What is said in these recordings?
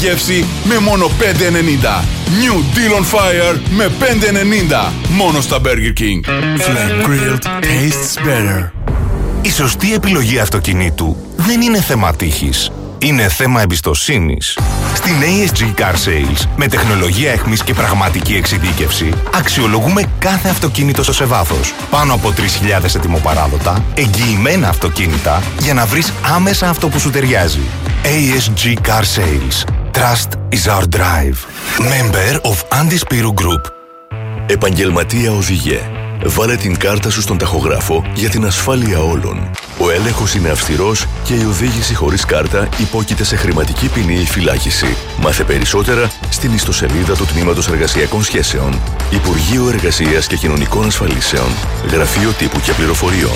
Γεύση με μόνο 5,90. New Deal on Fire με 5,90. Μόνο στα Burger King. Flat grilled tastes better. Η σωστή επιλογή αυτοκινήτου δεν είναι θέμα τύχης. Είναι θέμα εμπιστοσύνης. Στην ASG Car Sales, με τεχνολογία εχμής και πραγματική εξειδίκευση, αξιολογούμε κάθε αυτοκίνητο σε βάθος. Πάνω από 3.000 ετοιμοπαράδοτα, εγγυημένα αυτοκίνητα, για να βρεις άμεσα αυτό που σου ταιριάζει. ASG Car Sales. Trust is our drive. Member of Andispiru Group. Επαγγελματία οδηγέ. Βάλε την κάρτα σου στον ταχογράφο για την ασφάλεια όλων. Ο έλεγχος είναι αυστηρός και η οδήγηση χωρίς κάρτα υπόκειται σε χρηματική ποινή ή φυλάκιση. Μάθε περισσότερα στην ιστοσελίδα του Τμήματος Εργασιακών Σχέσεων. Υπουργείο Εργασίας και Κοινωνικών Ασφαλίσεων. Γραφείο Τύπου και Πληροφοριών.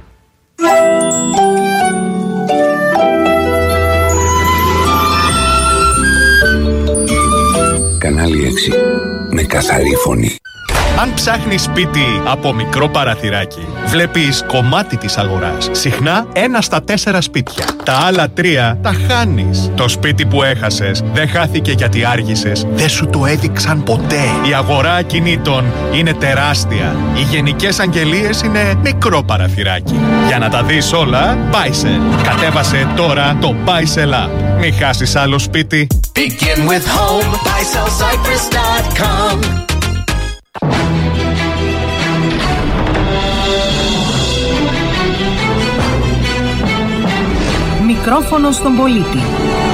Κανάλι 6. Με καθαρή φωνή. Αν ψάχνεις σπίτι από μικρό παραθυράκι, βλέπεις κομμάτι της αγοράς. Συχνά 1 στα 4 σπίτια. Τα άλλα 3 τα χάνεις. Το σπίτι που έχασες δεν χάθηκε γιατί άργησες. Δεν σου το έδειξαν ποτέ. Η αγορά ακινήτων είναι τεράστια. Οι γενικές αγγελίες είναι μικρό παραθυράκι. Για να τα δεις όλα, Buysell. Κατέβασε τώρα το Buysell App. Μην χάσεις άλλο σπίτι. Begin with home. BuysellCyprus.com. Μικρόφωνο στον πολίτη.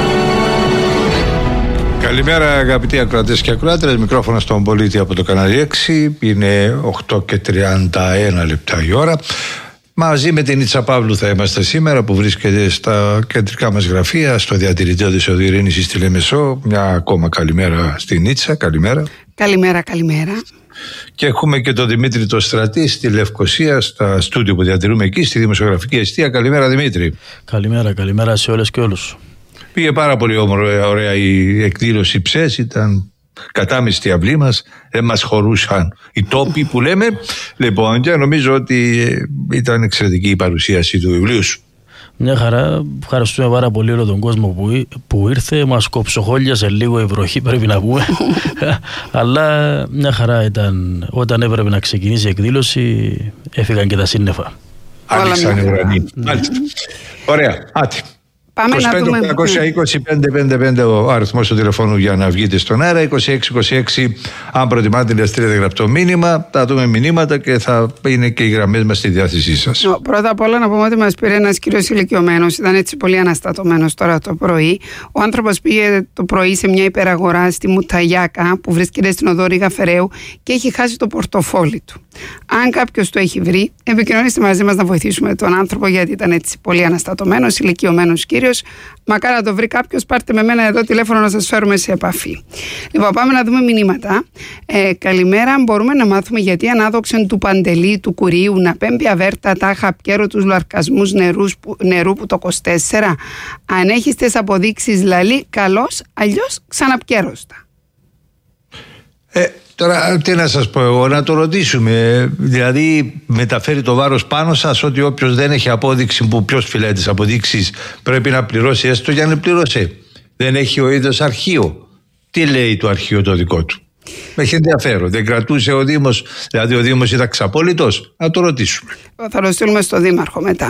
Καλημέρα αγαπητοί ακροατές και ακροάτρες. Μικρόφωνο στον πολίτη από το κανάλι 6. Είναι 8:31 λεπτά η ώρα. Μαζί με την Ίτσα Παύλου θα είμαστε σήμερα, που βρίσκεται στα κεντρικά μας γραφεία, στο διατηρητήριο της Οδειρήνης στη Λεμεσό. Μια ακόμα καλημέρα στην Ίτσα. Καλημέρα. Καλημέρα. Και έχουμε και τον Δημήτρη το Στρατή στη Λευκοσία, στα στούντιο που διατηρούμε εκεί, στη δημοσιογραφική εστία. Καλημέρα Δημήτρη. Καλημέρα σε όλες και όλους. Πήγε πάρα πολύ ωραία η εκδήλωση ψες, ήταν κατάμεστη αυλή μας, δεν μας χωρούσαν οι τόποι που λέμε. Λοιπόν, και νομίζω ότι ήταν εξαιρετική η παρουσίαση του βιβλίου σου. Μια χαρά, ευχαριστούμε πάρα πολύ όλο τον κόσμο που ήρθε. Μας κοψοχόλιασε λίγο η βροχή, πρέπει να πούμε. Αλλά μια χαρά ήταν. Όταν έπρεπε να ξεκινήσει η εκδήλωση, έφυγαν και τα σύννεφα. Άνοιξαν οι ουρανοί. Ωραία, άτι. 25-220-555 ο αριθμός του τηλεφώνου για να βγείτε στον αέρα. 26-26 αν προτιμάτε να στείλετε γραπτό μήνυμα. Θα δούμε μηνύματα και θα είναι και οι γραμμές μας στη διάθεσή σας. Πρώτα απ' όλα να πούμε ότι μας πήρε ένας κύριος ηλικιωμένος. Ήταν έτσι πολύ αναστατωμένος τώρα το πρωί. Ο άνθρωπος πήγε το πρωί σε μια υπεραγορά στη Μουταγιάκα που βρίσκεται στην οδό Ρήγα Φεραίου και έχει χάσει το πορτοφόλι του. Αν κάποιος το έχει βρει, επικοινωνήστε μαζί μας να βοηθήσουμε τον άνθρωπο, γιατί ήταν έτσι πολύ αναστατωμένος, ηλικιωμένος κύριος. Μακάρι να το βρει κάποιος, πάρτε με μένα εδώ τηλέφωνο να σας φέρουμε σε επαφή. Λοιπόν, πάμε να δούμε μηνύματα. Καλημέρα, μπορούμε να μάθουμε γιατί ανάδοξεν του Παντελή του Κουρίου να πέμπει αβέρτα τάχα πιέρω τους λαρκασμούς νερού που το 24. Αν έχεις τις αποδείξεις λαλή, καλώς, αλλιώς ξαναπιέρωστα. Τώρα τι να σας πω εγώ, να το ρωτήσουμε. Δηλαδή μεταφέρει το βάρος πάνω σας ότι όποιος δεν έχει απόδειξη, που ποιος φυλάει τις αποδείξεις, πρέπει να πληρώσει έστω για να πληρώσει. Δεν έχει ο ίδιος αρχείο. Τι λέει το αρχείο το δικό του? Έχει ενδιαφέρον. Δεν κρατούσε ο Δήμος, δηλαδή ο Δήμος ήταν ξαπόλυτος? Να το ρωτήσουμε. Θα το στείλουμε στο Δήμαρχο μετά.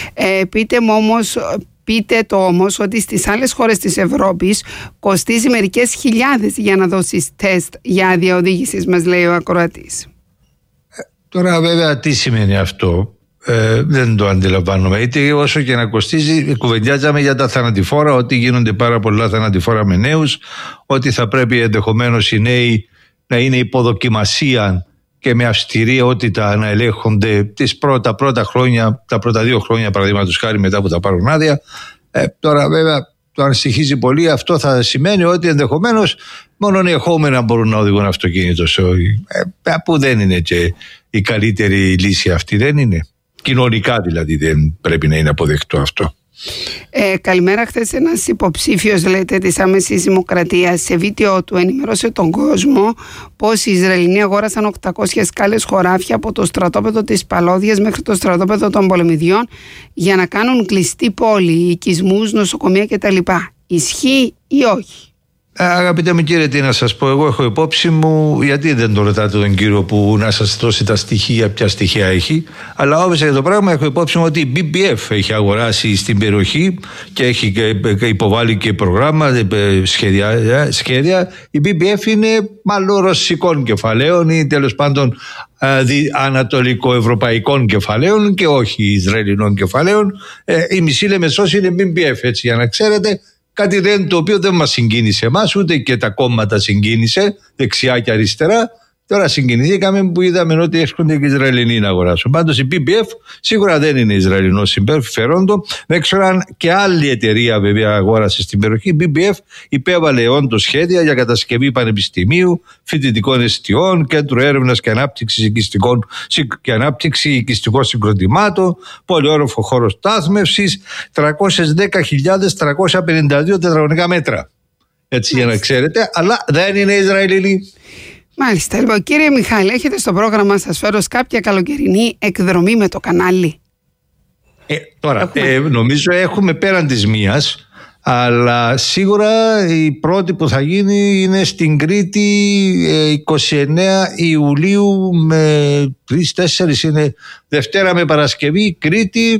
Πείτε το όμως ότι στις άλλες χώρες της Ευρώπης κοστίζει μερικές χιλιάδες για να δώσεις τεστ για άδεια οδήγησης, μας λέει ο ακροατής. Τώρα βέβαια τι σημαίνει αυτό, δεν το αντιλαμβάνομαι. Είτε όσο και να κοστίζει, κουβεντιάζαμε για τα θανατηφόρα, ότι γίνονται πάρα πολλά θανατηφόρα με νέους, ότι θα πρέπει ενδεχομένως οι νέοι να είναι υποδοκιμασία και με αυστηριότητα να ελέγχονται τις πρώτα χρόνια, τα πρώτα 2 χρόνια παραδείγματος χάρη, μετά που θα πάρουν άδεια. Τώρα βέβαια το αν στοιχίζει πολύ, αυτό θα σημαίνει ότι ενδεχομένως μόνο νεοχόμενα μπορούν να οδηγούν αυτοκίνητο, που δεν είναι και η καλύτερη λύση αυτή, δεν είναι. Κοινωνικά δηλαδή δεν πρέπει να είναι αποδεκτό αυτό. Καλημέρα. Χθες ένας υποψήφιος, λέτε, της άμεσης δημοκρατίας σε βίντεο του ενημερώσε τον κόσμο πως οι Ισραηλινοί αγόρασαν 800 σκάλες χωράφια από το στρατόπεδο της Παλώδιας μέχρι το στρατόπεδο των Πολεμιδιών για να κάνουν κλειστή πόλη, οικισμούς, νοσοκομεία κτλ. Ισχύει ή όχι? Αγαπητέ μου κύριε, τι να σας πω, εγώ έχω υπόψη μου, γιατί δεν το ρωτάτε τον κύριο που να σας δώσει τα στοιχεία, ποια στοιχεία έχει, αλλά όμως για το πράγμα έχω υπόψη μου ότι η BBF έχει αγοράσει στην περιοχή και έχει υποβάλει και προγράμμα, σχέδια. Η BBF είναι μάλλον ρωσικών κεφαλαίων ή τέλος πάντων ανατολικοευρωπαϊκών κεφαλαίων και όχι Ισραηλινών κεφαλαίων. Η μισή Λεμεσός είναι BBF, έτσι για να ξέρετε. Κάτι το οποίο δεν μας συγκίνησε εμάς, ούτε και τα κόμματα συγκίνησε, δεξιά και αριστερά. Τώρα συγκινηθήκαμε που είδαμε ότι έρχονται και οι Ισραηλινοί να αγοράσουν. Πάντως η BBF σίγουρα δεν είναι Ισραηλινό συμφέροντο. Δεν ξέρω αν και άλλη εταιρεία βέβαια αγόρασε στην περιοχή. Η BBF υπέβαλε όντως σχέδια για κατασκευή πανεπιστημίου, φοιτητικών εστιών, κέντρου έρευνας και ανάπτυξη οικιστικών συγκροτημάτων, πολυόροφο χώρο στάθμευσης, 310.352 τετραγωνικά μέτρα. Έτσι για να ξέρετε, αλλά δεν είναι Ισραηλινοί. Μάλιστα. Λοιπόν, κύριε Μιχάλη, έχετε στο πρόγραμμα σας φέρω κάποια καλοκαιρινή εκδρομή με το κανάλι? Τώρα, νομίζω έχουμε πέραν της μίας, αλλά σίγουρα η πρώτη που θα γίνει είναι στην Κρήτη 29 Ιουλίου με 3-4 είναι Δευτέρα με Παρασκευή, Κρήτη.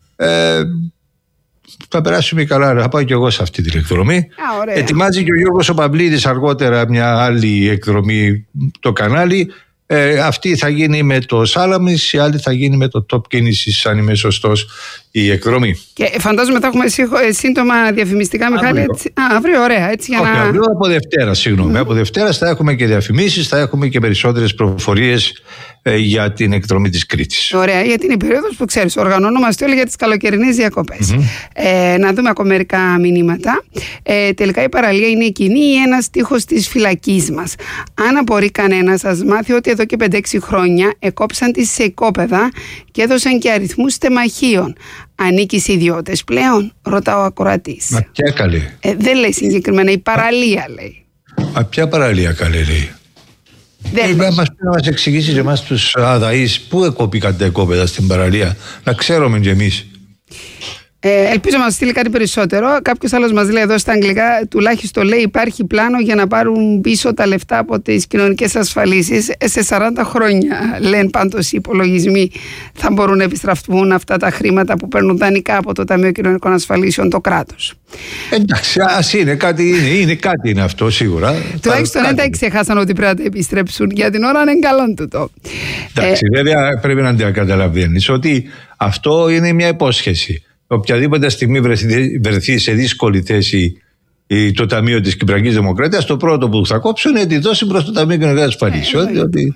Θα περάσουμε καλά, θα πάω και εγώ σε αυτή την εκδρομή. Ετοιμάζει και ο Γιώργος ο Παμπλίδης αργότερα μια άλλη εκδρομή το κανάλι. Αυτή θα γίνει με το Σάλαμις, η άλλη θα γίνει με το Top κίνησης, αν είμαι σωστός, η εκδρομή. Και φαντάζομαι θα έχουμε σύντομα διαφημιστικά, Μιχάλη. Αύριο, ωραία. Έτσι, για να... αύριο από Δευτέρα, συγγνώμη. Από Δευτέρα θα έχουμε και διαφημίσεις, θα έχουμε και περισσότερες πληροφορίες για την εκδρομή της Κρήτης. Ωραία, γιατί είναι η περίοδος που ξέρεις, οργανώνομαστε όλοι για τις καλοκαιρινές διακοπές. Να δούμε ακόμα μερικά μηνύματα. Τελικά η παραλία είναι κοινή ή ένας στίχος της φυλακής μας? Αν απορεί κανένα, σας μάθει ότι εδώ και 5-6 χρόνια εκόψαν τις σε οικόπεδα και έδωσαν και αριθμούς τεμαχίων. Ανήκει σε ιδιώτες πλέον? Ρωτά ο ακροατής. Μα ποια καλή? Δεν λέει συγκεκριμένα, η παραλία λέει. Μα ποια παραλία καλή λέει? Να μας εξηγήσει και εμάς τους αδαείς πού εκόπηκαν τα οικόπεδα στην παραλία, να ξέρουμε κι εμείς. Ελπίζω να μας στείλει κάτι περισσότερο. Κάποιος άλλος μας λέει εδώ στα αγγλικά, τουλάχιστον λέει υπάρχει πλάνο για να πάρουν πίσω τα λεφτά από τις κοινωνικές ασφαλίσεις. Σε 40 χρόνια λένε πάντως οι υπολογισμοί θα μπορούν να επιστραφούν αυτά τα χρήματα που παίρνουν δανεικά από το Ταμείο Κοινωνικών Ασφαλίσεων το κράτος. Εντάξει, ας είναι κάτι, είναι κάτι είναι αυτό σίγουρα. Τουλάχιστον δεν τα ξεχάσαν ότι πρέπει να τα επιστρέψουν. Για την ώρα είναι καλό τούτο. Εντάξει, βέβαια πρέπει να καταλαβαίνεις ότι αυτό είναι μια υπόσχεση. Οποιαδήποτε στιγμή βρεθεί σε δύσκολη θέση το Ταμείο της Κυπριακής Δημοκρατίας, το πρώτο που θα κόψουν είναι τη δόση προς το Ταμείο Κοινωνικών Ασφαλίσεων. Διότι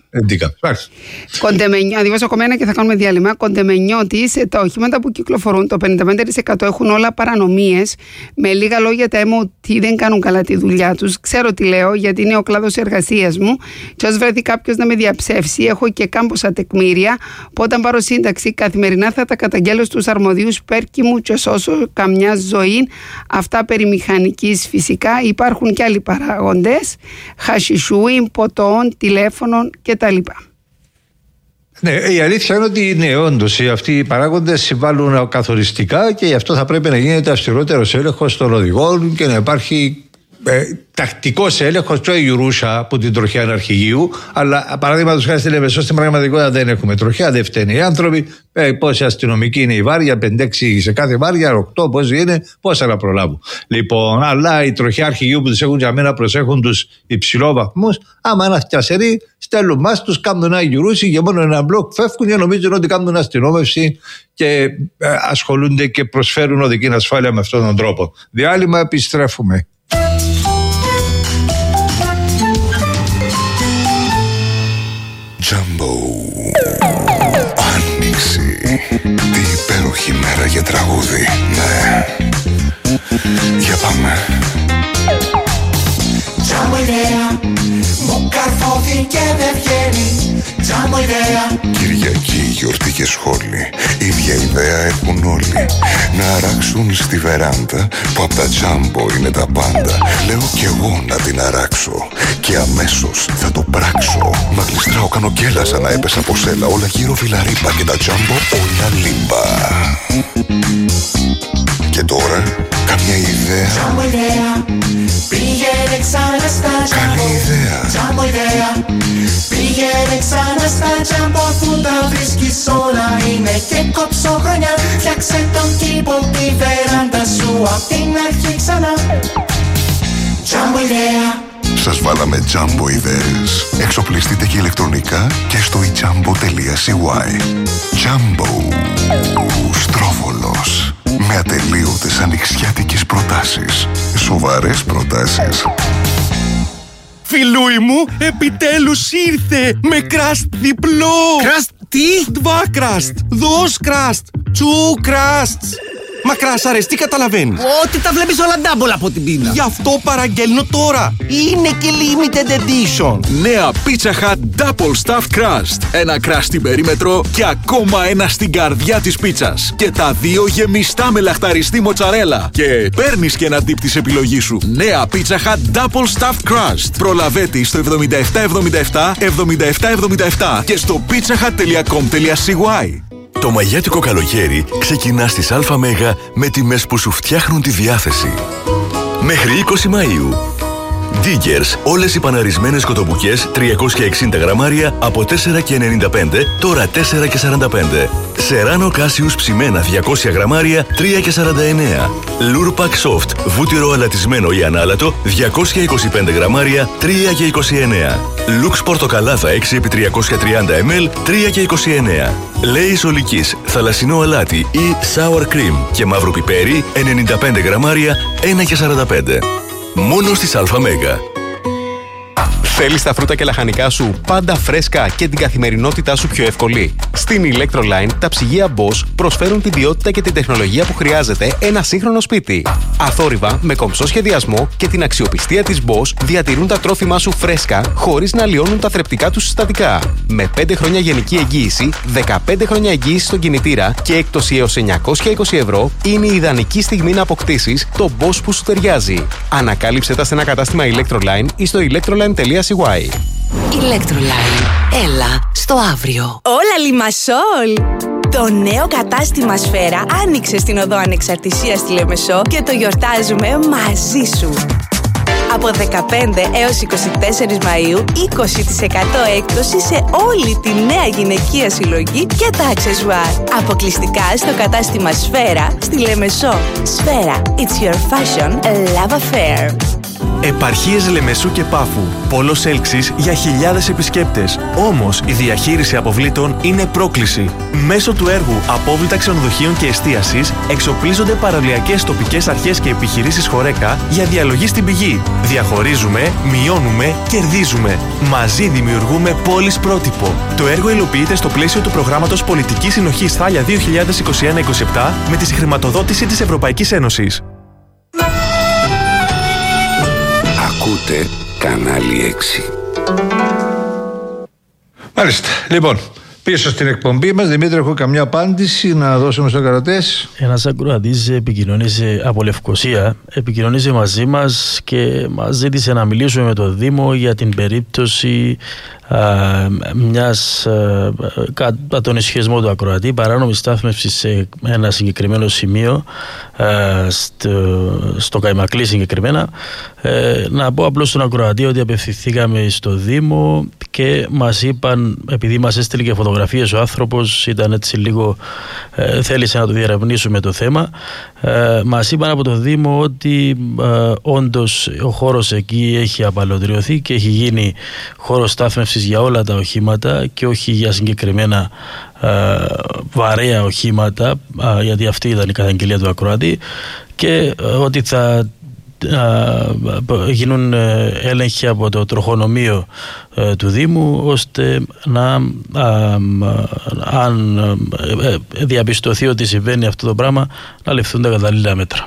Αντιβάσω ακόμα ένα και θα κάνουμε διάλειμμα. Κοντεμενιώτης, τα οχήματα που κυκλοφορούν, το 55% έχουν όλα παρανομίες. Με λίγα λόγια, τα MOT δεν κάνουν καλά τη δουλειά τους. Ξέρω τι λέω, γιατί είναι ο κλάδος εργασίας μου. Και ως βρεθεί κάποιος να με διαψεύσει, έχω και κάμποσα τεκμήρια. Που όταν πάρω σύνταξη, καθημερινά θα τα καταγγέλω στους αρμοδίους πέρκι μου και σώσω καμιά ζωή. Αυτά περί μηχανικής. Φυσικά υπάρχουν και άλλοι παράγοντες, χασισούιν, ποτών, τηλέφωνων κτλ. Ναι, η αλήθεια είναι ότι ναι, όντως αυτοί οι παράγοντες συμβάλλουν καθοριστικά και γι' αυτό θα πρέπει να γίνεται αυστηρότερος έλεγχος των οδηγών και να υπάρχει τακτικός έλεγχος και η Γιουρούσα από την τροχιά αρχηγείου. Αλλά παραδείγματος χάρη στη Λεμεσό, στην πραγματικότητα δεν έχουμε τροχιά, δεν φταίνουν οι άνθρωποι. Πόσοι αστυνομικοί είναι η βάρια, 5-6 σε κάθε βάρια, 8 πόσοι είναι, πόσα να προλάβουν. Λοιπόν, αλλά η τροχιά αρχηγείου που τους έχουν για μένα προσέχουν τους υψηλόβαθμούς, άμα ένα φτιασερί, στέλνουν μας, τους κάνουν ένα Γιουρούσι και μόνο ένα μπλοκ φεύγουν και νομίζουν ότι κάνουν αστυνόμευση και ασχολούνται και προσφέρουν οδική ασφάλεια με αυτόν τον τρόπο. Διάλειμμα, επιστρέφουμε. Τζάμπο. Άνοιξη. Τι υπέροχη μέρα για τραγούδι. Ναι. Για πάμε. Τζάμπο ιδέα. Μου καρφώθηκε δεν βγαίνει. Τζάμπο ιδέα. Κυριακή, γιορτή και σχόλη. Ίδια ιδέα έχουν όλοι. Να αράξουν στη βεράντα που απ' τα Τζάμπο είναι τα πάντα. Λέω κι εγώ να την αράξω και αμέσως θα το πράξω. Μα γλιστράω, κάνω κέλα σαν να έπεσα από σέλα. Όλα γύρω φιλαρίπα και τα Τζάμπο όλα λίμπα. Και τώρα, καμιά ιδέα? Τζάμπο ιδέα. Πήγαινε Τζάμπο ιδέα. Πήγαινε ξανά στα Τζάμπο αφού τα βρίσκεις όλα. Είναι και κοψοχρονιά. Φτιάξε τον κήπο, τη βεράντα σου απ' την αρχή ξανά. Τζάμπο ιδέα. Σας βάλαμε Jumbo ιδέες. Εξοπλιστείτε και ηλεκτρονικά και στο ijambo.cy. Jumbo. Στρόβολος. Με ατελείωτες ανοιξιάτικες προτάσεις. Σοβαρές προτάσεις. Φιλούι μου, επιτέλους ήρθε! Με κραστ διπλό! Κραστ τι? Δβα κραστ, δος κραστ, τσου κραστ. Μα κράσαρες, τι καταλαβαίνεις? Ότι τα βλέπεις όλα double από την πίνα. Γι' αυτό παραγγέλνω τώρα. Είναι και limited edition. Νέα Pizza Hut Double Stuffed Crust. Ένα κραστ στην περίμετρο και ακόμα ένα στην καρδιά της πίτσας. Και τα δύο γεμιστά με λαχταριστή μοτσαρέλα. Και παίρνεις και ένα dip της επιλογής σου. Νέα Pizza Hut Double Stuffed Crust. Προλαβέτη στο 7777 7777 και στο pizzahut.com.cy. Το μαγιάτικο καλοκαίρι ξεκινά στις ΑΜ με τιμές που σου φτιάχνουν τη διάθεση. Μέχρι 20 Μαΐου. Diggers, όλες οι παναρισμένες κοτομπουκές 360 γραμμάρια από 4,95, τώρα 4,45. Σεράνο Κάσιους ψημένα 200 γραμμάρια 3,49. Lurpak Soft, βούτυρο αλατισμένο ή ανάλατο 225 γραμμάρια 3,29. Lux πορτοκαλάδα 6x330 ml 3,29. Λέις ολικής, θαλασσινό αλάτι ή sour cream και μαύρο πιπέρι 95 γραμμάρια 1,45. Μόνο στις ΑΜ. Θέλεις τα φρούτα και λαχανικά σου πάντα φρέσκα και την καθημερινότητά σου πιο εύκολη? Στην Electroline τα ψυγεία Bosch προσφέρουν την ποιότητα και την τεχνολογία που χρειάζεται ένα σύγχρονο σπίτι. Αθόρυβα, με κομψό σχεδιασμό και την αξιοπιστία της Bosch διατηρούν τα τρόφιμά σου φρέσκα χωρίς να λιώνουν τα θρεπτικά τους συστατικά. Με 5 χρόνια γενική εγγύηση, 15 χρόνια εγγύηση στον κινητήρα και έκπτωση έως 920 ευρώ, είναι η ιδανική στιγμή να αποκτήσεις το Bosch που σου ταιριάζει. Ανακάλυψε τα σε ένα κατάστημα Electroline ή στο electroline.cy. Electroline. Έλα στο αύριο. Όλα Λιμασόλ! Το νέο κατάστημα Σφαίρα άνοιξε στην οδό Ανεξαρτησίας στη Λεμεσό και το γιορτάζουμε μαζί σου. Από 15 έως 24 Μαΐου, 20% έκπτωση σε όλη τη νέα γυναικεία συλλογή και τα αξεσουάρ. Αποκλειστικά στο κατάστημα Σφαίρα στη Λεμεσό. Σφαίρα, it's your fashion love affair. Επαρχίες Λεμεσού και Πάφου. Πόλος έλξης για χιλιάδες επισκέπτες. Όμως η διαχείριση αποβλήτων είναι πρόκληση. Μέσω του έργου Απόβλητα Ξενοδοχείων και Εστίασης εξοπλίζονται παραλιακές τοπικές αρχές και επιχειρήσεις Χορέκα για διαλογή στην πηγή. Διαχωρίζουμε, μειώνουμε, κερδίζουμε. Μαζί δημιουργούμε πόλεις πρότυπο. Το έργο υλοποιείται στο πλαίσιο του προγράμματος Πολιτικής Συνοχής Θάλια 2021-27 με τη συγχρηματοδότηση της Ευρωπαϊκής Ένωσης. Ακούτε κανάλι 6. Μάλιστα. Λοιπόν, πίσω στην εκπομπή μας, Δημήτρη, έχω καμιά απάντηση να δώσουμε στους ακροατές? Ένας ακροατής επικοινωνήσε από Λευκοσία, επικοινωνήσε μαζί μας και μας ζήτησε να μιλήσουμε με το Δήμο για την περίπτωση μιας κατά τον ισχυρισμό του ακροατή παράνομη στάθμευση σε ένα συγκεκριμένο σημείο, στο Καϊμακλή συγκεκριμένα. Να πω απλώς στον ακροατή ότι απευθυνθήκαμε στο Δήμο και μας είπαν, επειδή μας έστειλε και φωτογραφίες ο άνθρωπος, ήταν έτσι λίγο θέλησε να το διερευνήσουμε το θέμα, μας είπαν από το Δήμο ότι όντως ο χώρος εκεί έχει απαλωτριωθεί και έχει γίνει χώρος στάθμευσης για όλα τα οχήματα και όχι για συγκεκριμένα βαρέα οχήματα, γιατί αυτή ήταν η καταγγελία του ακροατή, και ότι θα γίνουν έλεγχοι από το τροχονομείο του Δήμου, ώστε να αν διαπιστωθεί ότι συμβαίνει αυτό το πράγμα, να ληφθούν τα κατάλληλα μέτρα.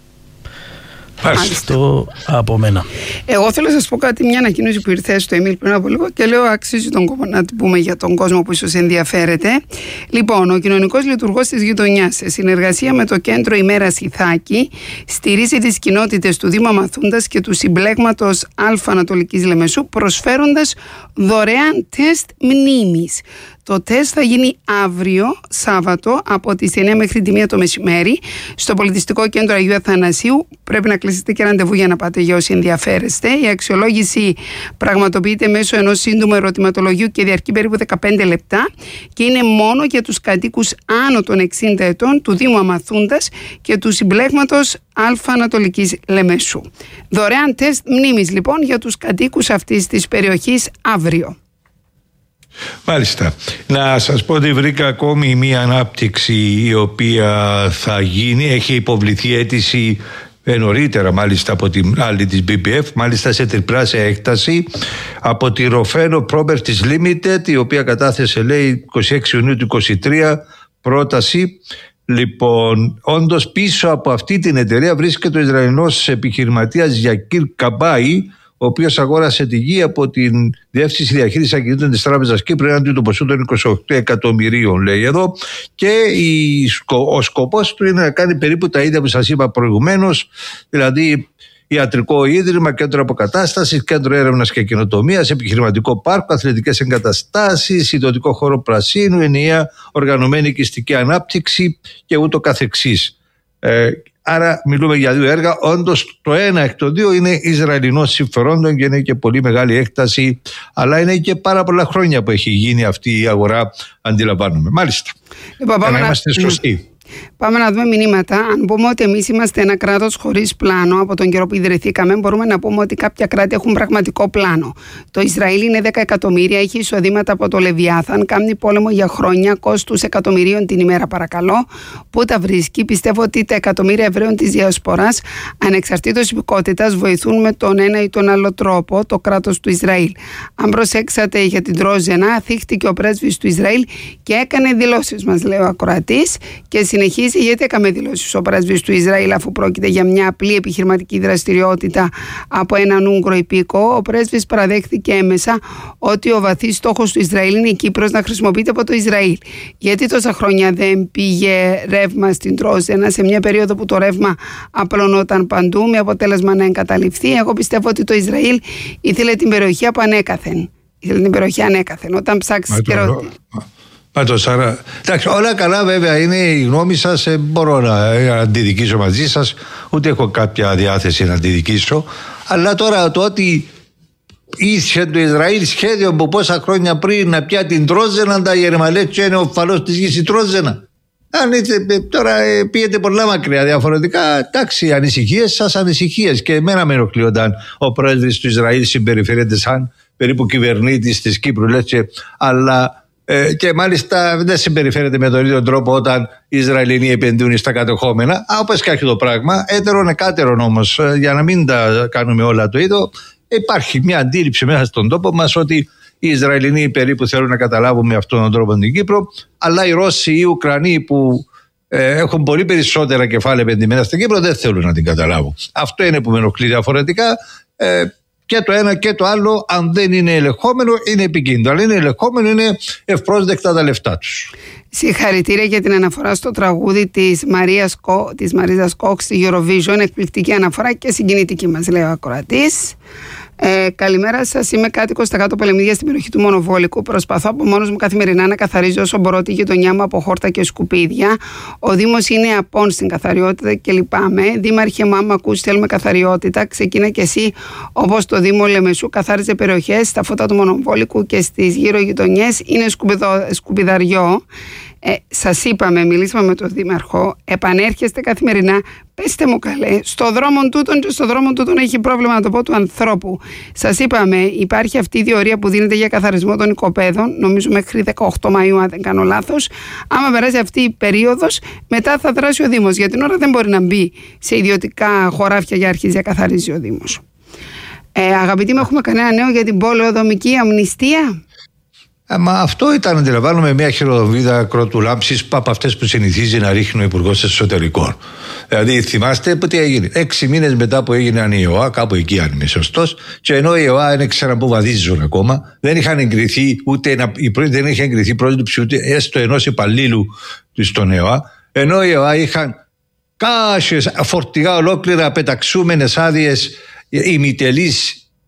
Αυτό από μένα. Εγώ θέλω να σας πω κάτι, μια ανακοίνωση που ήρθε στο email πριν από λίγο και λέω αξίζει τον κόπο να την πούμε για τον κόσμο που ίσως ενδιαφέρεται. Λοιπόν, ο κοινωνικός λειτουργός της γειτονιάς, σε συνεργασία με το Κέντρο Ημέρας Ιθάκη, στηρίζει τις κοινότητες του Δήμου Αμαθούντας και του Συμπλέγματος Α Ανατολικής Λεμεσού, προσφέροντας δωρεάν τεστ μνήμης. Το τεστ θα γίνει αύριο, Σάββατο, από τις 9 μέχρι τη 1 το μεσημέρι, στο Πολιτιστικό Κέντρο Αγίου Αθανασίου. Πρέπει να κλείσετε και ραντεβού για να πάτε για όσοι ενδιαφέρεστε. Η αξιολόγηση πραγματοποιείται μέσω ενός σύντομου ερωτηματολογίου και διαρκεί περίπου 15 λεπτά και είναι μόνο για τους κατοίκους άνω των 60 ετών του Δήμου Αμαθούντας και του συμπλέγματος Α Ανατολικής Λεμεσού. Δωρεάν τεστ μνήμης λοιπόν για τους κατοίκους αυτής της περιοχής αύριο. Μάλιστα. Να σας πω ότι βρήκα ακόμη μία ανάπτυξη η οποία θα γίνει. Έχει υποβληθεί αίτηση νωρίτερα μάλιστα από την άλλη της BPF, μάλιστα σε τριπλάσια έκταση από τη Rofeno Properties Limited, η οποία κατάθεσε, λέει, 26 Ιουνίου του 2023 πρόταση. Λοιπόν, όντως πίσω από αυτή την εταιρεία βρίσκεται ο Ισραηλινός επιχειρηματίας Γιακίρ Καμπάη, ο οποίος αγόρασε τη γη από την Διεύθυνση Διαχείρισης Ακινήτων της Τράπεζας Κύπρου έναντι του ποσού των 28 εκατομμυρίων, λέει εδώ, και ο σκοπός του είναι να κάνει περίπου τα ίδια που σας είπα προηγουμένως, δηλαδή ιατρικό ίδρυμα, κέντρο αποκατάστασης, κέντρο έρευνας και καινοτομίας, επιχειρηματικό πάρκο, αθλητικές εγκαταστάσεις, ιδιωτικό χώρο πρασίνου, ενιαία οργανωμένη οικιστική ανάπτυξη και ούτω καθεξής. Άρα μιλούμε για δύο έργα. Όντως το ένα εκ των δύο είναι Ισραηλινών συμφερόντων και είναι και πολύ μεγάλη έκταση, αλλά είναι και πάρα πολλά χρόνια που έχει γίνει αυτή η αγορά, αντιλαμβάνομαι. Μάλιστα. Πάμε να είμαστε σωστοί. Πάμε να δούμε μηνύματα. Αν πούμε ότι εμείς είμαστε ένα κράτος χωρίς πλάνο από τον καιρό που ιδρυθήκαμε, μπορούμε να πούμε ότι κάποια κράτη έχουν πραγματικό πλάνο. Το Ισραήλ είναι 10 εκατομμύρια, έχει εισοδήματα από το Λεβιάθαν, κάνει πόλεμο για χρόνια, κόστους εκατομμυρίων την ημέρα, παρακαλώ. Πού τα βρίσκει? Πιστεύω ότι τα εκατομμύρια Εβραίων της Διασποράς, ανεξαρτήτως υπηκότητας, βοηθούν με τον ένα ή τον άλλο τρόπο το κράτος του Ισραήλ. Αν προσέξατε για την Τρόζαινα, θύχτηκε ο πρέσβης του Ισραήλ και έκανε δηλώσεις, μας λέει ο ακροατής, και συνεχίζει γιατί έκαμε δηλώσεις ο πρέσβης του Ισραήλ, αφού πρόκειται για μια απλή επιχειρηματική δραστηριότητα από έναν Ούγγρο υπήκο. Ο πρέσβης παραδέχθηκε έμεσα ότι ο βαθύς στόχος του Ισραήλ είναι η Κύπρος να χρησιμοποιείται από το Ισραήλ. Γιατί τόσα χρόνια δεν πήγε ρεύμα στην Τρόζαινα, σε μια περίοδο που το ρεύμα απλωνόταν παντού, με αποτέλεσμα να εγκαταλειφθεί? Εγώ πιστεύω ότι το Ισραήλ ήθελε την περιοχή από ανέκαθεν. Ήθελε την περιοχή ανέκαθεν. Όταν ψάξει και εντάξει, όλα καλά, βέβαια είναι η γνώμη σας, μπορώ να αντιδικήσω μαζί σας, ούτε έχω κάποια διάθεση να αντιδικήσω, αλλά τώρα το ότι είχε το Ισραήλ σχέδιο από πόσα χρόνια πριν να πια την Τρόζαινα, τα Γερμαλέτσια είναι ο φαλός της γης η Τρόζαινα. Αν τώρα πήγαινε πολλά μακριά διαφορετικά, εντάξει, ανησυχίες σας, ανησυχίες, και εμένα με ενοχλεί όταν ο πρόεδρος του Ισραήλ συμπεριφέρεται σαν περίπου κυβερνήτης της Κύπρου, λέτε, αλλά και μάλιστα δεν συμπεριφέρεται με τον ίδιο τρόπο όταν οι Ισραηλινοί επενδύουν στα κατεχόμενα. Όπως και το πράγμα, έτερον εκάτερον όμως, για να μην τα κάνουμε όλα το ίδιο, υπάρχει μια αντίληψη μέσα στον τόπο μας ότι οι Ισραηλινοί περίπου θέλουν να καταλάβουν με αυτόν τον τρόπο την Κύπρο, αλλά οι Ρώσοι ή οι Ουκρανοί που έχουν πολύ περισσότερα κεφάλαια επενδυμένα στην Κύπρο δεν θέλουν να την καταλάβουν. Αυτό είναι που με ενοχλεί διαφορετικά. Και το ένα και το άλλο, αν δεν είναι ελεγχόμενο, είναι επικίνδυνο. Αλλά είναι ελεγχόμενο, είναι ευπρόσδεκτα τα λεφτά τους. Συγχαρητήρια για την αναφορά στο τραγούδι της Μαρίζας Κόξ στη Eurovision. Εκπληκτική αναφορά και συγκινητική, μας λέει ο ακροατής. Καλημέρα σας. Είμαι κάτοικος στα κάτω Πολεμίδια στην περιοχή του Μονοβόλικου. Προσπαθώ από μόνος μου καθημερινά να καθαρίζω όσο μπορώ τη γειτονιά μου από χόρτα και σκουπίδια. Ο Δήμος είναι απόν στην καθαριότητα και λυπάμαι. Δήμαρχε μου, άμα ακούς, θέλουμε καθαριότητα. Ξεκίνα και εσύ, όπως το Δήμο Λεμεσού καθάριζε περιοχές στα φώτα του Μονοβόλικου και στις γύρω γειτονιές. Είναι σκουπιδαριό. Σας είπαμε, μιλήσαμε με τον Δήμαρχο, επανέρχεστε καθημερινά, πέστε μου καλέ, στο δρόμο τούτον και στο δρόμο τούτον έχει πρόβλημα, να το πω, του ανθρώπου. Σας είπαμε, υπάρχει αυτή η διορία που δίνεται για καθαρισμό των οικοπαίδων, νομίζω μέχρι 18 Μαΐου αν δεν κάνω λάθος. Άμα περάσει αυτή η περίοδος, μετά θα δράσει ο Δήμος. Για την ώρα δεν μπορεί να μπει σε ιδιωτικά χωράφια για αρχίζει να καθαρίζει ο Δήμος. Αγαπητοί μου, έχουμε κανένα νέο για την πολεοδομική αμνηστία? Μα αυτό ήταν, αντιλαμβάνομαι, μια χειροδομίδα κρότου λάμψης από αυτές που συνηθίζει να ρίχνει ο Υπουργός Εσωτερικών. Δηλαδή, θυμάστε τι έγινε? 6 μήνες μετά που έγινε η ΕΟΑ, κάπου εκεί, αν είμαι σωστός, και ενώ η ΕΟΑ δεν ξέραν πού βαδίζουν ακόμα, δεν είχαν εγκριθεί δεν είχε εγκριθεί πρόσληψη ούτε έστω ενός υπαλλήλου στον ΕΟΑ, ενώ η ΕΟΑ είχαν κάσες, φορτηγά ολόκληρα πεταξούμενες άδειες ημιτελείς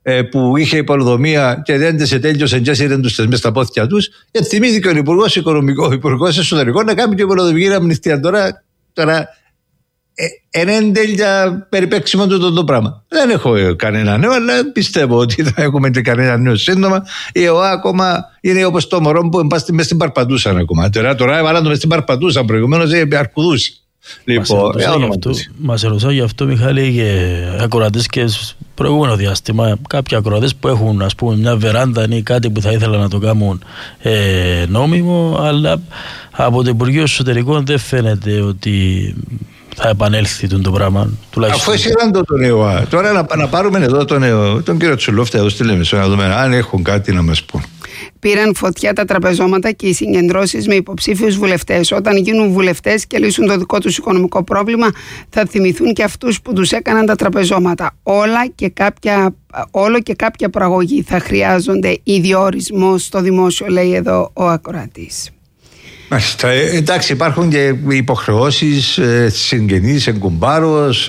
που είχε υποδομία και δεν τις ετέλειωσε και έσυρεν τους μες στα πόθηκια τους, γιατί θυμήθηκε ο Υπουργός Εσωτερικών να κάνει και υποδομική αμνηστία. Τώρα είναι τέλεια περιπέξιμο το πράγμα. Δεν έχω κανένα νέο, αλλά πιστεύω ότι θα έχουμε και κανένα νέο σύντομα. Η ΕΟΑ ακόμα είναι όπως το μωρό που μες στην Παρπατούσαν ακόμα. Τώρα έβαλαν το μες στην Παρπατούσαν, προηγουμένως αρκουδούσε. Λοιπόν, μας ρωτά γι' αυτό, Μιχάλη, και ακροατές και προηγούμενο διάστημα, κάποιοι ακροατές που έχουν, ας πούμε, μια βεράντα ή κάτι που θα ήθελαν να το κάνουν νόμιμο, αλλά από το Υπουργείο Εσωτερικών δεν φαίνεται ότι θα επανέλθει το πράγμα. Αφού έσυραν τον ΕΟΑ, τώρα να πάρουμε εδώ τον κύριο Τσουλόφτα εδώ στη Λεμεσό, να δούμε αν έχουν κάτι να μας πούν. Πήραν φωτιά τα τραπεζώματα και οι συγκεντρώσεις με υποψήφιους βουλευτές. Όταν γίνουν βουλευτές και λύσουν το δικό τους οικονομικό πρόβλημα, θα θυμηθούν και αυτούς που τους έκαναν τα τραπεζώματα. Όλο και κάποια προαγωγή θα χρειάζονται ή διορισμό στο δημόσιο, λέει εδώ ο ακροατής. Εντάξει, υπάρχουν και υποχρεώσεις συγγενείς, εγκουμπάρος,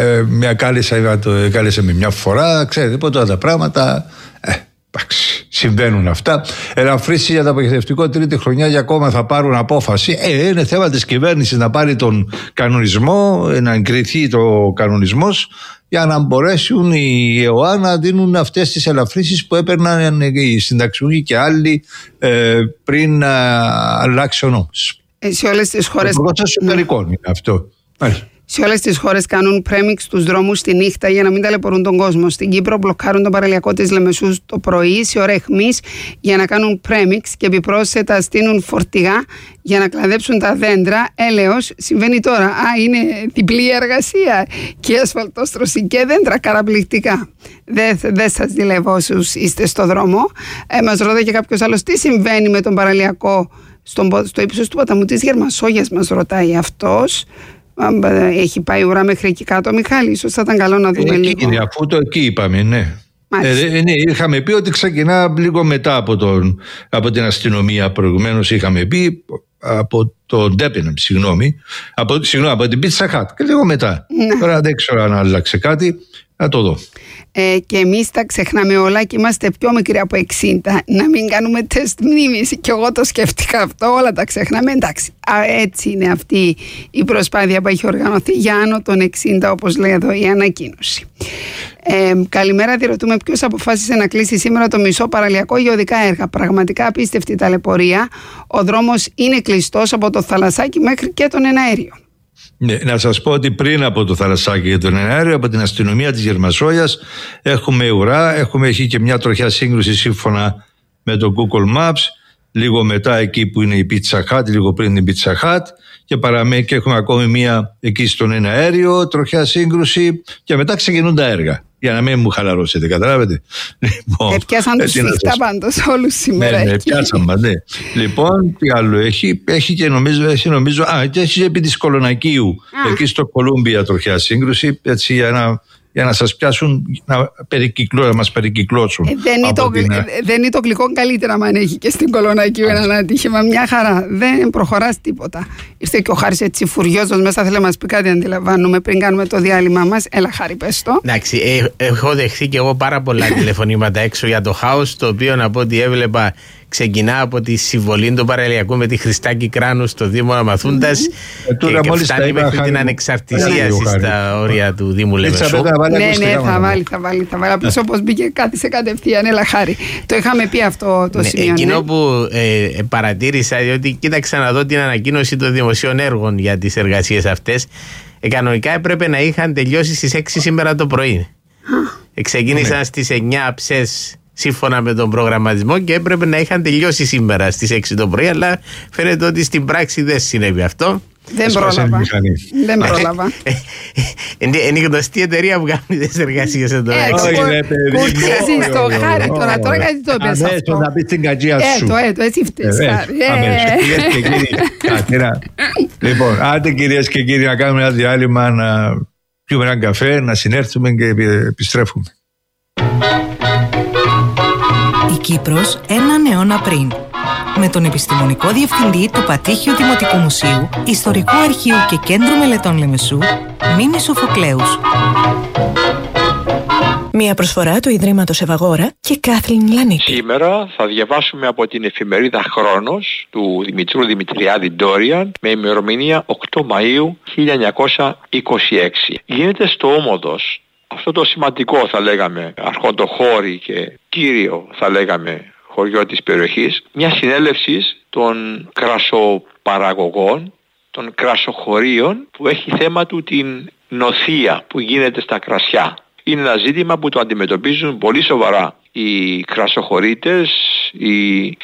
κάλεσε με μια φορά, ξέρετε πότε τα πράγματα. Συμβαίνουν αυτά. Ελαφρύσει για το απογοητευτικό τρίτη χρονιά για ακόμα θα πάρουν απόφαση. Είναι θέμα της κυβέρνησης να πάρει τον κανονισμό, να εγκριθεί το κανονισμός, για να μπορέσουν οι ΕΟΑ να δίνουν αυτές τις ελαφρύσεις που έπαιρναν οι συνταξιούχοι και άλλοι πριν αλλάξει ο νόμος. Σε όλες τις χώρες. Είναι αυτό. Σε όλες τις χώρες κάνουν πρέμιξ στους δρόμους τη νύχτα για να μην ταλαιπωρούν τον κόσμο. Στην Κύπρο μπλοκάρουν τον παραλιακό της Λεμεσού το πρωί σε ώρα αιχμής για να κάνουν πρέμιξ και επιπρόσθετα στείνουν φορτηγά για να κλαδέψουν τα δέντρα. Έλεος, συμβαίνει τώρα. Είναι διπλή εργασία και ασφαλτόστρωση και δέντρα, καταπληκτικά. Δεν σας ζηλεύω όσους είστε στο δρόμο. Μας ρωτάει και κάποιος άλλος τι συμβαίνει με τον παραλιακό στο ύψος του ποταμού της Γερμασόγειας, μας ρωτάει αυτός. Έχει πάει ουρά μέχρι εκεί κάτω, Μιχάλη, ίσως θα ήταν καλό να δούμε λίγο. Είναι, αφού το εκεί είπαμε, ναι. Ναι, είχαμε πει ότι ξεκινά λίγο μετά από την αστυνομία. Προηγουμένως είχαμε πει από τον Ντέπενεμ, από την Pizza Hut και λίγο μετά. Ναι. Τώρα δεν ξέρω αν άλλαξε κάτι, να το δω. Και εμείς τα ξεχνάμε όλα και είμαστε πιο μικροί από 60. Να μην κάνουμε τεστ μνήμης. Και εγώ το σκέφτηκα αυτό, όλα τα ξεχνάμε. Εντάξει, έτσι είναι αυτή η προσπάθεια που έχει οργανωθεί για άνω των 60, όπως λέει εδώ η ανακοίνωση. Καλημέρα, διερωτούμε ποιος αποφάσισε να κλείσει σήμερα το μισό παραλιακό για οδικά έργα. Πραγματικά απίστευτη ταλαιπωρία. Ο δρόμος είναι κλειστός από το Θαλασσάκι μέχρι και τον Εναέριο. Ναι, να σας πω ότι πριν από το Θαλασσάκι και τον Εναέριο, από την αστυνομία της Γερμασόγειας έχουμε ουρά, έχει και μια τροχιά σύγκρουση σύμφωνα με το Google Maps, λίγο μετά εκεί που είναι η Pizza Hut, λίγο πριν την Pizza Hut, και έχουμε ακόμη μια εκεί στον Εναέριο τροχιά σύγκρουση και μετά ξεκινούν τα έργα. Για να μην μου χαλαρώσετε, καταλάβετε. Λοιπόν, πιάσαν τους σφιχτά πάντως όλους σήμερα. Ναι, πιάσαμε, ναι. Λοιπόν, τι άλλο έχει και νομίζω και έχει επί της Κολονακίου, εκεί στο Κολούμπια τροχιά σύγκρουση, έτσι για να σας πιάσουν, να μας περικυκλώσουν. Δεν είναι το γλυκό καλύτερα αν έχει και στην Κολονακίου ένα ατύχημα, μια χαρά. Δεν προχωράς τίποτα. Ήρθε και ο Χάρης έτσι φουριόζος μέσα, θέλει να μας πει κάτι, αντιλαμβάνουμε, πριν κάνουμε το διάλειμμα μας. Έλα, Χάρη, πες το. Εντάξει, έχω δεχθεί και εγώ πάρα πολλά τηλεφωνήματα έξω για το χάος, το οποίο να πω ότι έβλεπα ξεκινά από τη συμβολή του παραλιακού με τη Χριστάκη Κράνου στο Δήμο Αμαθούντας και φτάνει μέχρι την ανεξαρτησία στα όρια του Δήμου Λεμεσού. Ναι, θα βάλει. Απλώς όπως μπήκε κάτι σε κατευθείαν, έλα, Χάρη. Το είχαμε πει αυτό το σημείο. Εκείνο που παρατήρησα, διότι κοίταξα να δω την ανακοίνωση των δημοσίων έργων για τις εργασίες αυτές, κανονικά έπρεπε να είχαν τελειώσει στις 6 σήμερα το πρωί. Ξεκίνησαν στις 9 ψες σύμφωνα με τον προγραμματισμό και έπρεπε να είχαν τελειώσει σήμερα στις 6 το πρωί, αλλά φαίνεται ότι στην πράξη δεν συνέβη αυτό. Δεν πρόλαβα. Είναι η γνωστή εταιρεία που κάνει τις εργασίες εδώ. Κουρτίζεις το Χάρη τώρα γιατί το πες αυτό. Να πεις την κατζία σου. Έτσι φταίς, Χάρη. Λοιπόν, άντε κυρίες και κύριοι, να κάνουμε ένα διάλειμμα, να πιούμε έναν καφέ, να συνέρθουμε και επιστρέφουμε. Η Κύπρος έναν αιώνα πριν. Με τον επιστημονικό διευθυντή του Πατήχιου Δημοτικού Μουσείου, Ιστορικού Αρχείου και Κέντρου Μελετών Λεμεσού, Μίμη Σοφοκλέους. Μια προσφορά του Ιδρύματος Ευαγόρα και Κάθλιν Λανίτη. Σήμερα θα διαβάσουμε από την εφημερίδα Χρόνος του Δημητρού Δημητριάδη Ντόριαν με ημερομηνία 8 Μαΐου 1926. Γίνεται στο Όμοδος, αυτό το σημαντικό θα λέγαμε αρχοντοχώρη και κύριο θα λέγαμε χωριό της περιοχής, μια συνέλευση των κρασοπαραγωγών, των κρασοχωρίων, που έχει θέμα του την νοθεία που γίνεται στα κρασιά. Είναι ένα ζήτημα που το αντιμετωπίζουν πολύ σοβαρά οι κρασοχωρίτες, οι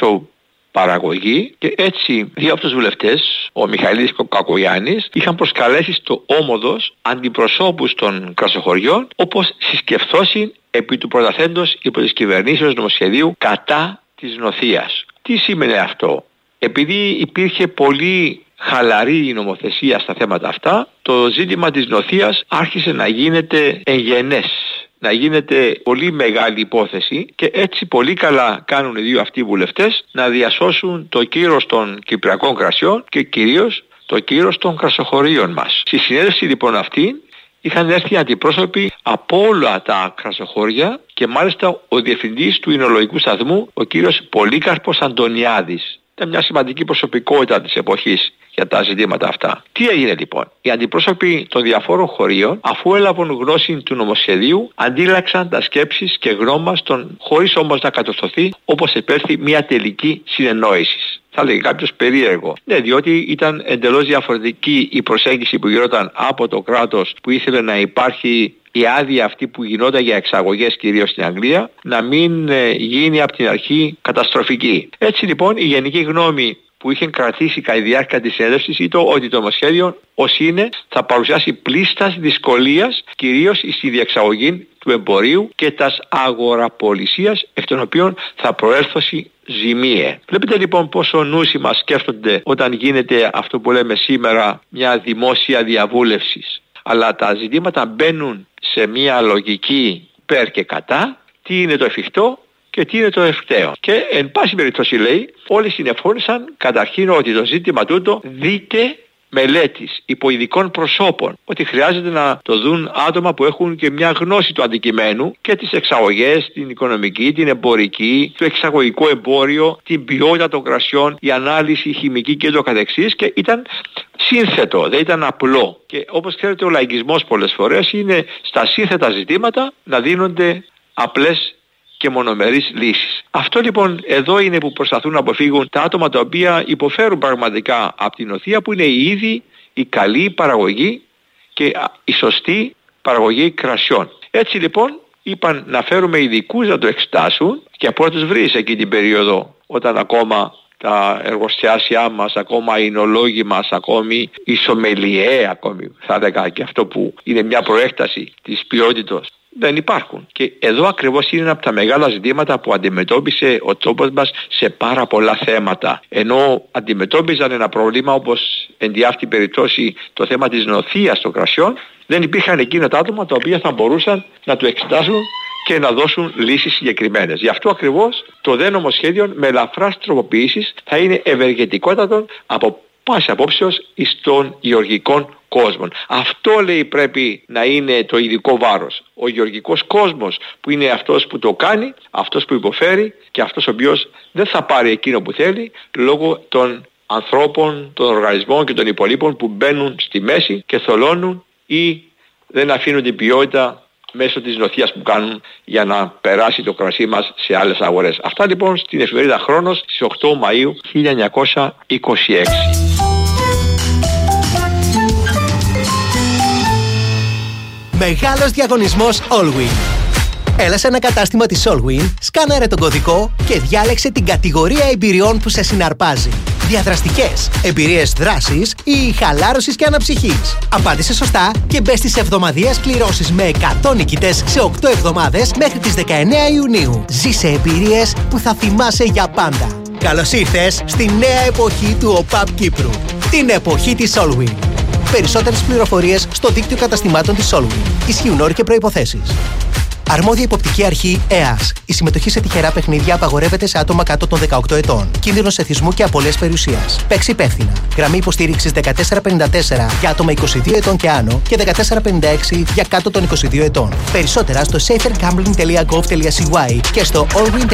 κρασοπαραγωγοί, και έτσι δύο από τους βουλευτές, ο Μιχαήλης και ο Κακογιάννης, είχαν προσκαλέσει στο Όμοδος αντιπροσώπους των κρασοχωριών, όπως συσκεφθώσιν επί του προταθέντος υπό της κυβερνήσεως νομοσχεδίου κατά της νοθείας. Τι σήμαινε αυτό? Επειδή υπήρχε πολύ χαλαρή η νομοθεσία στα θέματα αυτά, το ζήτημα της νοθείας άρχισε να γίνεται εγγενές, να γίνεται πολύ μεγάλη υπόθεση, και έτσι πολύ καλά κάνουν οι δύο αυτοί βουλευτές να διασώσουν το κύρος των κυπριακών κρασιών και κυρίως το κύρος των κρασοχωρίων μας. Στη συνέλευση λοιπόν αυτή είχαν έρθει αντιπρόσωποι από όλα τα κρασοχώρια και μάλιστα ο διευθυντής του Ινολογικού Σταθμού, ο κύριος Πολύκαρπος Αντωνιάδης. Ήταν μια σημαντική προσωπικότητα της εποχής για τα ζητήματα αυτά. Τι έγινε λοιπόν? Οι αντιπρόσωποι των διαφόρων χωρίων, αφού έλαβαν γνώση του νομοσχεδίου, αντίλαξαν τα σκέψεις και γνώμας των, χωρίς όμως να κατορθωθεί όπως επέρθει μια τελική συνεννόηση. Θα λέγει κάποιος περίεργο. Ναι, διότι ήταν εντελώς διαφορετική η προσέγγιση που γινόταν από το κράτος, που ήθελε να υπάρχει η άδεια αυτή που γινόταν για εξαγωγές κυρίως στην Αγγλία, να μην γίνει από την αρχή καταστροφική. Έτσι λοιπόν η γενική γνώμη που είχε κρατήσει κατά τη διάρκεια της συνέλευσης ήταν ότι το νομοσχέδιο ως είναι θα παρουσιάσει πλήστας δυσκολίας κυρίως στη διεξαγωγή του εμπορίου και τας αγοραπολισίας, εκ των οποίων θα προέλθωσει ζημίε. Βλέπετε λοιπόν πόσο νούσοι μας σκέφτονται όταν γίνεται αυτό που λέμε σήμερα μια δημόσια διαβούλευση. Αλλά τα ζητήματα μπαίνουν σε μια λογική υπέρ και κατά, τι είναι το εφικτό και τι είναι το ευκταίο. Και εν πάση περιπτώσει λέει, όλοι συνεφώνησαν καταρχήν ότι το ζήτημα τούτο δείται μελέτης υπό ειδικών προσώπων, ότι χρειάζεται να το δουν άτομα που έχουν και μια γνώση του αντικειμένου και τις εξαγωγές, την οικονομική, την εμπορική, το εξαγωγικό εμπόριο, την ποιότητα των κρασιών, η ανάλυση, η χημική και το καθεξής, και ήταν σύνθετο, δεν ήταν απλό. Και όπως ξέρετε ο λαϊκισμός πολλές φορές είναι στα σύνθετα ζητήματα να δίνονται απλές και μονομερείς λύσεις. Αυτό λοιπόν εδώ είναι που προσπαθούν να αποφύγουν τα άτομα τα οποία υποφέρουν πραγματικά από την νοθεία, που είναι η ήδη η καλή παραγωγή και η σωστή παραγωγή κρασιών. Έτσι λοιπόν είπαν να φέρουμε ειδικούς να το εξετάσουν, και από τους βρεις εκεί την περίοδο όταν ακόμα τα εργοστάσια μας, ακόμα οι εινολόγοι μας, ακόμη οι σομελιέ, ακόμη θα έλεγα και αυτό που είναι μια προέκταση της ποιότητας, δεν υπάρχουν. Και εδώ ακριβώς είναι ένα από τα μεγάλα ζητήματα που αντιμετώπισε ο τόπος μας σε πάρα πολλά θέματα. Ενώ αντιμετώπιζαν ένα πρόβλημα όπως εν τη αυτή περιπτώσει το θέμα της νοθείας των κρασιών, δεν υπήρχαν εκείνα τα άτομα τα οποία θα μπορούσαν να το εξετάσουν και να δώσουν λύσεις συγκεκριμένες. Γι' αυτό ακριβώς το δε νομοσχέδιο με ελαφράς τροποποιήσεις θα είναι ευεργετικότατο από πάση απόψεως στον γεωργικών κόσμων. Αυτό λέει πρέπει να είναι το ειδικό βάρος. Ο γεωργικός κόσμος που είναι αυτός που το κάνει, αυτός που υποφέρει και αυτός ο οποίος δεν θα πάρει εκείνο που θέλει λόγω των ανθρώπων, των οργανισμών και των υπολείπων που μπαίνουν στη μέση και θολώνουν ή δεν αφήνουν την ποιότητα μέσω της νοθείας που κάνουν για να περάσει το κρασί μας σε άλλες αγορές. Αυτά λοιπόν στην εφημερίδα Χρόνος στις 8 Μαΐου 1926. Μεγάλος διαγωνισμός Allwyn. Έλα σε ένα κατάστημα της Allwyn, σκάναρε τον κωδικό και διάλεξε την κατηγορία εμπειριών που σε συναρπάζει. Διαδραστικές, εμπειρίες δράσης ή χαλάρωσης και αναψυχής. Απάντησε σωστά και μπες στις εβδομαδιαίες κληρώσεις με 100 νικητές σε 8 εβδομάδες μέχρι τις 19 Ιουνίου. Ζήσε εμπειρίες που θα θυμάσαι για πάντα. Καλώς ήρθες στη νέα εποχή του ΟΠΑΠ Κύπρου. Την εποχή της Allwyn. Περισσότερες πληροφορίες στο δίκτυο καταστημάτων της Allwyn. Ισχύουν όροι και προϋποθέσεις. Αρμόδια υποπτική αρχή ΕΑΣ. Η συμμετοχή σε τυχερά παιχνίδια απαγορεύεται σε άτομα κάτω των 18 ετών. Κίνδυνος εθισμού και απώλειας περιουσίας. Παίξει υπεύθυνα. Γραμμή υποστήριξης 1454 για άτομα 22 ετών και άνω και 1456 για κάτω των 22 ετών. Περισσότερα στο safergambling.gov.cy και στο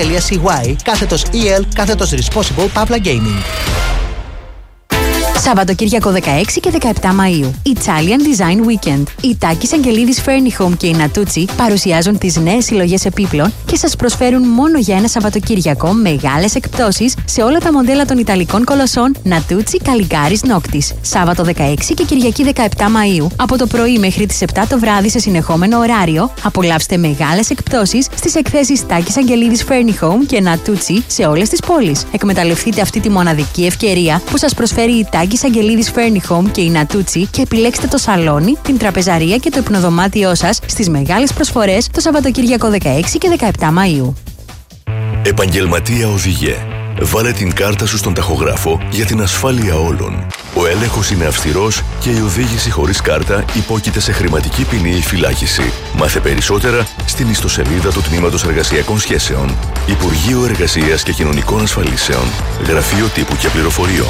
allwin.cy/EL/responsible Pavla Gaming. Σαββατοκύριακο 16 και 17 Μαΐου. Italian Design Weekend. Η Τάκης Αγγελίδης Furni Home και η Natuzzi παρουσιάζουν τις νέες συλλογές επίπλων και σας προσφέρουν μόνο για ένα Σαββατοκύριακο μεγάλες εκπτώσεις σε όλα τα μοντέλα των Ιταλικών κολοσσών Natuzzi, Caligaris, Noctis. Σάββατο 16 και Κυριακή 17 Μαΐου. Από το πρωί μέχρι τις 7 το βράδυ σε συνεχόμενο ωράριο, απολαύστε μεγάλες εκπτώσεις στις εκθέσεις Τάκης Αγγελίδης Furni Home και Natuzzi σε όλες τις πόλεις. Εκμεταλλευτείτε αυτή τη μοναδική ευκαιρία που σας προσφέρει η Τάκης Αγγελίδης Furni Home και η Natuzzi και επιλέξτε το σαλόνι, την τραπεζαρία και το υπνοδωμάτιό σας στις μεγάλες προσφορές το Σαββατοκύριακο 16 και 17 Μαΐου. Επαγγελματία οδηγέ. Βάλε την κάρτα σου στον ταχογράφο για την ασφάλεια όλων. Ο έλεγχος είναι αυστηρός και η οδήγηση χωρίς κάρτα υπόκειται σε χρηματική ποινή ή φυλάκιση. Μάθε περισσότερα στην ιστοσελίδα του Τμήματος Εργασιακών Σχέσεων. Υπουργείο Εργασίας και Κοινωνικών Ασφαλίσεων. Γραφείο Τύπου και Πληροφοριών.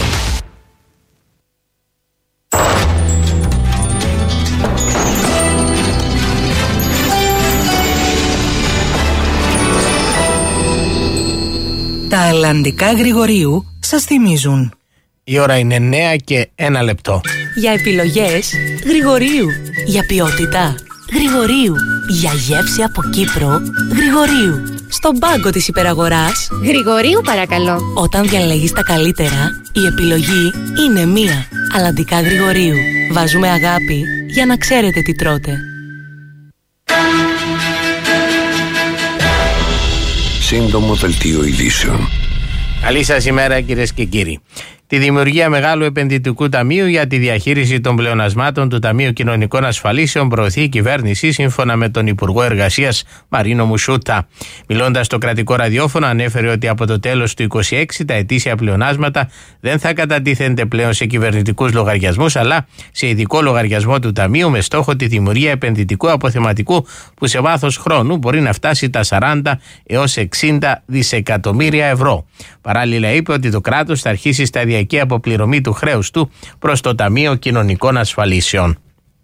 Τα αλλαντικά Γρηγορίου σας θυμίζουν. Η ώρα είναι 9 και 1 λεπτό. Για επιλογές Γρηγορίου. Για ποιότητα Γρηγορίου. Για γεύση από Κύπρο Γρηγορίου. Στον πάγκο της υπεραγοράς Γρηγορίου παρακαλώ. Όταν διαλέγεις τα καλύτερα, η επιλογή είναι μία. Αλλαντικά Γρηγορίου. Βάζουμε αγάπη για να ξέρετε τι τρώτε. Σύντομο δελτίο ειδήσεων. Καλή σας ημέρα κυρίες και κύριοι. Τη δημιουργία μεγάλου επενδυτικού ταμείου για τη διαχείριση των πλεονασμάτων του Ταμείου Κοινωνικών Ασφαλίσεων προωθεί η κυβέρνηση, σύμφωνα με τον Υπουργό Εργασίας Μαρίνο Μουσούτα. Μιλώντας στο κρατικό ραδιόφωνο, ανέφερε ότι από το τέλος του 2026 τα ετήσια πλεονάσματα δεν θα κατατίθενται πλέον σε κυβερνητικούς λογαριασμούς, αλλά σε ειδικό λογαριασμό του Ταμείου, με στόχο τη δημιουργία επενδυτικού αποθεματικού που σε βάθος χρόνου μπορεί να φτάσει τα 40 έως 60 δισεκατομμύρια ευρώ. Παράλληλα, είπε ότι το κράτος θα αρχίσει σταδιακή αποπληρωμή του χρέους του προς το Ταμείο Κοινωνικών Ασφαλίσεων.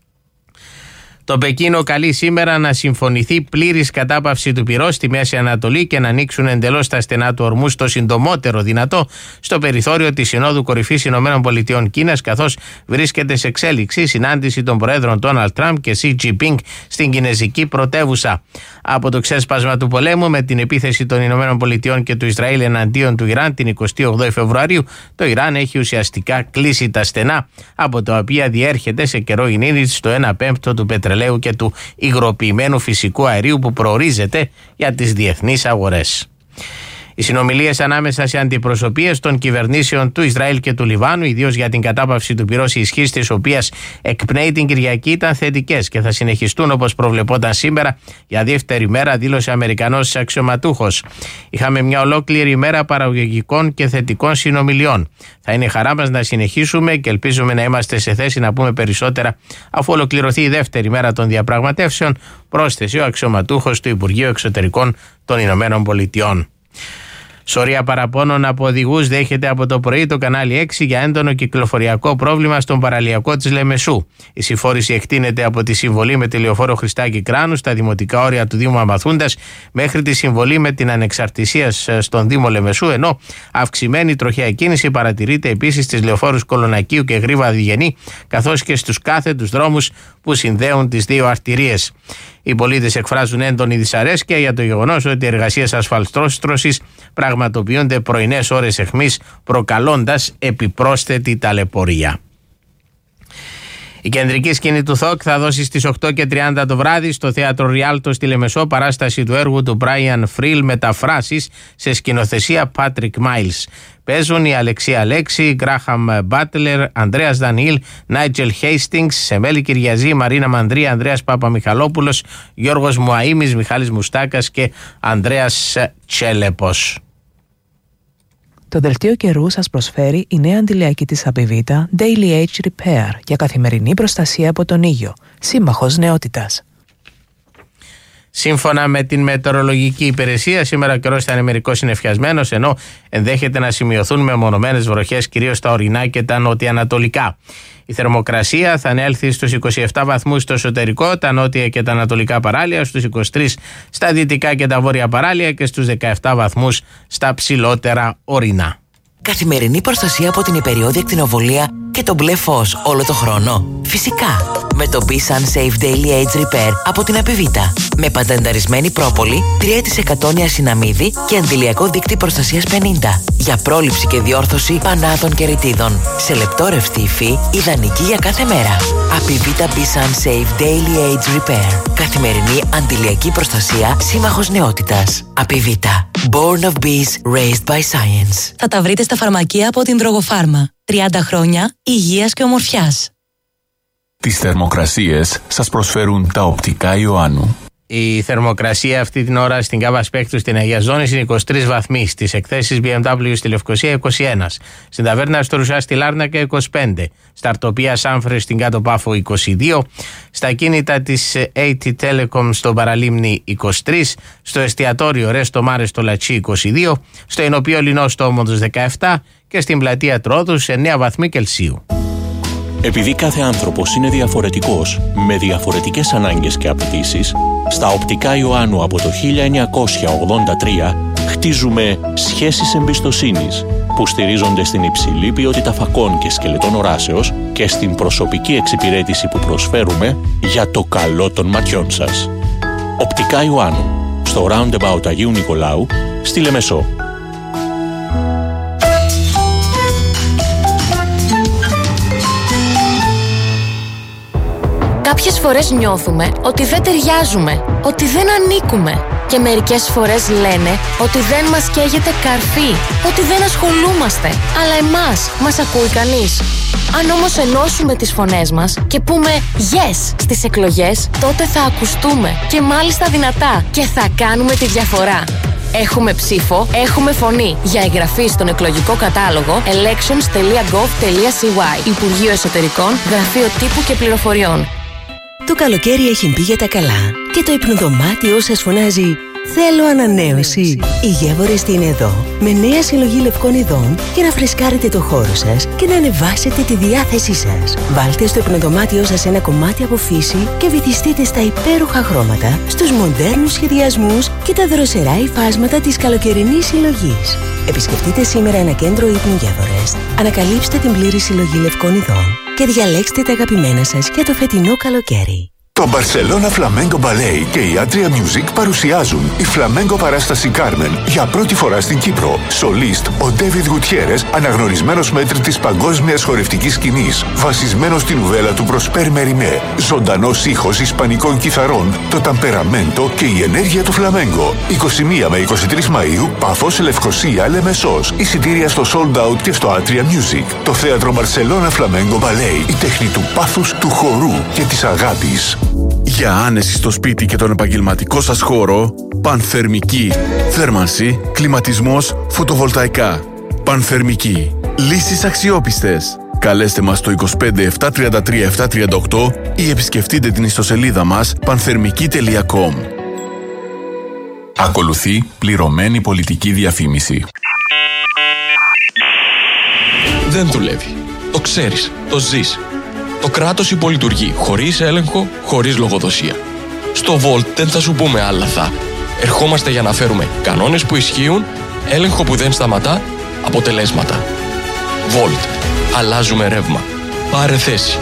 Το Πεκίνο καλεί σήμερα να συμφωνηθεί πλήρης κατάπαυση του πυρός στη Μέση Ανατολή και να ανοίξουν εντελώς τα στενά του ορμού το συντομότερο δυνατό στο περιθώριο της Συνόδου Κορυφής ΗΠΑ-Κίνας, καθώς βρίσκεται σε εξέλιξη η συνάντηση των Προέδρων Ντόναλντ Τραμπ και Σι Τζινπίνγκ στην κινεζική πρωτεύουσα. Από το ξέσπασμα του πολέμου με την επίθεση των ΗΠΑ και του Ισραήλ εναντίον του Ιράν την 28η Φεβρουαρίου, το Ιράν έχει ουσιαστικά κλείσει τα στενά, από τα οποία διέρχεται σε καιρό ινίδης το 1/5 του πετρελαίου και του υγροποιημένου φυσικού αερίου που προορίζεται για τις διεθνείς αγορές. Οι συνομιλίες ανάμεσα σε αντιπροσωπείες των κυβερνήσεων του Ισραήλ και του Λιβάνου, ιδίως για την κατάπαυση του πυρός, η ισχύς της οποίας εκπνέει την Κυριακή, ήταν θετικές και θα συνεχιστούν όπως προβλεπόταν σήμερα για δεύτερη μέρα, δήλωσε Αμερικανός αξιωματούχος. Είχαμε μια ολόκληρη μέρα παραγωγικών και θετικών συνομιλιών. Θα είναι χαρά μας να συνεχίσουμε και ελπίζουμε να είμαστε σε θέση να πούμε περισσότερα αφού ολοκληρωθεί η δεύτερη μέρα των διαπραγματεύσεων, πρόσθεσε ο αξιωματούχος του Υπουργείου Εξωτερικών των Ηνωμένων Πολιτειών. Σωρία παραπώνων από οδηγούς δέχεται από το πρωί το κανάλι 6 για έντονο κυκλοφοριακό πρόβλημα στον παραλιακό της Λεμεσού. Η συμφόρηση εκτείνεται από τη συμβολή με τη λεωφόρο Χριστάκη Κράνου στα δημοτικά όρια του Δήμου Αμαθούντας μέχρι τη συμβολή με την ανεξαρτησία στον Δήμο Λεμεσού, ενώ αυξημένη τροχαία κίνηση παρατηρείται επίσης στις λεωφόρους Κολονακίου και Γρήβα Διγενή, καθώς και στους κάθετους δρόμους που συνδέουν τις δύο αρτηρίες. Οι πολίτες εκφράζουν έντονη δυσαρέσκεια για το γεγονός ότι οι εργασίες ασφαλτόστρωσης πραγματοποιούνται πρωινές ώρες αιχμής, προκαλώντας επιπρόσθετη ταλαιπωρία. Η κεντρική σκηνή του ΘΟΚ θα δώσει στις 8:30 το βράδυ στο Θέατρο Ριάλτο στη Λεμεσό παράσταση του έργου του Brian Friel «Μεταφράσεις» σε σκηνοθεσία Patrick Miles. Παίζουν η Αλεξία Αλέξη, Γκράχαμ Μπάτλερ, Ανδρέας Δανιήλ, Νάιτζελ Χέιστινγκς, Σεμέλη Κυριαζή, Μαρίνα Μανδρή, Ανδρέας Παπαμιχαλόπουλος, Γιώργος Μουαΐμης, Μιχάλης Μουστάκας και Ανδρέας Τσέλεπος. Το δελτίο καιρού σας προσφέρει η νέα αντιλιακή της Απιβίτα Daily Age Repair για καθημερινή προστασία από τον ήλιο. Σύμμαχος νεότητας. Σύμφωνα με την μετεωρολογική υπηρεσία, σήμερα ο καιρός θα είναι μερικώς συννεφιασμένος, ενώ ενδέχεται να σημειωθούν μεμονωμένες βροχές κυρίως στα ορεινά και τα νοτιοανατολικά. Η θερμοκρασία θα ανέλθει στους 27 βαθμούς στο εσωτερικό, τα νότια και τα ανατολικά παράλια, στους 23 στα δυτικά και τα βόρεια παράλια και στους 17 βαθμούς στα ψηλότερα ορεινά. Καθημερινή προστασία από την υπεριόδια ακτινοβολία και το μπλε φως όλο το χρόνο. Φυσικά, με το B-Sun Safe Daily Age Repair από την Apivita. Με πατενταρισμένη πρόπολη, 3% νιασιναμίδι και αντιλιακό δείκτη προστασίας 50. Για πρόληψη και διόρθωση πανάδων και ρητίδων. Σε λεπτό ρευστή υφή, ιδανική για κάθε μέρα. Apivita B-Sun Safe Daily Age Repair. Καθημερινή αντιλιακή προστασία, σύμμαχος νεότητας. Apivita. Born of bees, raised by science. Θα τα βρείτε στα φαρμακεία από την Drogopharma. 30 χρόνια υγείας και ομορφιάς. Τις θερμοκρασίες σας προσφέρουν τα οπτικά Ιωάννου. Η θερμοκρασία αυτή την ώρα στην Κάβα Σπέκτου στην Αγία Ζώνης είναι 23 βαθμοί. Στις εκθέσεις BMW στη Λευκοσία 21. Στην Ταβέρνα στο Ρουσά στη Λάρνακα 25. Στα Αρτοπία Σάμφρε στην Κάτω Πάφο 22. Στα κίνητα της AT Telecom στο Παραλίμνη 23. Στο εστιατόριο Ρέστο Μάρε στο Λατσί 22. Στο Ενοπείο Λινό στο Όμοντος 17. Και στην πλατεία Τρόδους 9 βαθμοί Κελσίου. Επειδή κάθε άνθρωπος είναι διαφορετικός, με διαφορετικές ανάγκες και απαιτήσεις, στα οπτικά Ιωάννου από το 1983 χτίζουμε σχέσεις εμπιστοσύνης που στηρίζονται στην υψηλή ποιότητα φακών και σκελετών οράσεως και στην προσωπική εξυπηρέτηση που προσφέρουμε για το καλό των ματιών σας. Οπτικά Ιωάννου, στο Roundabout Αγίου Νικολάου, στη Λεμεσό. Κάποιες φορές νιώθουμε ότι δεν ταιριάζουμε, ότι δεν ανήκουμε. Και μερικές φορές λένε ότι δεν μας καίγεται καρφί, ότι δεν ασχολούμαστε. Αλλά εμάς μας ακούει κανείς? Αν όμως ενώσουμε τις φωνές μας και πούμε yes στις εκλογές, τότε θα ακουστούμε και μάλιστα δυνατά και θα κάνουμε τη διαφορά. Έχουμε ψήφο, έχουμε φωνή. Για εγγραφή στον εκλογικό κατάλογο elections.gov.cy. Υπουργείο Εσωτερικών, Γραφείο Τύπου και Πληροφοριών. Το καλοκαίρι έχει μπει για τα καλά και το υπνοδωμάτιό σας φωνάζει «Θέλω ανανέωση». Η Γεύορεστη είναι εδώ με νέα συλλογή λευκών ειδών για να φρεσκάρετε το χώρο σας και να ανεβάσετε τη διάθεσή σας. Βάλτε στο υπνοδωμάτιό σας ένα κομμάτι από φύση και βυθιστείτε στα υπέροχα χρώματα, στους μοντέρνους σχεδιασμούς και τα δροσερά υφάσματα της καλοκαιρινής συλλογής. Επισκεφτείτε σήμερα ένα κέντρο ύπνου Γεύορεστ, ανακαλύψτε την πλήρη συλλογή λευκών ειδών και διαλέξτε τα αγαπημένα σας για το φετινό καλοκαίρι. Το Barcelona Flamenco Ballet και η Adria Music παρουσιάζουν η φλαμέγκο παράσταση Carmen για πρώτη φορά στην Κύπρο. Σολίστ ο David Gutierrez, αναγνωρισμένος μέτρη της παγκόσμιας χορευτικής σκηνής, βασισμένος στην νουβέλα του Prosper Mérimée. Ζωντανός ήχος ισπανικών κιθαρών, το ταμπεραμέντο και η ενέργεια του φλαμέγκο. 21 με 23 Μαΐου, Πάφος, Λευκοσία, Λεμεσός. Εισιτήρια στο Sold Out και στο Adria Music. Το θέατρο Barcelona Flamenco Ballet, η τέχνη του πάθους, του χορού και της αγάπης. Για άνεση στο σπίτι και τον επαγγελματικό σας χώρο, Πανθερμική. Θέρμανση, κλιματισμός, φωτοβολταϊκά. Πανθερμική. Λύσεις αξιόπιστες. Καλέστε μας στο 25 733 738 ή επισκεφτείτε την ιστοσελίδα μας panthermiki.com. Ακολουθεί πληρωμένη πολιτική διαφήμιση. Δεν δουλεύει. Το ξέρεις. Το ζεις. Το κράτος υπολειτουργεί, χωρίς έλεγχο, χωρίς λογοδοσία. Στο Volt δεν θα σου πούμε άλλα θα. Ερχόμαστε για να φέρουμε κανόνες που ισχύουν, έλεγχο που δεν σταματά, αποτελέσματα. Volt. Αλλάζουμε ρεύμα. Πάρε θέση.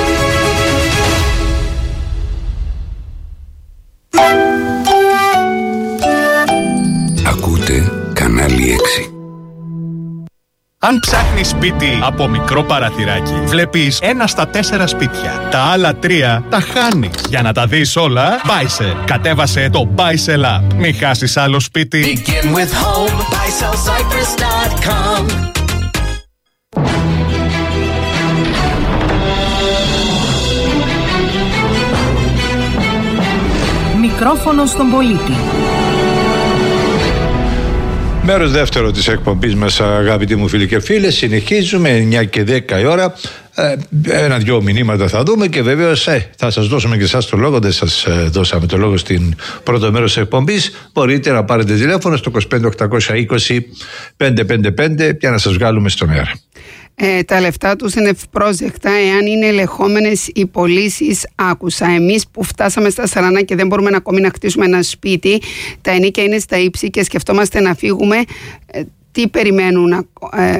Ακούτε κανάλι 6. Αν ψάχνεις σπίτι από μικρό παραθυράκι, βλέπεις 1 στα 4 σπίτια. Τα άλλα 3 τα χάνεις. Για να τα δεις όλα, Buysell. Κατέβασε το Buysell App. Μην χάσεις άλλο σπίτι. Begin with home, BuysellCyprus.com. Μικρόφωνο στον πολίτη. Μέρος δεύτερο της εκπομπής μας, αγαπητοί μου φίλοι και φίλες. Συνεχίζουμε 9 και 10 η ώρα. Ένα-δυο μηνύματα θα δούμε και βεβαίως θα σας δώσουμε και εσάς το λόγο. Δεν σας δώσαμε το λόγο στην πρώτο μέρος της εκπομπής. Μπορείτε να πάρετε τηλέφωνο στο 25-820-555 για να σας βγάλουμε στον αέρα. Τα λεφτά τους είναι ευπρόσδεκτα εάν είναι ελεγχόμενες οι πωλήσεις. Άκουσα, εμείς που φτάσαμε στα 40 και δεν μπορούμε ακόμη να χτίσουμε ένα σπίτι, τα ενοίκια είναι στα ύψη και σκεφτόμαστε να φύγουμε. Τι περιμένουν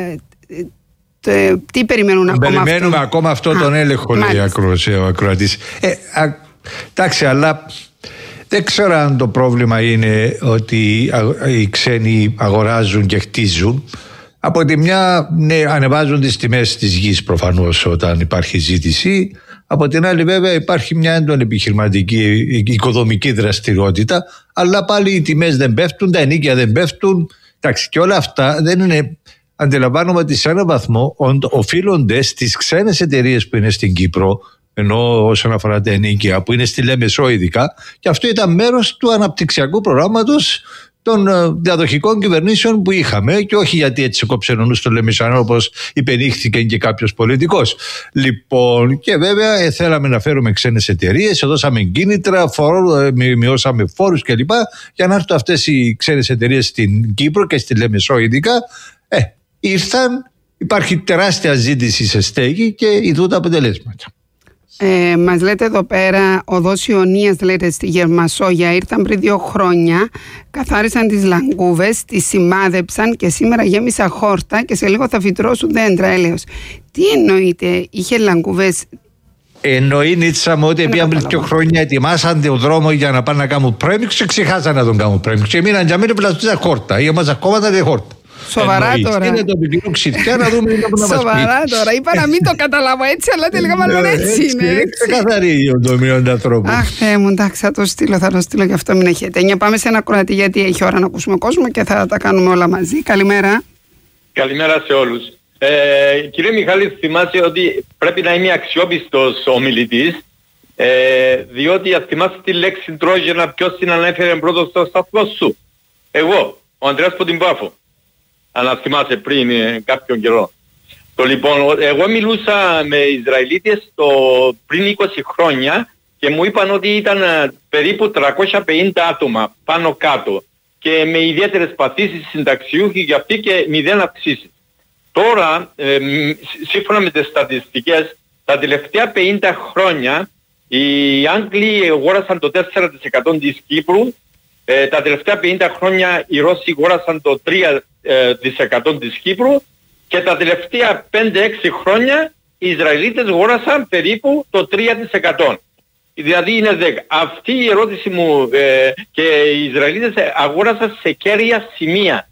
Περιμένουμε ακόμα αυτό τον έλεγχο, λέει ο ακροατής. Εντάξει, αλλά δεν ξέρω αν το πρόβλημα είναι ότι οι ξένοι αγοράζουν και χτίζουν. Από τη μια, ναι, ανεβάζουν τις τιμές της γης προφανώς όταν υπάρχει ζήτηση. Από την άλλη, βέβαια, υπάρχει μια έντονη επιχειρηματική, οικοδομική δραστηριότητα, αλλά πάλι οι τιμές δεν πέφτουν, τα ενοίκια δεν πέφτουν. Εντάξει, και όλα αυτά δεν είναι. Αντιλαμβάνομαι ότι σε έναν βαθμό οφείλονται στις ξένες εταιρείες που είναι στην Κύπρο, ενώ όσον αφορά τα ενοίκια που είναι στη Λέμεσό ειδικά, και αυτό ήταν μέρος του αναπτυξιακού προγράμματος των διαδοχικών κυβερνήσεων που είχαμε, και όχι γιατί έτσι κόψε ο νους στο Λεμεσανό όπως υπενήχθηκε και κάποιος πολιτικός. Λοιπόν, και βέβαια θέλαμε να φέρουμε ξένες εταιρείες, δώσαμε κίνητρα, μειώσαμε φόρους κλπ. Για να έρθουν αυτές οι ξένες εταιρείες στην Κύπρο και στη Λεμεσό ειδικά. Ήρθαν, υπάρχει τεράστια ζήτηση σε στέγη και ειδούν τα αποτελέσματα. Μας λέτε εδώ πέρα, οδός Ιωνίας λέτε στη Γερμασόγια, ήρθαν πριν 2 χρόνια, καθάρισαν τις λαγκούβες, τις σημάδεψαν και σήμερα γέμισα χόρτα και σε λίγο θα φυτρώσουν δέντρα, έλεος. Τι εννοείτε, είχε λαγκούβες? Εννοεί, Νίτσα μου, ότι πήγαν πριν 2 χρόνια, ετοιμάσαν τον δρόμο για να πάνε να κάνουν πρέμιξ και ξεχάσαν να τον κάνουν πρέμιξ και μείναν για μένα πλαστικά χόρτα, ή μας ακόμα δεν χόρτα. Σοβαρά τώρα. Είναι το πικρό ξυφτιά να δούμε να μας πει. Σοβαρά τώρα. Είπα να μην το καταλάβω έτσι, αλλά τελικά μάλλον έτσι είναι. Ξεκαθαρίζει ο ντομινόν ανθρώπου. Αχ, Θεέ μου, εντάξει, θα το στείλω και αυτό μην έχετε. Για πάμε σε ένα κροατή, γιατί έχει ώρα να ακούσουμε κόσμο και θα τα κάνουμε όλα μαζί. Καλημέρα. Καλημέρα σε όλους. Κύριε Μιχάλη, θυμάσαι ότι πρέπει να είμαι αξιόπιστος ομιλητής, διότι αν θυμάσαι τη λέξη Τρόγινα, ποιος την ανέφερε πρώτος στο σταθμό σου? Εγώ, ο Ανδρέας από την Πάφο. Αν θυμάσαι πριν κάποιον καιρό. Λοιπόν, εγώ μιλούσα με Ισραηλίτες πριν 20 χρόνια και μου είπαν ότι ήταν περίπου 350 άτομα πάνω κάτω και με ιδιαίτερες παθήσεις συνταξιούχοι για αυτοί και 0 αυξήσεις. Τώρα, σύμφωνα με τις στατιστικές, τα τελευταία 50 χρόνια οι Άγγλοι αγόρασαν το 4% της Κύπρου, τα τελευταία 50 χρόνια οι Ρώσοι αγόρασαν το 3% της Κύπρου και τα τελευταία 5-6 χρόνια οι Ισραηλίτες αγόρασαν περίπου το 3%. Δηλαδή είναι 10. Αυτή η ερώτηση μου, και οι Ισραηλίτες αγόρασαν σε κέρια σημεία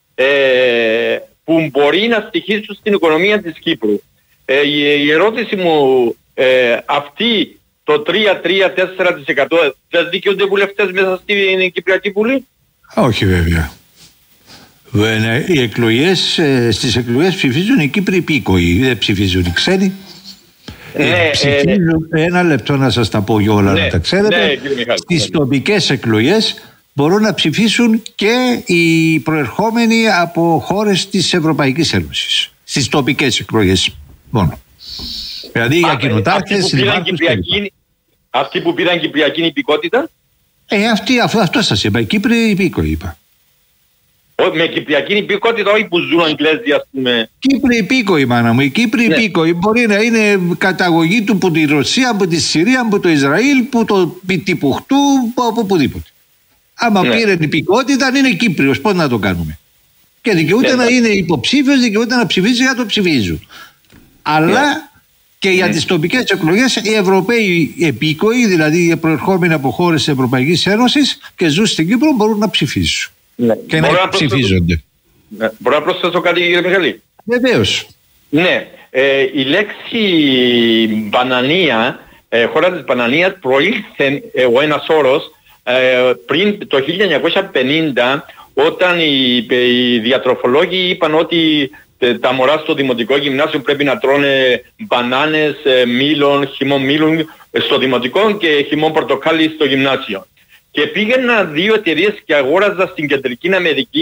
που μπορεί να στοιχήσουν στην οικονομία της Κύπρου. Η ερώτηση μου, αυτή το 3-4% δεν δικαιούνται βουλευτές μέσα στην Κυπριακή Βουλή? Όχι βέβαια. Οι εκλογές, στις εκλογές ψηφίζουν οι Κύπροι υπήκοοι, δεν ψηφίζουν οι ξένοι. Ψηφίζουν, ένα λεπτό να σας τα πω για όλα, να τα ξέρετε. Στις τοπικές εκλογές μπορούν να ψηφίσουν και οι προερχόμενοι από χώρες της Ευρωπαϊκής Ένωσης. Στις τοπικές εκλογές μόνο. Δηλαδή για κοινοτάρχες, αυτοί που πήραν κυπριακή υπηκότητα. Αυτό σας είπα, οι Κύπροι υπήκοοι είπα. Με κυπριακή υπηκότητα, όχι που ζουν Αγγλέζοι, ας πούμε. Κύπροι υπήκοοι, μάνα μου. Οι Κύπροι υπήκοοι μπορεί να είναι καταγωγή του από τη Ρωσία, από τη Συρία, από το Ισραήλ, από το Τιπουχτού, από οπουδήποτε. Άμα πήρε υπηκότητα, είναι Κύπριος. Πώς να το κάνουμε? Και δικαιούται να είναι υποψήφιος, δικαιούται να ψηφίζει για το ψηφίζουν. Αλλά και για τις τοπικές εκλογές οι Ευρωπαίοι επίκοοι, δηλαδή οι προερχόμενοι από χώρες της Ευρωπαϊκής Ένωσης και ζουν στην Κύπρο, μπορούν να ψηφίσουν. Και να ψηφίζονται. Μπορώ να προσθέσω κάτι, κύριε Μιχαλή? Βεβαίως. Ναι, η λέξη μπανανία, χώρα της μπανανίας, προήλθε ο ένας όρος πριν το 1950, όταν οι διατροφολόγοι είπαν ότι τα μωρά στο δημοτικό γυμνάσιο πρέπει να τρώνε μπανάνες, μήλων, χυμών μήλων στο δημοτικό και χυμών πορτοκάλι στο γυμνάσιο. Και πήγαιναν 2 εταιρείες και αγόραζαν στην Κεντρική Αμερική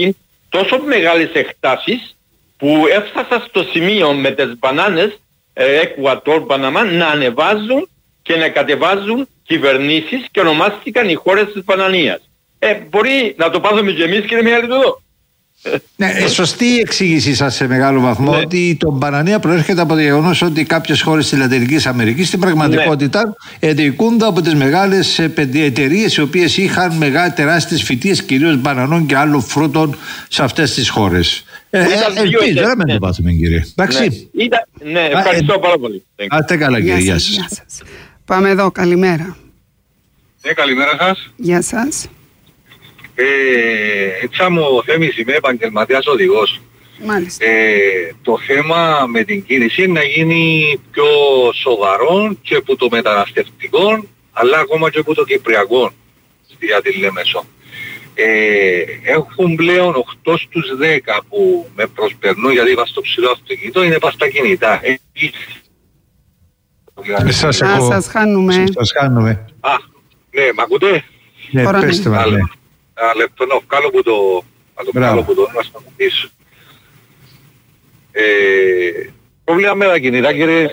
τόσο μεγάλες εκτάσεις που έφτασα στο σημείο με τις μπανάνες Εκουατόρ, Παναμά να ανεβάζουν και να κατεβάζουν κυβερνήσεις και ονομάστηκαν οι χώρες της Πανανίας. Μπορεί να το πάθουμε και εμείς, κύριε Μιχάλη, εδώ. Ναι, σωστή η εξήγησή σας σε μεγάλο βαθμό, ότι το μπανανία προέρχεται από το γεγονός ότι κάποιες χώρες της Λατινικής Αμερικής στην πραγματικότητα διοικούνται από τις μεγάλες εταιρείες οι οποίες είχαν τεράστιες φυτίες κυρίως μπανανών και άλλων φρούτων σε αυτές τις χώρες. Ελπίζω να μην το πάθουμε, κύριε. Εντάξει. Ναι, ευχαριστώ πάρα πολύ. Άστε καλά, κύριε. Γεια σας. Πάμε εδώ, καλημέρα. Καλημέρα σας. Γεια σας. Έτσι μου Θέμης, είμαι επαγγελματίας οδηγός. Μάλιστα. Το θέμα με την κίνηση είναι να γίνει πιο σοβαρό και από το μεταναστευτικό, αλλά ακόμα και από το κυπριακό για τη Λέμεσο. Έχουν πλέον 8 στους 10 που με προσπερνούν, γιατί είπα στο ψηλό αυτοκίνητο, είναι πας στα κινητά. Σας χάνουμε. Ναι, μ' ακούτε? Ναι, πέστε μας, ναι. Ένα λεπτό να βγάλω που το να σταματήσω. Πρόβλημα με τα κινητά, κύριε.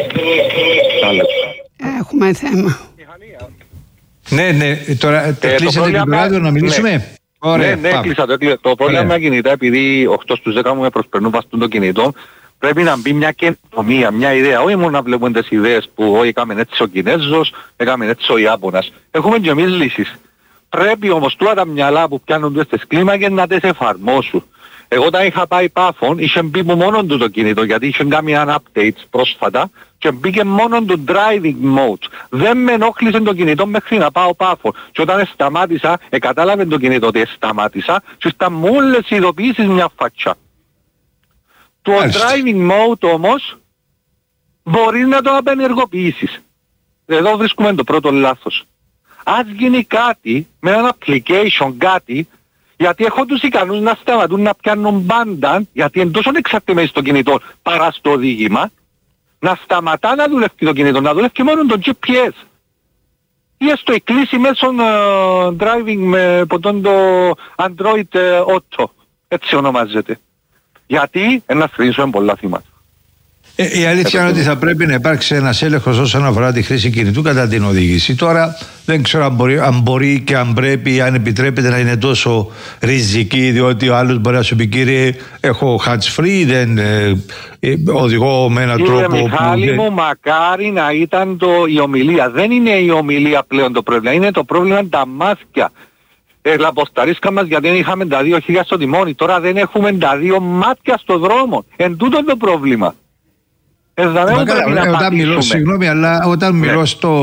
Έχουμε θέμα. Ναι, τώρα κλείσατε την ράδιο να μιλήσουμε. Ωραία, ναι, κλείσα το πρόβλημα με τα κινητά, επειδή 8 στους 10 μου με προσπερνούν βαστούν το κινητό, πρέπει να μπει μια καινοτομία, μια ιδέα. Όχι μόνο να βλέπουμε τις ιδέες που όχι έκαμε έτσι ο Κινέζος, έκαμε έτσι ο Ιάπωνας. Έχουμε και εμείς λύσεις. Πρέπει όμως τώρα τα μυαλά που πιάνουν στις κλίμακες να τις εφαρμόσουν. Εγώ όταν είχα πάει Πάφων, είχε μπει μόνο του το κινητό, γιατί είχε κάνει ένα update πρόσφατα και μπήκε μόνο το driving mode. Δεν με ενόχλησε το κινητό μέχρι να πάω Πάφων. Και όταν σταμάτησα, κατάλαβε το κινητό ότι σταμάτησα και ήταν μόλις ειδοποιήσεις μια φάτσα. Το driving mode όμως μπορεί να το απενεργοποιήσεις. Εδώ βρίσκουμε το πρώτο λάθος. Ας γίνει κάτι με ένα application, κάτι, γιατί έχω τους ικανούς να σταματούν να πιάνουν πάντα, γιατί είναι τόσο εξαρτημένοι στο κινητό παρά στο οδήγημα, να σταματά να δουλεύει το κινητό, να δουλεύει και μόνο το GPS. Ή έστω η κλίση μέσω driving με ποτόν το Android Auto, έτσι ονομάζεται. Γιατί να στρίζουμε πολλά θύματα. Η αλήθεια είναι ότι θα πρέπει να υπάρξει ένας έλεγχος όσον αφορά τη χρήση κινητού κατά την οδήγηση. Τώρα δεν ξέρω αν μπορεί και αν πρέπει, αν επιτρέπεται να είναι τόσο ριζική, διότι ο άλλος μπορεί να σου πει, κύριε, έχω hands free, δεν οδηγώ με έναν τρόπο. Κύριε Μιχάλη μου, μακάρι να ήταν η ομιλία. Δεν είναι η ομιλία πλέον το πρόβλημα, είναι το πρόβλημα τα μάτια. Λαποσταρίσκα μας γιατί είχαμε τα 2 χίλια στο τιμόνι, τώρα δεν έχουμε τα 2 μάτια στο δρόμο. Εν τούτο το πρόβλημα. Συγγνώμη, αλλά όταν μιλώ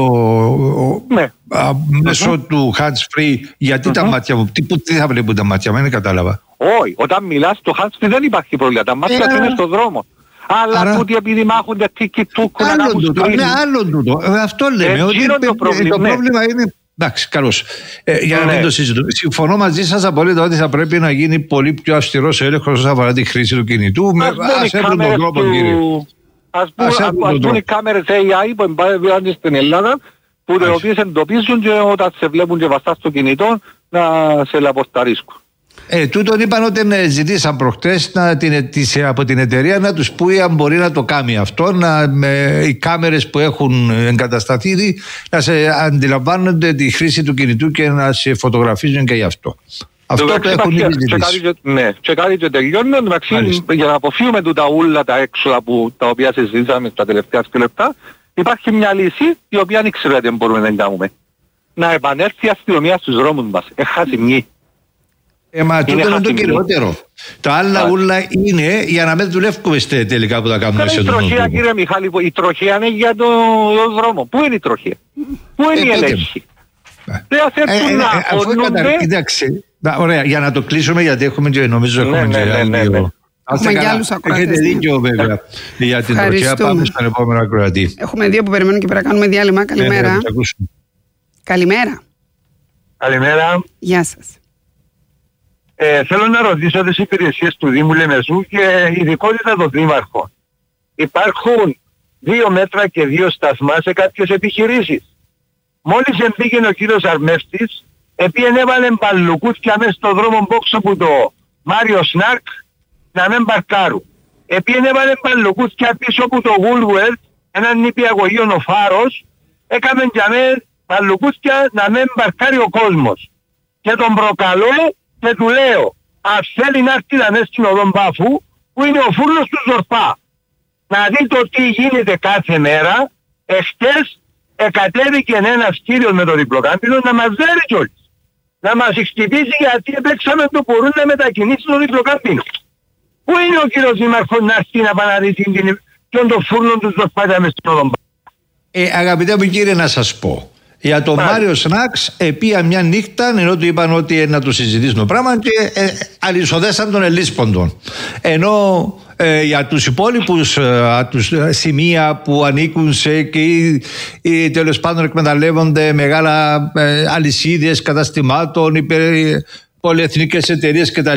μέσω του hands free, γιατί τα μάτια μου, τι θα βλέπουν τα μάτια μου, δεν κατάλαβα. Όχι, όταν μιλάς στο hands free δεν υπάρχει πρόβλημα, τα μάτια είναι στον δρόμο. Αλλά τούτοι επειδή μάχονται τίκι-τούκου να κάνουν στρίνει. Ναι, άλλον τούτο. Αυτό λέμε, ότι το πρόβλημα είναι... Εντάξει, καλώς. Για να μην το συζητούμε. Συμφωνώ μαζί σας απολύτω ότι θα πρέπει να γίνει πολύ πιο αυστηρός έλεγχος όσον αφορά τη χρήση του κινητού. Ας έχουν τον τρόπο, κύριε. Ας πούμε οι κάμερες AI που εμπáβιαν στην Ελλάδα, που οι οποίες εντοπίζουν και όταν σε βλέπουν και βαστά στο κινητό να σε λαποσταρίσκουν. Τούτον είπαν ότι ζητήσαν προχτές από την εταιρεία να τους πει αν μπορεί να το κάνει αυτό, οι κάμερες που έχουν εγκατασταθεί ήδη να σε αντιλαμβάνονται τη χρήση του κινητού και να σε φωτογραφίζουν και γι' αυτό. Αυτό το έχουν ήδη ζητήσει. Ναι, και κάτι και τελειώνει, για να αποφύγουμε τα ούλα τα έξοδα τα οποία συζητήσαμε στα τελευταία 2 λεπτά, υπάρχει μια λύση η οποία δεν ξέρω γιατί μπορούμε να κάνουμε. Να επανέλθει η αστυνομία στους δρόμους μας. Έχασε μη. Μα τούτο είναι το κυριότερο. Τα άλλα ούλα είναι για να μην δουλεύουμε τελικά που θα κάνουμε σε τον τροχέα, κύριε Μιχάλη, η τροχέα είναι για τον δρόμο. Πού είναι η τροχέα? Πού είναι η ελέγχη? Δεν αφαιρούν να απονούνται. Κοίταξε. Ωραία, για να το κλείσουμε, γιατί έχουμε και νομίζω έχουμε και άλλους ακροατές. Έχετε δίκιο βέβαια για την τροχέα. Πάμε στον επόμενο ακροατή. Έχουμε 2 που περιμένουν και πρέπει να κάνουμε διάλειμμα. Καλημέρα. Καλημέρα. Καλημέρα. Γεια σας. Θέλω να ρωτήσω τις υπηρεσίες του Δήμου Λεμεσού και ειδικότητα των δήμαρχων. Υπάρχουν 2 μέτρα και 2 σταθμά σε κάποιες επιχειρήσεις. Μόλις εμπήκε ο κύριος Αρμεύτης, επειδή έβαλε μπαλουκούθια μέσα στον δρόμο μπόξο που το Μάριο Σνακ να μην παρκάρουν. Επειδή έβαλε παλοκούθια πίσω από το Woolworth, έναν νηπιαγωγείο ο Φάρος, έκαμε για μένα παλοκούθια να μην παρκάρει ο κόσμος. Και τον προκαλώ και του λέω, ας θέλει να έρθει να μέσα στην οδόν Πάφου, που είναι ο φούρνος του Ζορπά. Να δει το τι γίνεται κάθε μέρα. Εχθές εκατέβηκε ένας κύριος με το διπλοκάμπινο να μας δέρει κιόλας. Να μας χτυπήσει γιατί επέξαμε το μπορούν να μετακινήσει το διπλοκάμπινο. Πού είναι ο κύριος Δήμαρχος να έρθει να παναδεί ποιον το φούρνο του Ζορπά μες στην οδόν Πάφου. Αγαπητέ μου κύριε, να σας πω. Για τον Μάριο Σναξ επία μια νύχτα, ενώ του είπαν ότι να του συζητήσουν το πράγμα και αλυσοδέσαν τον ελίσποντον. Ενώ για τους υπόλοιπους σημεία που ανήκουν σε ή τέλος πάντων εκμεταλλεύονται μεγάλα αλυσίδες καταστημάτων, πολυεθνικές εταιρείες κτλ.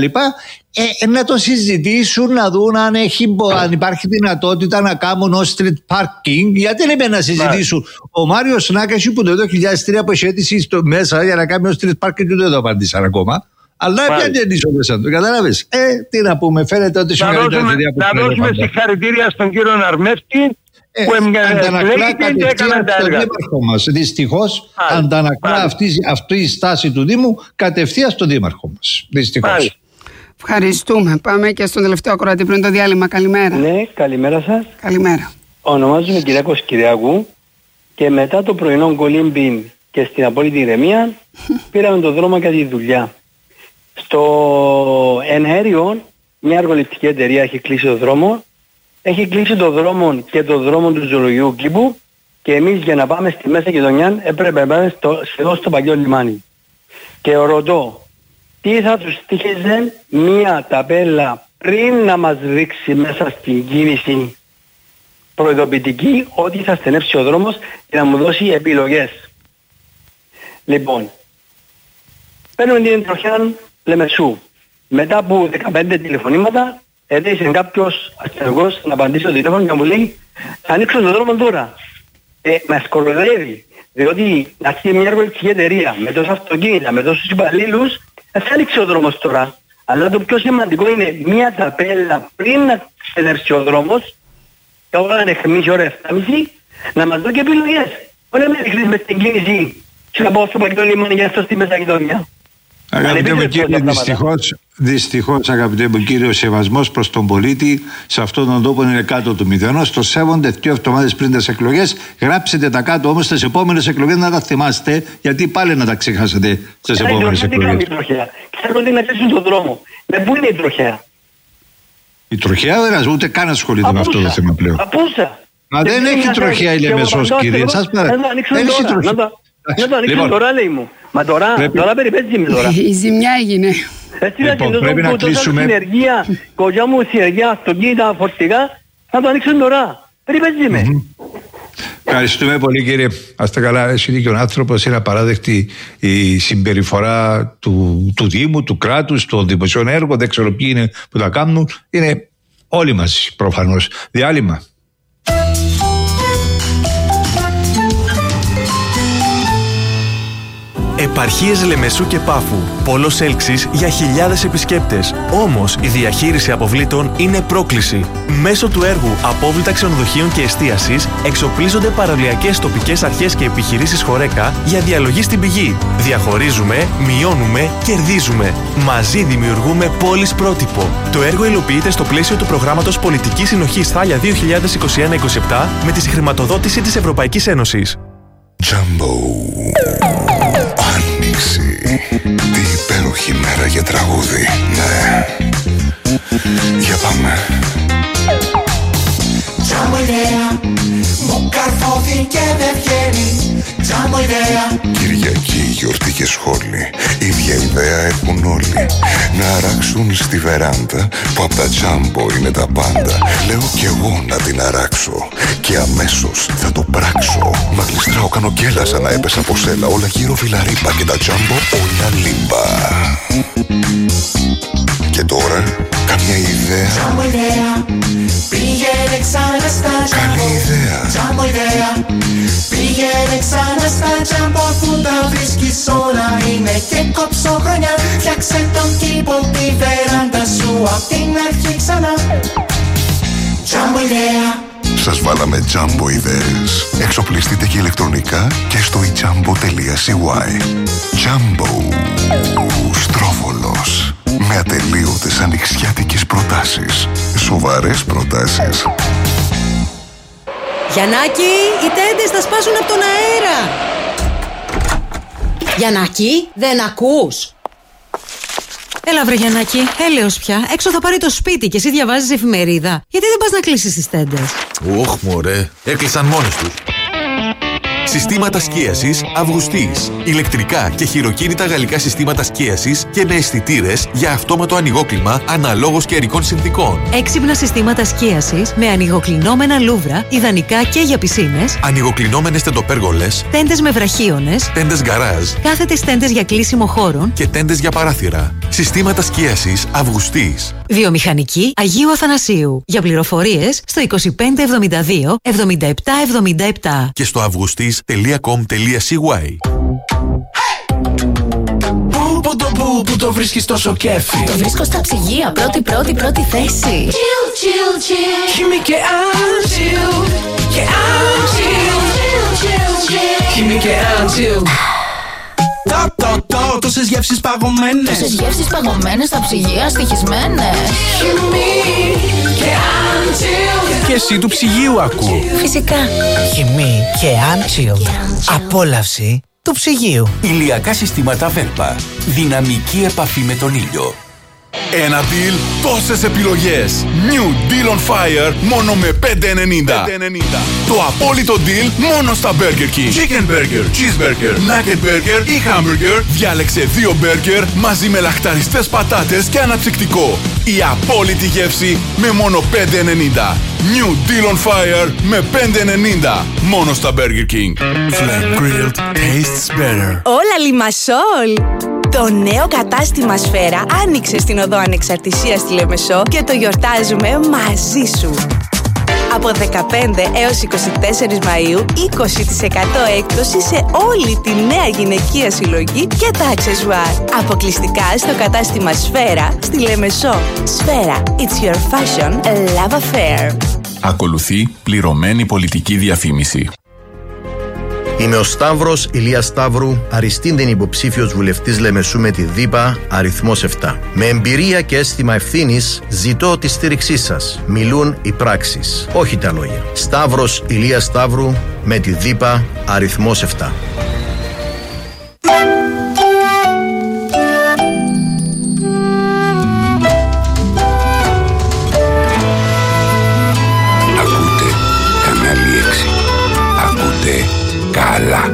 Να το συζητήσουν, να δουν αν υπάρχει δυνατότητα να κάνουν ως street parking. Γιατί λέμε να συζητήσουν. Ο Μάριος Σνάκ έχει που το 2003 που έχει αίτηση μέσα για να κάνει ως street parking και δεν το απαντήσαν ακόμα. Αλλά πια δεν είσοδεσαν το, καταλάβες. Τι να πούμε, φαίνεται ότι να δώσουμε συγχαρητήρια στον κύριο Αρμεύτη που αντανακλά κατευθείαν στον δήμαρχο μας. Δυστυχώς αντανακλά αυτή η στάση του Δήμου κατευθείαν στον δήμαρχο μας. Δυστυχώς. Ευχαριστούμε. Πάμε και στον τελευταίο ακροατή πριν το διάλειμμα. Καλημέρα. Ναι, καλημέρα σας. Καλημέρα. Ονομάζομαι Κυριάκος Κυριάκου και μετά το πρωινό κολύμπι και στην απόλυτη ηρεμία πήραμε τον δρόμο για τη δουλειά. Στο εναέριο μια αργοληπτική εταιρεία έχει κλείσει το δρόμο. Έχει κλείσει το δρόμο και το δρόμο του ζωολογικού κήπου και εμείς για να πάμε στη μέσα γειτονιά έπρεπε να πάμε σχεδόν στο παλιό λιμάνι. Και ρωτώ, τι θα τους τύχιζε μία ταπέλα πριν να μας ρίξει μέσα στην κίνηση προειδοποιητική ότι θα στενέψει ο δρόμος και να μου δώσει επιλογές. Λοιπόν, παίρνουμε την τροχιά Λεμεσού. Μετά από 15 τηλεφωνήματα έρχεται κάποιος αστυνομικός να απαντήσει στο τηλέφωνο και μου λέει θα ανοίξω τον δρόμο τώρα. Μας κοροϊδεύει. Διότι να έρθει μια εργοληπτική εταιρεία με τόσα αυτοκίνητα, με τόσους υπαλλήλους, θα ανοίξει ο δρόμος τώρα. Αλλά το πιο σημαντικό είναι μια ταπέλα πριν να στενέψει ο δρόμος, και όταν εχμίσει ώρα 7.30, να μας δω και επιλογές. Όχι να με ρίχνεις μες στην κίνηση και να πάω στο πακετό λιμάνι για να στο στη μέσα γειτονιά. Αγαπητέ μου κύριε, δυστυχώς αγαπητέ μου κύριε, ο σεβασμός προς τον πολίτη σε αυτόν τον τόπο είναι κάτω του μηδενός. Το σέβονται 2 εβδομάδες πριν τις εκλογές. Γράψετε τα κάτω όμως στις επόμενες εκλογές να τα θυμάστε, γιατί πάλι να τα ξεχάσετε στις επόμενες εκλογές. Ξέρω ότι να κλείσουν τον δρόμο. Πού είναι η τροχέα? Η τροχέα δεν ούτε καν ασχολείται με αυτό το θέμα πλέον. Απούσα. Μα δεν έχει τροχέα η Λεμεσός κύριε, σας παρακαλώ. Να το ανοίξουν τώρα λέει μου. Μα τώρα περιπέτει με τώρα. Η ζημιά έγινε. Έτσι να πρέπει να κλείσουμε. Συνεργεία, κοντιά μου συνεργεία, αυτοκίνητα, φορτηγά, να το ανοίξουν τώρα. Περιπέτει με. Ευχαριστούμε πολύ κύριε. Άστε καλά, εσύ δίκιο ο άνθρωπος, είναι απαράδεκτη η συμπεριφορά του Δήμου, του κράτους, των δημοσίων έργων, δεν ξέρω ποιοι είναι που τα κάνουν. Είναι όλοι μας προφανώς. Διάλειμμα. Επαρχίες Λεμεσού και Πάφου. Πόλος έλξης για χιλιάδες επισκέπτες. Όμως η διαχείριση αποβλήτων είναι πρόκληση. Μέσω του έργου Απόβλητα Ξενοδοχείων και Εστίασης εξοπλίζονται παραλιακές τοπικές αρχές και επιχειρήσεις Χορέκα για διαλογή στην πηγή. Διαχωρίζουμε, μειώνουμε, κερδίζουμε. Μαζί δημιουργούμε πόλεις πρότυπο. Το έργο υλοποιείται στο πλαίσιο του προγράμματος Πολιτικής Συνοχής Θάλια 2021-27 με τη συγχρηματοδότηση της Ευρωπαϊκής Ένωσης. Jumbo. Άνοιξη. Τι υπέροχη μέρα για τραγούδι. Ναι. Για πάμε. Jumbo ιδέα. Μου καρφώθηκε δεν βγαίνει. Jumbo ιδέα. Κυριακή, γιορτή και σχόλη. Ίδια ιδέα έχουν όλοι. Να αράξουν στη βεράντα που απ' τα Jumbo είναι τα πάντα. Λέω κι εγώ να την αράξω και αμέσως θα το πράξω. Μα γλιστράω, κάνω γκέλα σαν να έπεσα από σέλα. Όλα γύρω φιλαρίπα και τα Jumbo όλα λίμπα. Και τώρα καμιά ιδέα? Jumbo ιδέα. Πήγαινε ξανά στα Jumbo. Καλή ιδέα. Jumbo ιδέα. Πήγαινε ξανά στα Jumbo αφού τα βρίσκεις όλα είναι και κόψω χρονιά. Φτιάξε τον κήπο, τη βεράντα σου απ' την αρχή ξανά. Jumbo ιδέα. Σας βάλαμε Jumbo ιδέες. Εξοπλιστείτε και ηλεκτρονικά και στο ijambo.cy. Jumbo. Στρόβολος. Με ατελείωτες ανοιξιάτικες προτάσεις. Σοβαρές προτάσεις. Γιαννάκη, οι τέντες θα σπάσουν από τον αέρα. Γιαννάκη, δεν ακούς? Έλα βρε Γιαννάκη, έλεος πια. Έξω θα πάρει το σπίτι και εσύ διαβάζεις εφημερίδα. Γιατί δεν πας να κλείσεις τις τέντες? Ωχ μωρέ, έκλεισαν μόνες τους. Συστήματα σκίασης Αυγουστής. Ηλεκτρικά και χειροκίνητα γαλλικά συστήματα σκίασης και με αισθητήρες για αυτόματο ανοιγόκλιμα αναλόγως καιρικών συνθήκων. Έξυπνα συστήματα σκίασης με ανοιγοκλεινόμενα λούβρα, ιδανικά και για πισίνες. Ανοιγοκλεινόμενες τεντοπέργολες. Τέντες με βραχίονες. Τέντες γκαράζ. Κάθετες τέντες για κλείσιμο χώρων. Και τέντες για παράθυρα. Συστήματα σκίασης Αυγουστής. Βιομηχανική Αγίου Αθανασίου. Για πληροφορίες στο 2572 7777. Και στο augustis.com.cy. Πού το βρίσκεις τόσο κέφι? Το βρίσκω στα ψυγεία, πρώτη θέση. Kimi και Angel, και Angel, Kimi και Angel. Τόσες γεύσεις παγωμένες. Τόσες γεύσεις παγωμένες στα ψυγεία, στοιχισμένες. Kimi και Angel. Και εσύ του ψυγείου ακού. Φυσικά. Kimi και Angel. Απόλαυση του ψυγείου. Ηλιακά συστήματα Velpa. Δυναμική επαφή με τον ήλιο. Ένα deal, τόσες επιλογές. New Deal on Fire, μόνο με 5,90. Το απόλυτο deal μόνο στα Burger King. Chicken Burger, Cheeseburger, Nugget Burger ή Hamburger. Διάλεξε 2 burger μαζί με λαχταριστές πατάτες και αναψυκτικό. Η απόλυτη γεύση με μόνο 5,90. New Deal on Fire με 5,90. Μόνο στα Burger King. Flat grilled tastes better. Όλα Λιμασόλ! Το νέο κατάστημα Σφαίρα άνοιξε στην Οδό Ανεξαρτησίας στη Λεμεσό και το γιορτάζουμε μαζί σου. Από 15 έως 24 Μαΐου, 20% έκπτωση σε όλη τη νέα γυναικεία συλλογή και τα αξεσουάρ. Αποκλειστικά στο κατάστημα Σφαίρα στη Λεμεσό. Σφαίρα, it's your fashion love affair. Ακολουθεί πληρωμένη πολιτική διαφήμιση. Είμαι ο Σταύρος Ηλίας Σταύρου, αριστείντην υποψήφιος βουλευτής Λεμεσού με τη ΔΥΠΑ, αριθμός 7. Με εμπειρία και αίσθημα ευθύνης ζητώ τη στήριξή σας. Μιλούν οι πράξεις, όχι τα λόγια. Σταύρος Ηλίας Σταύρου με τη ΔΥΠΑ, αριθμός 7. Ακούτε κανάλι 6. Ακούτε καλά.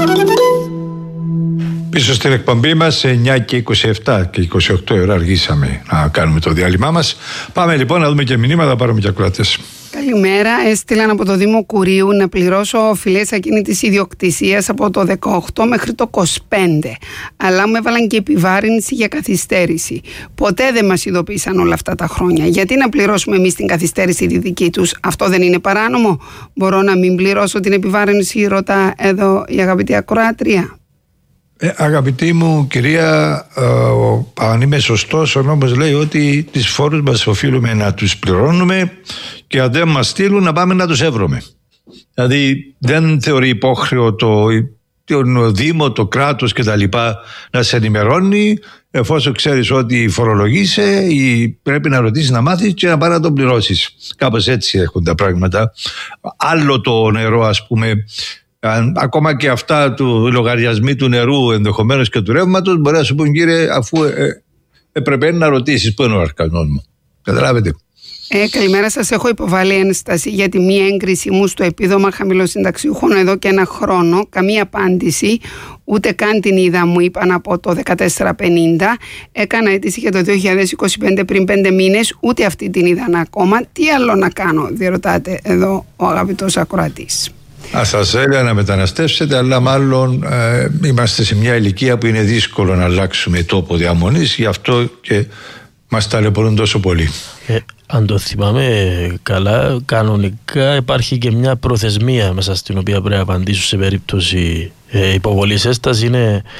Πίσω στην εκπομπή μας 9 και 27 και 28 ώρα αργήσαμε να κάνουμε το διάλειμμά μας. Πάμε λοιπόν να δούμε και μηνύματα, πάρουμε και ακροατές. Καλημέρα. Έστειλαν από το Δήμο Κουρίου να πληρώσω οφειλές ακίνητης ιδιοκτησίας από το 18 μέχρι το 25. Αλλά μου έβαλαν και επιβάρυνση για καθυστέρηση. Ποτέ δεν μας ειδοποίησαν όλα αυτά τα χρόνια. Γιατί να πληρώσουμε εμείς την καθυστέρηση τη δική τους? Αυτό δεν είναι παράνομο? Μπορώ να μην πληρώσω την επιβάρυνση? Ρωτά εδώ η αγαπητή ακροάτρια. Αγαπητή μου κυρία, αν είμαι σωστός, ο νόμος λέει ότι τις φόρους μας οφείλουμε να τους πληρώνουμε και αν δεν μας στείλουν να πάμε να τους έβρουμε. Δηλαδή δεν θεωρεί υπόχρεο το Δήμο, το κράτος και τα λοιπά να σε ενημερώνει, εφόσον ξέρεις ότι φορολογείσαι ή πρέπει να ρωτήσεις να μάθεις και να πάει να τον πληρώσεις. Κάπως έτσι έχουν τα πράγματα. Άλλο το νερό, ας πούμε. Ακόμα και αυτά του λογαριασμοί του νερού ενδεχομένως και του ρεύματος μπορεί να σου πούν, κύριε, αφού έπρεπε να ρωτήσεις πού είναι ο αρκανός μου. Καταλάβετε. Καλημέρα σας. Έχω υποβάλει ένσταση για τη μη έγκριση μου στο επίδομα χαμηλοσυνταξιούχων εδώ και ένα χρόνο. Καμία απάντηση. Ούτε καν την είδα, μου είπαν από το 1450. Έκανα αίτηση για το 2025 πριν 5 μήνες. Ούτε αυτή την είδαν ακόμα. Τι άλλο να κάνω, διερωτάτε εδώ ο αγαπητός ακροατής. Σας έλεγα να μεταναστεύσετε, αλλά μάλλον είμαστε σε μια ηλικία που είναι δύσκολο να αλλάξουμε τόπο διαμονής, γι' αυτό και μας ταλαιπωρούν τόσο πολύ. Αν το θυμάμαι καλά, κανονικά υπάρχει και μια προθεσμία μέσα στην οποία πρέπει να απαντήσω σε περίπτωση υποβολής έσταση. Είναι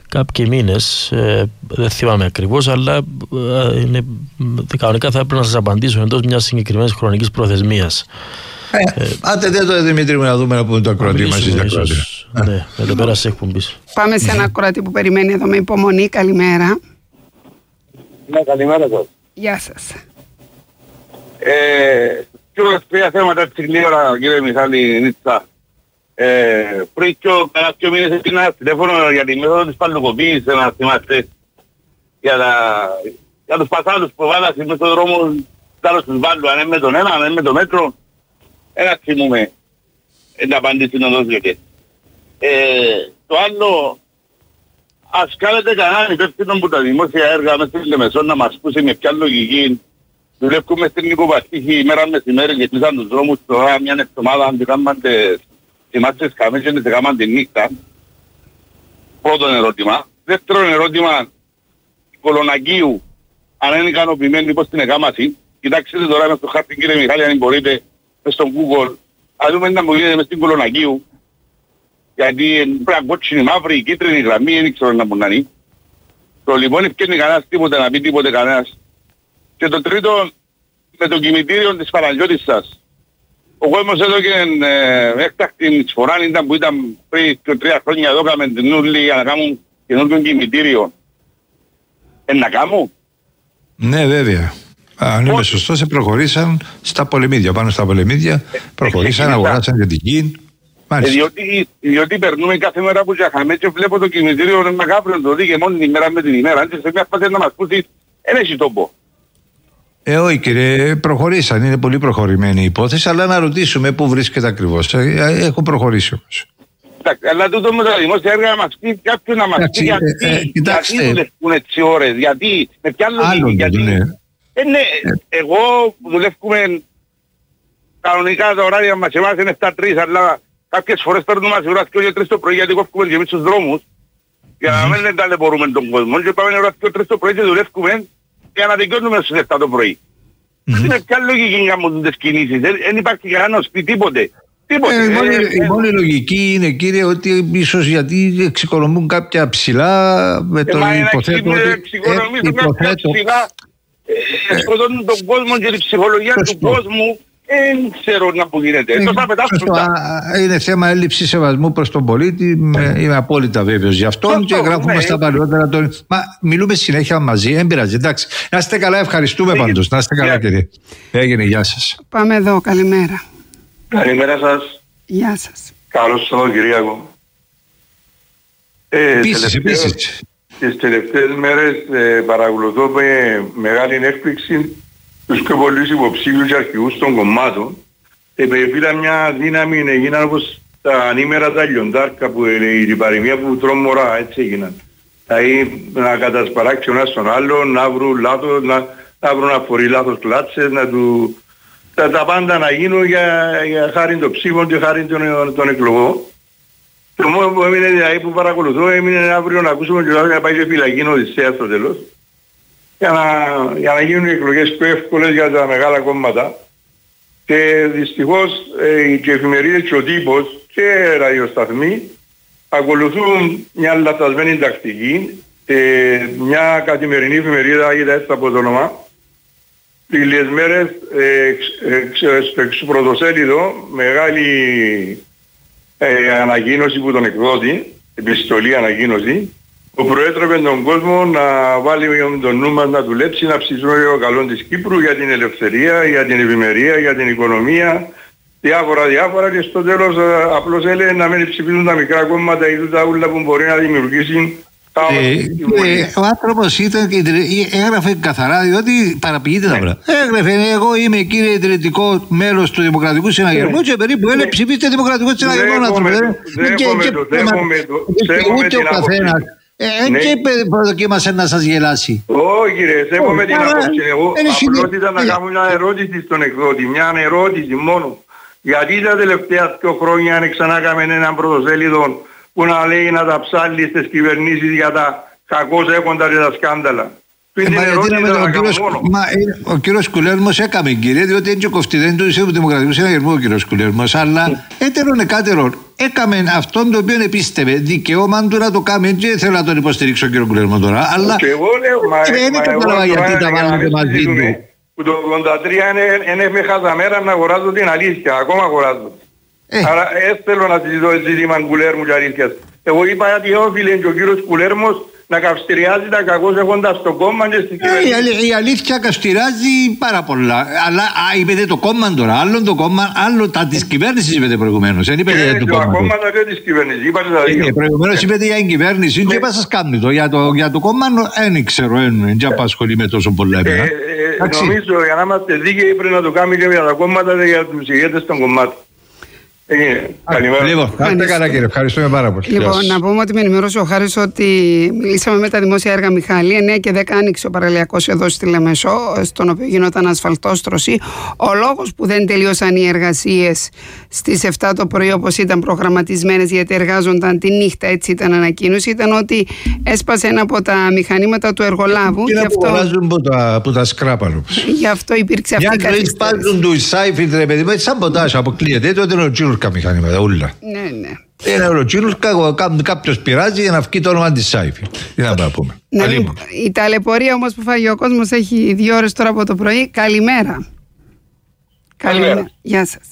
κάποιοι μήνες, δεν θυμάμαι ακριβώς, αλλά κανονικά θα έπρεπε να σας απαντήσω εντός μιας συγκεκριμένης χρονικής προθεσμίας. Άντε δεν το Δημήτρη μου να δούμε να πούμε το ακροατή μας. Ναι, με το πέρασε εκπομπής. Πάμε σε ένα ακροατή που περιμένει εδώ με υπομονή. Καλημέρα. Ναι, καλημέρα σας. Γεια σας. Κύριε τρία θέματα της ώρα, κύριε Μιχάλη Νίτσα. Πριν και μήνες έπινα ένα τηλέφωνο για τη μέθοδο της παλαιοκοπής, να θυμάστε, για τους πασάλους που βάλασαν μες στον δρόμο, τέλος τους βάλουν, αν είναι με τον ένα, αν είναι με το μέτρο, ένα θυμούμε, να απαντήσει να δώσετε. Το άλλο, ας κάνετε κανέναν υπεύθυνο που τα δημόσια έργα μέσα στη Λεμεσό να μας πούσε με ποια λογική. Δουλεύουμε στην Νικοπαστήχη ημέρα μεσημέρι και κλείσαν τους δρόμους τώρα μια εβδομάδα αν κάνετε θυμάστε σκαμές και δεν κάναν τη νύχτα. Πρώτον ερώτημα. Δεύτερον ερώτημα, Κολονακίου, αν είναι ικανοποιημένοι πως την εκάμαση. Κοιτάξτε τώρα μες στο χάρτη κύριε Μιχάλη αν μπορείτε, μες στον Google, αν δούμε να μου γίνεται μες στην Κολονακίου. Γιατί πρέπει να κότσινη μαύρη, κίτρινη γραμμή, δεν ξέρω να μπορεί να είναι. Το λοιπόν ευκαιρνεί κανένας τίποτε να πει τίποτε κανένας. Και το τρίτο, με το κημητήριο της Παναγιώτης σας. Ο κόσμος έδωκε έκτακτη σφορά ήταν που ήταν πριν 3 χρόνια εδώ κάμε την ούλη για να κάνουν καινούργιο κημητήριο. Να κάνουν. Ναι βέβαια. Αν είμαι σωστός, προχωρήσαν στα πολεμίδια. Πάνω στα πολεμίδια προχωρήσαν, αγοράσαν και την γη. Διότι περνούμε κάθε μέρα που είχαμε και βλέπω το κημητήριο να κάπρον το δει και μόνη την ημέρα με την ημέρα. Αν και σε μια φάση να μας πούσει, δεν έχει τόπο. Όχι κύριε, προχωρήσαν, είναι πολύ προχωρημένη η υπόθεση, αλλά να ρωτήσουμε πού βρίσκεται ακριβώς. Έχω προχωρήσει όμως. Αλλά τούτο με τα δημόσια έργα να μας πει κάποιον να μας πει γιατί δουλεύουν έτσι ώρες, γιατί, με ποια λογική, γιατί. Ναι, εγώ δουλεύουμε κανονικά τα ωράρια μας εμάς είναι 7-3, αλλά κάποιες φορές παίρνουμε μας ώρας και 3 το πρωί γιατί κόφουμε και εμείς στους δρόμους για να μην ταλαιπωρούμε τον κόσμο και πάμε ώρας και 3 το πρωί και δουλεύουμε για να δικαιώνουμε στις 7 το πρωί. Με ποια λογική κάνουν τις κινήσεις, δεν υπάρχει κανένα να πει τίποτε. Η μόνη λογική είναι κύριε ότι ίσως γιατί εξοικονομούν κάποια ψηλά με το υποθέτω ότι σκοτώνουν τον κόσμο και την ψυχολογία του κόσμου. Δεν ξέρω να που γίνεται. Είναι θέμα έλλειψη σεβασμού προς τον πολίτη. Είμαι απόλυτα βέβαιος γι' αυτό και γράφουμε στα παλαιότερα. Μα μιλούμε συνέχεια μαζί. Δεν πειράζει. Εντάξει. Να είστε καλά. Ευχαριστούμε πάντως. Να είστε καλά κύριε. Έγινε. Γεια σας. Πάμε εδώ. Καλημέρα. Καλημέρα σας. Γεια σας. Καλώς Σαββατοκυριακό. Επίσης. Τις τελευταίες μέρες παρακολουθώ με μεγάλη έκπληξη τους πιο πολλούς υποψήφιους και αρχηγούς των κομμάτων. Επιφύλλα μια δύναμη έγιναν όπως τα ανήμερα τα λιοντάρκα που η παροιμία που τρώνε μωρά, έτσι έγιναν. Δηλαδή να κατασπαράξει ο ένας τον άλλον, να βρουν λάθος, να βρουν αφορεί λάθος κλάτσες, τα πάντα να γίνουν για χάρη των ψήφων και χάρη των εκλογών. Το μόνο που έμεινε δηλαδή που παρακολουθώ έμεινε αύριο να ακούσουμε και να πάει σε φυλακή Οδυσσέα στο τέλος για να γίνουν οι εκλογές πιο εύκολες για τα μεγάλα κόμματα και δυστυχώς οι εφημερίδες και ο τύπος και ραδιοσταθμοί ακολουθούν μια λαθασμένη τακτική μια καθημερινή εφημερίδα είδα έτσι από το όνομα λίγες μέρες στο πρωτοσέλιδο μεγάλη ανακοίνωση που τον εκδότη, επιστολή ανακοίνωση, που προέτρεπε τον κόσμο να βάλει τον νου μας να δουλέψει, να ψηφίσει το καλό της Κύπρου για την ελευθερία, για την ευημερία, για την οικονομία, διάφορα και στο τέλος απλώς έλεγε να μην ψηφίσουν τα μικρά κόμματα ή τα ούλα που μπορεί να δημιουργήσει. Ο άνθρωπος έγραφε καθαρά διότι παραποιείται τα πράγματα. Έγραφε εγώ είμαι κύριε ιδρυτικό μέλος του Δημοκρατικού Συναγερμού και περίπου έλεγε ψηφίστε Δημοκρατικό Συναγερμό άνθρωπο. Ούτε ο καθένας. Και δοκίμασε να σας γελάσει. Όχι ρε, σέβομαι την άποψη. Εγώ απλώς ήταν να κάνω μια ερώτηση στον εκδότη. Μια ερώτηση μόνο. Γιατί τα τελευταία 2 χρόνια αν ξανά κάνουμε έναν πρωτοσέλιδο που να λέει να τα ψάλει στις κυβερνήσεις για τα κακώς έχοντα και τα σκάνδαλα. Ο κύριος Κουλέρμος έκαμε, κύριε, διότι έτσι κοφτεί, δεν το είσαι του Δημοκρατικού Συναγερμού ο κύριος Κουλέρμος, αλλά έτερον εκάτερον έκαμε αυτόν το οποίο επίστευε, δικαίωμα του να το κάνει. Δεν θέλω να τον υποστηρίξω ο κύριο Κουλέρμο τώρα, αλλά δεν καταλαβαίνω γιατί τα βάλετε μαζί του. Που το 83 είναι με χαζαμέρα να αγοράζω την αλήθεια, ακόμα αγοράζω. Άρα θέλω να συζητώ ζήτημα Κουλέρμου και αλήθειας. Εγώ είπα ότι όφιλε και ο κύριος Κουλέρμος να καυστηριάζει τα κακώς έχοντας το κόμμα και στην κυβέρνηση. Η αλήθεια καυστηριάζει πάρα πολλά. Αλλά είπετε το κόμμα τώρα, άλλο το κόμμα, άλλο τα της κυβέρνησης είπετε προηγουμένως. Δεν είπετε για το κόμμα. Τα κόμματα και της κυβέρνησης. Προηγουμένως είπετε για την κυβέρνηση και είπα σας κάνει το. Για το κόμμα δεν ξέρω, δεν απασχολεί με τόσο πολλά εμένα. Νομίζω για να είμαστε δίκαιοι πρέπει να το κάνουμε και για τα κόμματα και για τους ηγέτες των κομμάτων. Καλημέρα. Λοιπόν, καλά κύριε, ευχαριστούμε πάρα πολύ. Λοιπόν, να πούμε ότι με ενημέρωσε ο Χάρης ότι μιλήσαμε με τα δημόσια έργα Μιχάλη. 9 και 10 άνοιξε ο παραλιακός εδώ στη Λεμεσό, στον οποίο γινόταν ασφαλτόστρωση. Ο λόγος που δεν τελείωσαν οι εργασίες στις 7 το πρωί όπως ήταν προγραμματισμένες, γιατί εργάζονταν τη νύχτα, έτσι ήταν ανακοίνωση, ήταν ότι έσπασε ένα από τα μηχανήματα του εργολάβου. Και να απογοράζουν από τα σκράπα. Γι' αυτό υπήρξε αυτή η καθυστέρηση. Μια ζωή σπάζουν του Ισάιφιλ, ρε παιδί μου, έτσι σαμποτάζ αποκλείεται. Τότε είναι ο τσίρουρκα μηχανήματα, ούλα. Ναι. Είναι ο τσίρουρκα, κάποιος πειράζει για να βγει το όνομα της Ισάιφιλ. Τι να πούμε. Η ταλαιπωρία όμως που φάγει ο κόσμος έχει 2 ώρες τώρα από το πρωί. Καλημέρα. Καλημέρα. Γεια σας.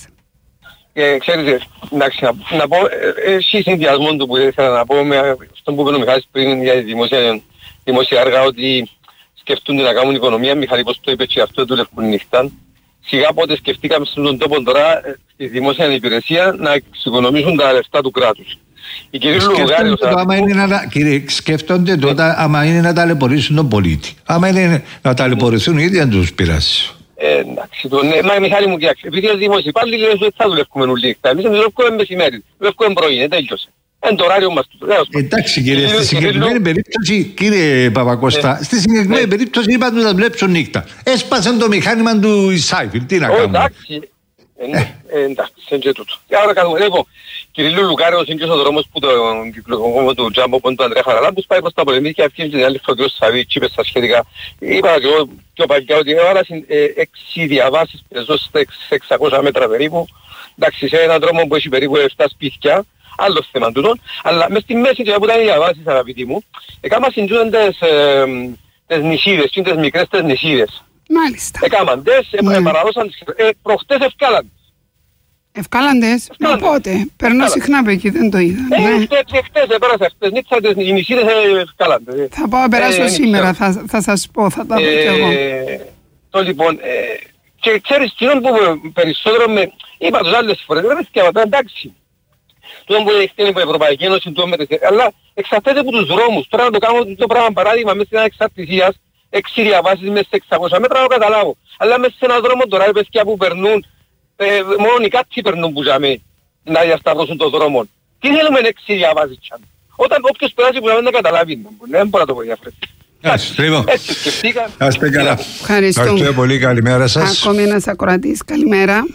Ξέρετε, να πω, εσύ συνδυασμό του που ήθελα να πω με αυτό που είπε ο Μιχάλης πριν για δημόσια έργα, ότι σκεφτούνται να κάνουν οικονομία. Μιχάλη, πως το είπε και αυτό δουλεύουν νύχτα. Σιγά πότε σκεφτήκαμε στον τόπο τώρα στη δημόσια υπηρεσία να εξοικονομήσουν τα λεφτά του κράτους. Η κυρία Λουγάριος... Σκέφτονται τότε άμα είναι να ταλαιπωρήσουν τον πολίτη. Άμα είναι να ταλαιπωρηθούν ήδη αν τους πειράσει. Εντάξει, μα Μιχάλη μου κοιτάξτε, επειδή ως δημόσιοι υπάλληλοι λες ότι θα δουλεύουμε νύχτα. Εμείς δουλεύουμε μεσημέρι, δουλεύουμε πρωί, τέλειωσε. Είναι το ωράριο μας. Εντάξει κύριε, στη συγκεκριμένη περίπτωση, κύριε Παπακώστα, στη συγκεκριμένη περίπτωση είπαν να δουλέψουν νύχτα. Έσπασαν το μηχάνημα του Ισάιφιλ, τι να κάνουμε. Εντάξει, είναι και τούτο. Άρα κάνουμε, λοιπόν, κύριε Λουλουκάριος είναι και ο δρόμος που τον κυκλοφορμό του Τζάμπο, που είναι το Ανδρέα Χαραλάμπους, πάει προς τα πολεμική και αρχίζει την άλλη φορά ο Σαββίτς, είπε στα σχετικά. Είπα και εγώ πιο παλιά ότι ώρα 6 διαβάσεις πεζός στα 600 μέτρα περίπου. Εντάξει, σε έναν δρόμο που έχει περίπου 7 σπίτια. Άλλο θέμα τούτο, αλλά μες στη μέση που ήταν οι διαβάσεις, αγαπητοί μου, έκαμα συντζούνταν τις νησίδες, και τις μικρές τις νησίδες. Μάλιστα. Έκαμαν παραδώσαν τις προχτές ευκάλαντες. Ευκάλαντες, πότε, περνώ συχνά από εκεί, δεν το είδα. Χτες επέρασα, χτες νύχτα οι νησίδες ευκάλαντες. Θα πάω να περάσω σήμερα, θα σας πω, θα τα πω κι εγώ. Το λοιπόν, και ξέρεις, κοινόν που περισσότερο με, είπα τους άλλες φορές, εντάξει. Τούτο που έχει από η Ευρωπαϊκή Ένωση, αλλά εξαρτάται από τους δρόμους. Τώρα να το κάνω το πράγμα παράδειγμα μέσα στην ανεξαρτησίας, 6 διαβάσεις μέσα σε 600 μέτρα, να το καταλάβω. Αλλά μέσα σε έναν δρόμο τώρα, παιδιά που περνούν, μόνο οι κάτσοι περνούν που ζαμε να διασταυρώσουν τον δρόμο. Τι θέλουμε 6 διαβάσεις τσάν. Όταν όποιος περάσει που να καταλάβει, δεν μπορεί να το πω διαφορετικά. Έτσι σκεφτήκα. Άστε καλά. Ευχαριστούμε πολύ, καλημέρα σας. Ακόμη ένας ακροατής, καλημέρα.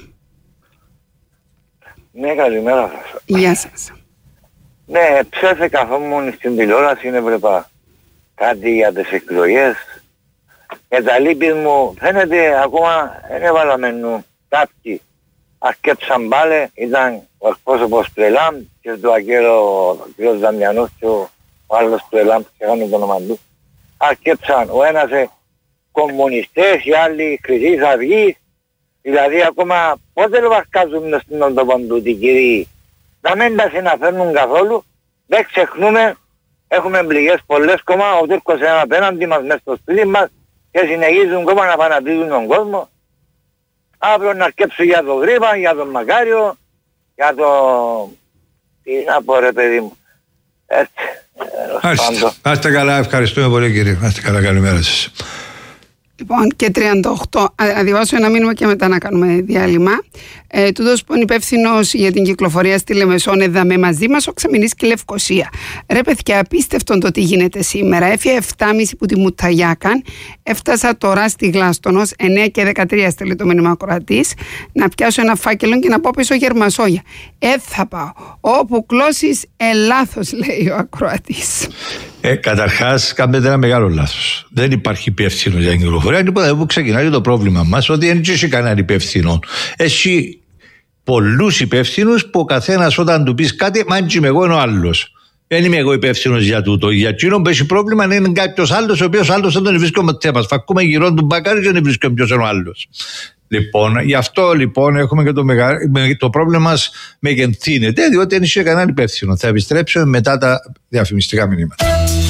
Ναι, καλημέρα σας. Γεια σας. Ναι, ψάσε καθόμουν στην τηλεόραση, έβλεπα κάτι για τις εκλογές. Για τα λύπη μου φαίνεται ακόμα δεν έβαλα μενού. Κάποιοι αρκέψαν πάλι, ήταν ο εκπρόσωπος του ΕΛΑΜ και του Αγγέλο, ο κ. Δαμιανός και ο άλλος του ΕΛΑΜ, ξεχάνω το όνομα του. Αρκέψαν, ο ένας κομμουνιστές, οι άλλοι Χρυσής Αυγής. Δηλαδή ακόμα πότε βασκάζουν στην οντοποντού την κυρίη. Να μην τα συναφέρνουν καθόλου. Δεν ξεχνούμε, έχουμε πληγές πολλές κόμμα, ο Τούρκος είναι απέναντι μας μέσα στο σπίτι μας και συνεχίζουν κόμμα να φανατίζουν τον κόσμο. Αύριο να αρκέψουν για τον Γρήπα, για τον Μακάριο, για το... Τι να πω ρε παιδί μου. Έτσι. Άστε καλά, ευχαριστούμε πολύ κύριε. Άστε καλά, καλημέρα σας. Λοιπόν, και 38. Διαβάσω ένα μήνυμα και μετά να κάνουμε διάλειμμα. Τούτος που είναι υπεύθυνος για την κυκλοφορία στη Λεμεσόν, εδαμε μαζί μας ο Ξεμηνής και η Λευκοσία. Ρε παιδιά, απίστευτο το τι γίνεται σήμερα. Έφυγε 7.30 που τη Μουταγιάκαν. Έφτασα τώρα στη Γλάστονος, 9 και 13 στέλνει το μήνυμα ακροατής, να πιάσω ένα φάκελο και να πω πίσω Γερμασόγια. Θα πάω. Όπου κλώσεις, λάθος, λέει ο ακροατής. Καταρχάς, κάνετε ένα μεγάλο λάθος. Δεν υπάρχει υπεύθυνο για την κυκλοφορία. Λοιπόν, εδώ ξεκινάει το πρόβλημα μας, ότι δεν έχει κανέναν υπεύθυνο. Έχει πολλούς υπεύθυνους που ο καθένας όταν του πεις κάτι, μάντζι με εγώ είναι ο άλλος. Δεν είμαι εγώ υπεύθυνος για τούτο. Για εκείνο που έχει πρόβλημα είναι κάποιος άλλος, ο οποίος άλλος δεν τον βρίσκουμε θέμα. Φακούμε γύρω του μπακάρι και δεν βρίσκουμε ποιος είναι ο άλλος. Λοιπόν, γι' αυτό λοιπόν έχουμε και το πρόβλημα μας μεγενθύνεται, διότι δεν είχε κανέναν υπεύθυνο. Θα επιστρέψουμε μετά τα διαφημιστικά μηνύματα.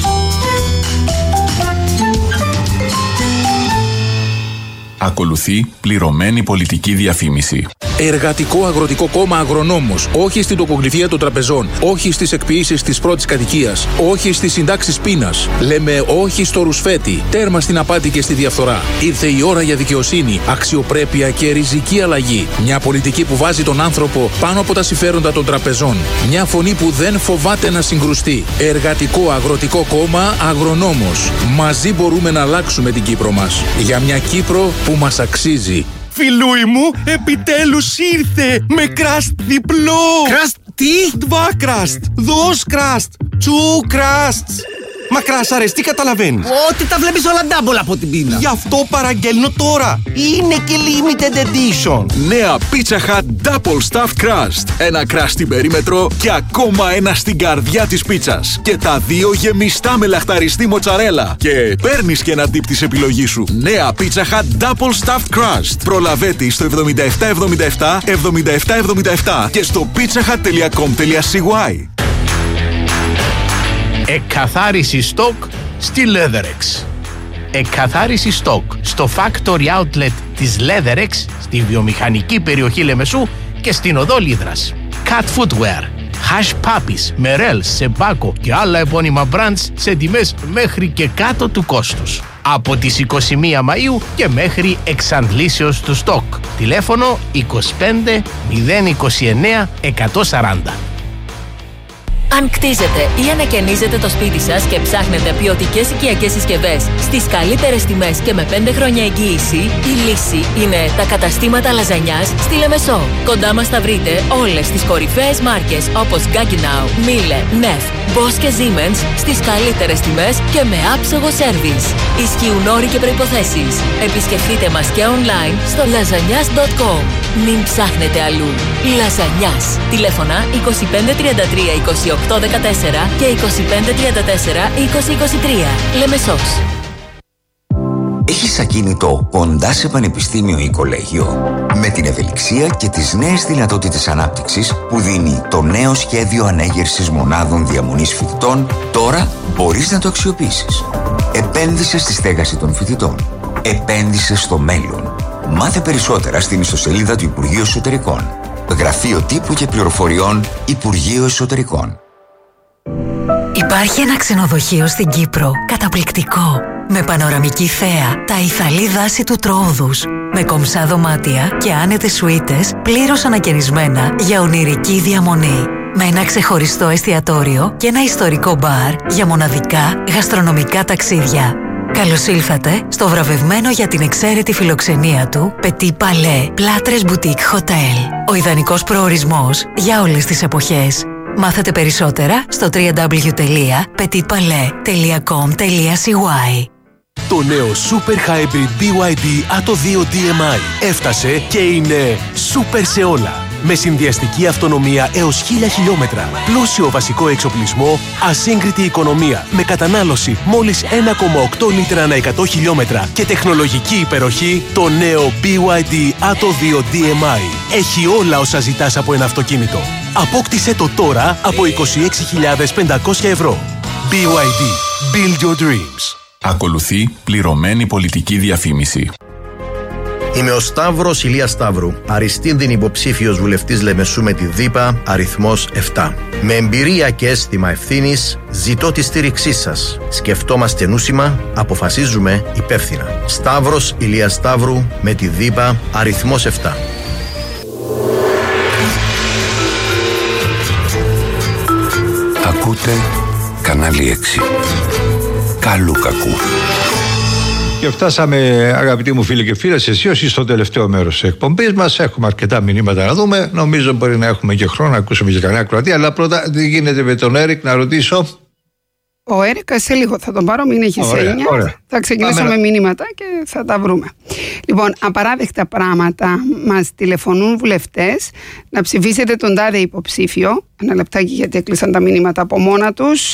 Ακολουθεί πληρωμένη πολιτική διαφήμιση. Εργατικό Αγροτικό Κόμμα Αγρονόμος. Όχι στην τοκογλυφία των τραπεζών. Όχι στις εκποίησεις της πρώτης κατοικίας. Όχι στις συντάξεις πείνας. Λέμε όχι στο ρουσφέτη. Τέρμα στην απάτη και στη διαφθορά. Ήρθε η ώρα για δικαιοσύνη, αξιοπρέπεια και ριζική αλλαγή. Μια πολιτική που βάζει τον άνθρωπο πάνω από τα συμφέροντα των τραπεζών. Μια φωνή που δεν φοβάται να συγκρουστεί. Εργατικό Αγροτικό Κόμμα Αγρονόμος. Μαζί μπορούμε να αλλάξουμε την Κύπρο μας. Για μια Κύπρο που μας αξίζει. Φιλούι μου, επιτέλους ήρθε με κραστ διπλό. Κραστ τι? Δβα κραστ, δος κραστ, τσου κραστ. Μα κράσαρες, τι καταλαβαίνεις? Ότι τα βλέπεις όλα double από την πείνα. Γι' αυτό παραγγέλνω τώρα. Είναι και limited edition. Νέα Pizza Hut Double Stuffed Crust. Ένα crust στην περίμετρο και ακόμα ένα στην καρδιά της πίτσας. Και τα δύο γεμιστά με λαχταριστή μοτσαρέλα. Και παίρνεις και ένα dip της επιλογής σου. Νέα Pizza Hut Double Stuffed Crust. Προλαβέτη στο 7777 7777 και στο pizzahut.com.cy. Εκκαθάριση στόκ στη Leatherex. Εκκαθάριση στόκ στο Factory Outlet της Leatherex στη βιομηχανική περιοχή Λεμεσού και στην οδό Λίδρας. Cat Footwear, Hash Puppies, Merrell, Sebaco και άλλα επώνυμα brands σε τιμές μέχρι και κάτω του κόστους. Από τις 21 Μαΐου και μέχρι εξαντλήσεως του στόκ. Τηλέφωνο 25 029 140. Αν κτίζετε ή ανακαινίζετε το σπίτι σας και ψάχνετε ποιοτικές οικιακές συσκευές στις καλύτερες τιμές και με 5 χρόνια εγγύηση, η λύση είναι τα καταστήματα λαζανιάς στη Λεμεσό. Κοντά μας θα βρείτε όλες τις κορυφαίες μάρκες όπως Gaggenau, Miele, Neff, Bosch και Siemens στις καλύτερες τιμές και με άψογο σέρβις. Ισχύουν όροι και προϋποθέσεις. Επισκεφτείτε μας και online στο lasagnas.com. Μην ψάχνετε αλλού. Λαζανιάς. Τηλέφωνα 2533 28 14 και 2534 2023. Λεμεσός. Έχεις ακίνητο κοντά σε πανεπιστήμιο ή κολέγιο? Με την ευελιξία και τις νέες δυνατότητες ανάπτυξης που δίνει το νέο σχέδιο ανέγερσης μονάδων διαμονής φοιτητών, τώρα μπορείς να το αξιοποιήσεις. Επένδυσε στη στέγαση των φοιτητών. Επένδυσε στο μέλλον. Μάθε περισσότερα στην ιστοσελίδα του Υπουργείου Εσωτερικών. Γραφείο Τύπου και Πληροφοριών Υπουργείο Εσωτερικών. Υπάρχει ένα ξενοδοχείο στην Κύπρο καταπληκτικό, με πανοραμική θέα, τα ηθαλή δάση του Τροόδους, με κομψά δωμάτια και άνετες σουίτες πλήρως ανακαινισμένα για ονειρική διαμονή, με ένα ξεχωριστό εστιατόριο και ένα ιστορικό μπαρ για μοναδικά γαστρονομικά ταξίδια. Καλώς ήλθατε στο βραβευμένο για την εξαίρετη φιλοξενία του Petit Palais Plâtres Boutique Hotel. Ο ιδανικός προορισμός για όλες τις εποχές. Μάθετε περισσότερα στο www.petitpalais.com.cy. Το νέο Super Hybrid BYD Atto 2 DMI έφτασε και είναι super σε όλα. Με συνδυαστική αυτονομία έως 1000 χιλιόμετρα, πλούσιο βασικό εξοπλισμό, ασύγκριτη οικονομία, με κατανάλωση μόλις 1,8 λίτρα ανά 100 χιλιόμετρα και τεχνολογική υπεροχή, το νέο BYD Atto 2 DMI έχει όλα όσα ζητάς από ένα αυτοκίνητο. Απόκτησε το τώρα από 26.500 ευρώ. BYD. Build your dreams. Ακολουθεί πληρωμένη πολιτική διαφήμιση. Είμαι ο Σταύρος Ηλίας Σταύρου, αριστείδην υποψήφιος βουλευτής Λεμεσού με τη ΔΥΠΑ αριθμός 7. Με εμπειρία και αίσθημα ευθύνης ζητώ τη στήριξή σας. Σκεφτόμαστε νούσιμα, αποφασίζουμε υπεύθυνα. Σταύρος Ηλίας Σταύρου με τη ΔΥΠΑ αριθμός 7. Ακούτε κανάλι 6. Καλού κακού. Και φτάσαμε, αγαπητοί μου φίλοι και φίλες, εσείς στο τελευταίο μέρος της εκπομπής μας. Έχουμε αρκετά μηνύματα να δούμε. Νομίζω μπορεί να έχουμε και χρόνο να ακούσουμε και κανένα Κροατία. Αλλά πρώτα, τι γίνεται με τον Έρικ, να ρωτήσω. Ο Έρικα σε λίγο θα τον πάρω, μην έχεις έννοια. Θα ξεκινήσω με μηνύματα και θα τα βρούμε. Λοιπόν, απαράδεκτα πράγματα. Μας τηλεφωνούν βουλευτές να ψηφίσετε τον τάδε υποψήφιο. Ένα λεπτάκι γιατί έκλεισαν τα μηνύματα από μόνα τους.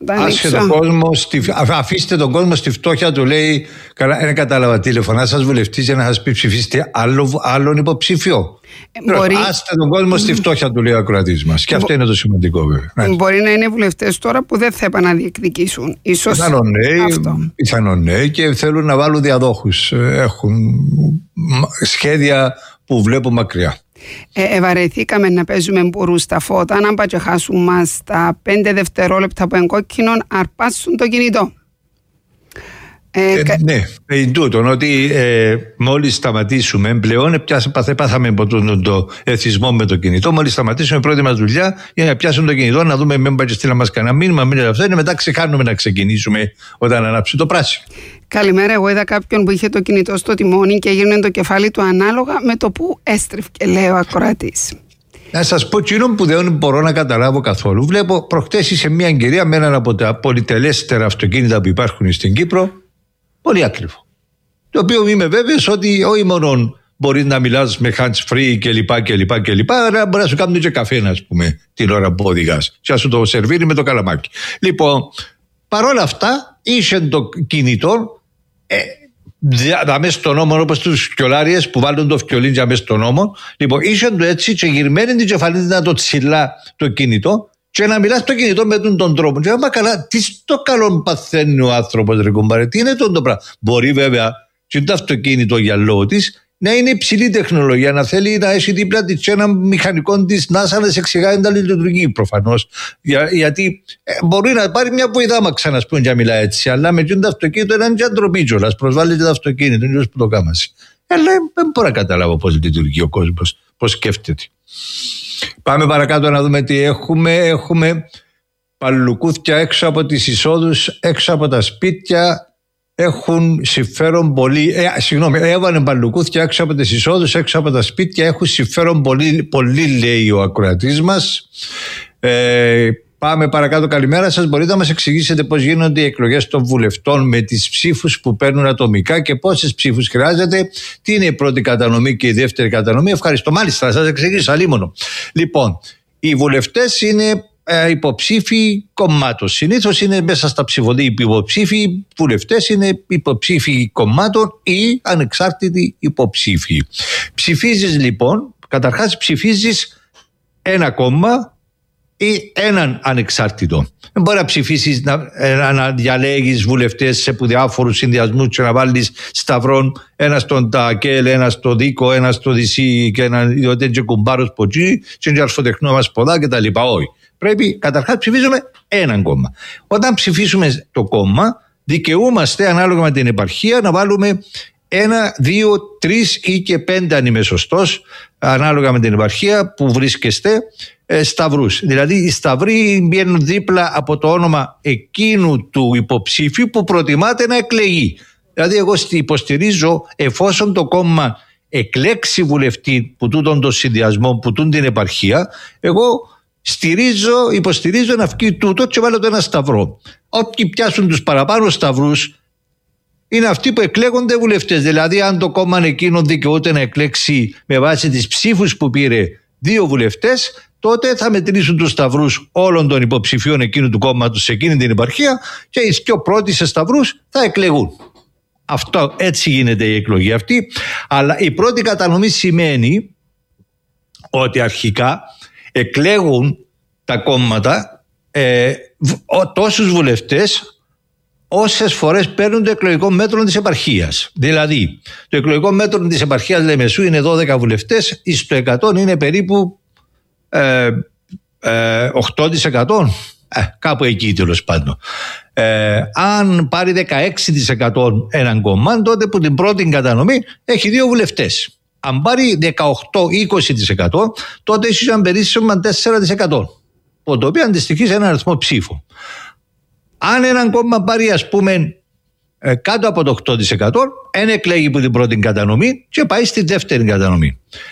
Αφήστε τον κόσμο στη φτώχεια, του λέει. Καλά, δεν κατάλαβα, τηλεφωνά σας βουλευτής για να σας πει ψηφίστε άλλον υποψήφιο. Άστε τον κόσμο στη φτώχεια, του λέει ο ακροατής μας. Και αυτό είναι το σημαντικό, βέβαια. Μπορεί να είναι βουλευτές τώρα που δεν θα επαναδιεκδικήσουν. Πιθανόν ναι, και θέλουν να βάλουν διαδόχους. Έχουν σχέδια που βλέπουν μακριά. Βαρεθήκαμε να παίζουμε μπουρού στα φώτα. Αν πατσεχάσουν μας τα 5 δευτερόλεπτα από εγκόκκινον, αρπάσουν το κινητό. Ναι, τούτον ότι μόλις σταματήσουμε πλέον, πάθαμε από το εθισμό με το κινητό. Μόλις σταματήσουμε, πρώτη μας δουλειά για να πιάσουμε το κινητό, να δούμε μην πάει στείλα μας κανένα μήνυμα, μην αυτό είναι, μετά ξεχάνουμε να ξεκινήσουμε όταν ανάψει το πράσινο. Καλημέρα, εγώ είδα κάποιον που είχε το κινητό στο τιμόνι και έγινε το κεφάλι του ανάλογα με το που έστρεφε, λέει ο ακροατής. Να σας πω εκείνο που δεν μπορώ να καταλάβω καθόλου. Βλέπω προχτές σε μια εγκαιρία με έναν από τα πολυτελέστερα αυτοκίνητα που υπάρχουν στην Κύπρο, πολύ άκριβο. Το οποίο είμαι βέβαιος ότι όχι μόνο μπορεί να μιλάς με hands free κλπ. Αλλά μπορεί να σου κάνουν και καφέ, ας πούμε, την ώρα που οδηγάς. Και να σου το σερβίρει με το καλαμάκι. Λοιπόν, παρόλα αυτά, είσαι το κινητό. Μέσα στον νόμο, όπως τους φκιολάριες που βάλουν το φκιολίν για μέσα στον νόμο. Λοιπόν, είσαι το έτσι και γυρμένη την κεφαλή να το τσιλά το κινητό και να μιλάς το κινητό με τον τρόπο. Και άμα καλά, τι στο καλό παθαίνει ο άνθρωπος, ρε κουμπάρε, τι είναι το πράγμα. Μπορεί βέβαια και το αυτοκίνητο για λόγο της να είναι υψηλή τεχνολογία, να θέλει να έχει δίπλα της και ένα μηχανικό της NASA να σε εξηγάει να λειτουργεί προφανώς. Γιατί μπορεί να πάρει μια βοηθάμα ξανασπούν και να μιλά έτσι, αλλά με το αυτοκίνητο είναι και ντροπή κιόλας. Προσβάλλεται το αυτοκίνητο, είναι που το κάμασε. Αλλά δεν μπορώ να καταλάβω πώς λειτουργεί ο κόσμος, πώς σκέφτεται. Πάμε παρακάτω να δούμε τι έχουμε. Έχουμε παλουκούθια έξω από τις εισόδους, έξω από τα σπίτια. Έχουν συμφέρον πολύ. Έβαλε παλουκούθια έξω από τις εισόδους, έξω από τα σπίτια. Έχουν συμφέρον πολύ, λέει ο ακροατής μας. Πάμε παρακάτω. Καλημέρα σας. Μπορείτε να μας εξηγήσετε πώς γίνονται οι εκλογές των βουλευτών με τις ψήφους που παίρνουν ατομικά και πόσες ψήφους χρειάζεται, τι είναι η πρώτη κατανομή και η δεύτερη κατανομή? Ευχαριστώ. Μάλιστα, θα σας εξηγήσω αλίμονο. Λοιπόν, οι βουλευτές είναι υποψήφοι κομμάτων. Συνήθως είναι μέσα στα ψηφοδέλτια. Οι υποψήφοι βουλευτές είναι υποψήφοι κομμάτων ή ανεξάρτητοι υποψήφοι. Ψηφίζεις λοιπόν, καταρχάς ψηφίζεις ένα κόμμα ή έναν ανεξάρτητο. Δεν μπορεί να ψηφίσεις να διαλέγεις βουλευτές σε διάφορους συνδυασμούς και να βάλεις σταυρών, ένα στον ΤΑΚΕΛ, ένα στο ΔΙΚΟ, ένα στο ΔΙΣΥ και ένα ιδιωτέ κουμπάρος ποτσί και αρφοτεχνό μας ποδά κτλ. Όχι. Πρέπει καταρχάς ψηφίζουμε έναν κόμμα. Όταν ψηφίσουμε το κόμμα, δικαιούμαστε ανάλογα με την επαρχία να βάλουμε 1, 2, 3 ή και 5 αν είμαι σωστός, ανάλογα με την επαρχία που βρίσκεστε, σταυρούς. Δηλαδή οι σταυροί μπαίνουν δίπλα από το όνομα εκείνου του υποψήφιου που προτιμάται να εκλεγεί. Δηλαδή εγώ υποστηρίζω, εφόσον το κόμμα εκλέξει βουλευτή που τούτον το συνδυασμό, που τούν την επαρχία, εγώ υποστηρίζω να βγει τούτο και βάλω το ένα σταυρό. Όποιοι πιάσουν τους παραπάνω σταυρούς είναι αυτοί που εκλέγονται βουλευτές. Δηλαδή αν το κόμμα εκείνο δικαιούται να εκλέξει με βάση τις ψήφους που πήρε 2 βουλευτές, τότε θα μετρήσουν τους σταυρούς όλων των υποψηφίων εκείνου του κόμματος σε εκείνη την επαρχία και οι 2 πρώτοι σε σταυρούς θα εκλεγούν. Αυτό, έτσι γίνεται η εκλογή αυτή. Αλλά η πρώτη κατανομή σημαίνει ότι αρχικά εκλέγουν τα κόμματα τόσους βουλευτές όσες φορές παίρνουν το εκλογικό μέτρο της επαρχίας. Δηλαδή, το εκλογικό μέτρο της επαρχίας Λεμεσού είναι 12 βουλευτές, στο 100 είναι περίπου 8%. Κάπου εκεί τέλος πάντων. Αν πάρει 16% έναν κόμμα, τότε που την πρώτη κατανομή έχει 2 βουλευτές. Αν πάρει 18-20%, τότε ίσως αν περίσσουμε 4%. Το οποίο αντιστοιχεί σε έναν αριθμό ψήφο. Αν έναν κόμμα πάρει ας πούμε κάτω από το 8%, ένα εκλέγει από την πρώτη κατανομή και πάει στη δεύτερη κατανομή.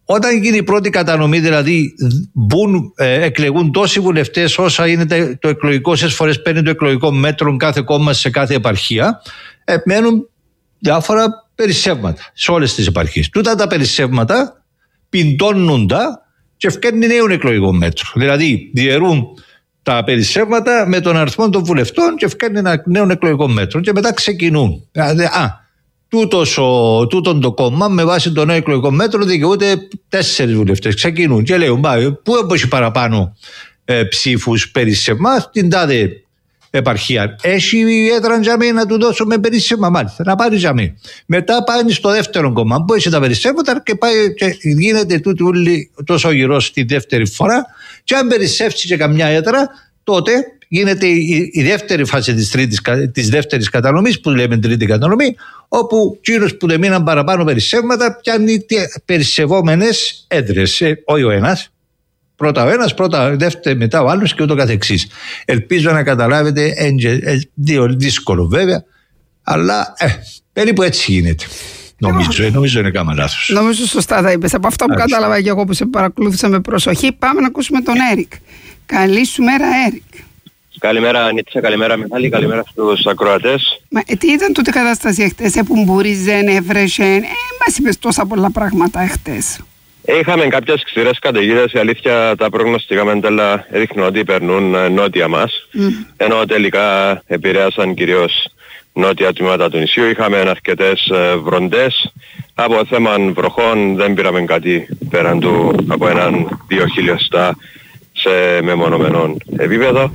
Όταν γίνει η πρώτη κατανομή, δηλαδή εκλεγούν τόσοι βουλευτές όσα είναι το εκλογικό, όσες φορές παίρνει το εκλογικό μέτρο κάθε κόμμα σε κάθε επαρχία, μένουν διάφορα περισσεύματα σε όλες τις επαρχίες. Τούτα τα περισσεύματα πιντώνουν και φτιάχνουν νέο εκλογικό μέτρο. Δηλαδή διαιρούν τα περισσεύματα με τον αριθμό των βουλευτών και φτιάχνουν ένα νέο εκλογικό μέτρο και μετά ξεκινούν. Δηλαδή, τούτον το κόμμα με βάση το νέο εκλογικό μέτρο δικαιούται 4 βουλευτές. Ξεκινούν και λέει: πού έχει παραπάνω ψήφους περισσεύμα, την τάδε επαρχία. Έχει έδρα τζαμί να του δώσουμε περισσεύμα, μάλιστα, να πάρει τζαμί. Μετά πάει στο δεύτερο κόμμα που έχει τα περισσεύματα και πάει και γίνεται τόσο γυρός τη δεύτερη φορά. Και αν περισσεύσει και καμιά έδρα, τότε γίνεται η δεύτερη φάση της δεύτερης κατανομής, που λέμε τρίτη κατανομή, όπου εκείνος που δεν μείναν παραπάνω περισσεύματα πιάνει περισσευόμενες έδρες. Όχι ο ένας, πρώτα ο ένας, δεύτερη μετά ο άλλος και ούτω καθεξής. Ελπίζω να καταλάβετε, δύσκολο βέβαια, αλλά περίπου έτσι γίνεται. Νομίζω είναι κάμα λάθος. Νομίζω σωστά τα είπες. Από αυτό που κατάλαβα και εγώ που σε παρακολούθησα με προσοχή, πάμε να ακούσουμε τον Έρικ. Καλή σου μέρα, Έρικ. Καλημέρα Νίτσα, καλημέρα Μιχάλη, καλημέρα στους ακροατές. Τι ήταν τούτη κατάσταση εχθές, που μπούριζε, έβρεσε, μας είπες τόσα πολλά πράγματα εχθές. Είχαμε κάποιες ξηρές καταιγίδες, η αλήθεια τα προγνωστικά μέντελα έδειχναν ότι περνούν νότια μας, ενώ τελικά επηρέασαν κυρίως νότια τμήματα του νησιού. Είχαμε αρκετές βροντές. Από θέμα βροχών δεν πήραμε κάτι πέραν του από 1-2 χιλιοστά σε μεμονωμένο επίπεδο.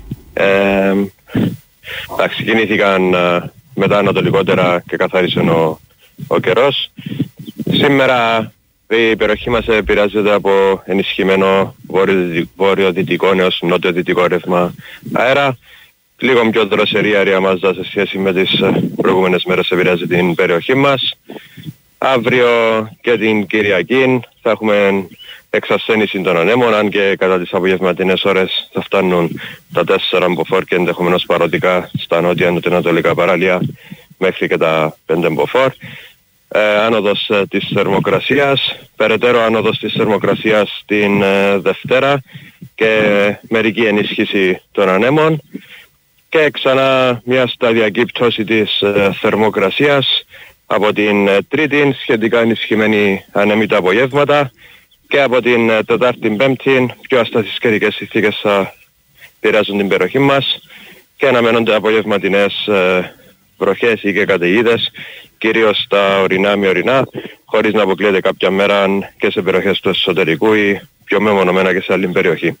Ξεκινήθηκαν μετά ανατολικότερα και καθάρισε ο καιρός. Σήμερα η περιοχή μας επηρεάζεται από ενισχυμένο βορειοδυτικό έως νότιο-δυτικό ρεύμα αέρα. Λίγο πιο δροσερή αέρια μάζα σε σχέση με τις προηγούμενες μέρες επηρεάζει την περιοχή μας. Αύριο και την Κυριακή θα έχουμε εξασθένηση των ανέμων, αν και κατά τις απογευματινές ώρες θα φτάνουν τα 4 μποφόρ και ενδεχομένως παροδικά στα νότια-νοτιοανατολικά παράλια μέχρι και τα 5 μποφόρ. Άνοδος της θερμοκρασίας, περαιτέρω άνοδος της θερμοκρασίας την Δευτέρα και μερική ενίσχυση των ανέμων και ξανά μια σταδιακή πτώση της θερμοκρασίας από την Τρίτη, σχετικά ενισχυμένη ανέμη τα απογεύματα, και από την Τετάρτη-Πέμπτη πιο ασταθείς καιρικές συνθήκες θα επηρεάζουν την περιοχή μας και αναμένονται απογευματινές βροχές ή και καταιγίδες, κυρίως στα ορεινά με ορεινά, χωρίς να αποκλείεται κάποια μέρα και σε περιοχές του εσωτερικού ή πιο μεμονωμένα και σε άλλη περιοχή.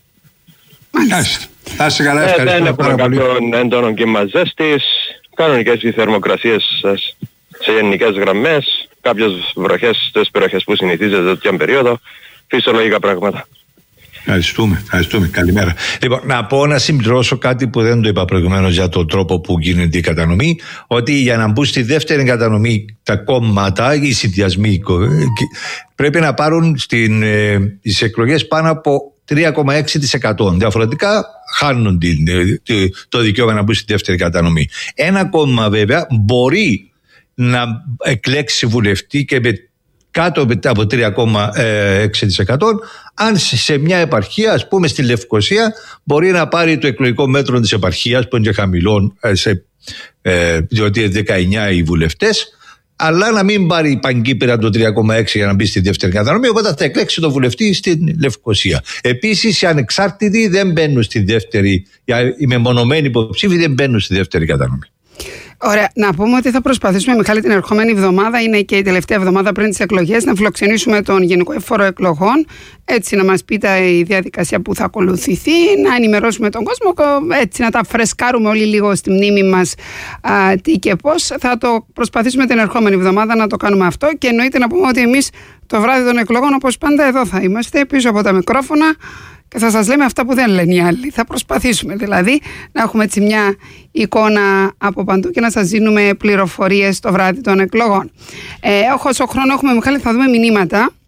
Δεν έχουμε κάποιον έντονο κύμα ζέστης, κανονικές οι θερμοκρασίες σε γενικές γραμμές, κάποιες βροχές στις περιοχές που συνηθίζεται τέτοια περίοδο, φυσιολογικά πράγματα. Ευχαριστούμε. Καλημέρα. Λοιπόν, να συμπληρώσω κάτι που δεν το είπα προηγουμένως για τον τρόπο που γίνεται η κατανομή, ότι για να μπουν στη δεύτερη κατανομή τα κόμματα, οι συνδυασμοί, πρέπει να πάρουν στις εκλογές πάνω από 3,6%. Διαφορετικά χάνουν το δικαίωμα να μπουν στη δεύτερη κατανομή. Ένα κόμμα βέβαια μπορεί να εκλέξει βουλευτή και με κάτω από 3,6% αν σε μια επαρχία, ας πούμε στη Λευκοσία, μπορεί να πάρει το εκλογικό μέτρο της επαρχίας που είναι και χαμηλό, διότι είναι 19 οι βουλευτές, αλλά να μην πάρει παγκύπηρα το 3,6 για να μπει στη δεύτερη κατανομή, οπότε θα εκλέξει τον βουλευτή στην Λευκοσία. Επίσης οι ανεξάρτητοι δεν μπαίνουν στη δεύτερη, οι μεμονωμένοι υποψήφοι δεν μπαίνουν στη δεύτερη κατανομή. Ωραία. Να πούμε ότι θα προσπαθήσουμε, Μιχάλη, την ερχόμενη εβδομάδα, είναι και η τελευταία εβδομάδα πριν τις εκλογές, να φιλοξενήσουμε τον Γενικό Εύφορο Εκλογών, έτσι να μας πείτε η διαδικασία που θα ακολουθηθεί, να ενημερώσουμε τον κόσμο, έτσι να τα φρεσκάρουμε όλοι λίγο στη μνήμη μας τι και πώς. Θα το προσπαθήσουμε την ερχόμενη εβδομάδα να το κάνουμε αυτό και εννοείται να πούμε ότι εμείς το βράδυ των εκλογών, όπως πάντα, εδώ θα είμαστε πίσω από τα μικρόφωνα. Και θα σας λέμε αυτά που δεν λένε οι άλλοι. Θα προσπαθήσουμε δηλαδή να έχουμε έτσι μια εικόνα από παντού και να σας δίνουμε πληροφορίες το βράδυ των εκλογών. Όσο χρόνο έχουμε, Μιχάλη, θα δούμε μηνύματα.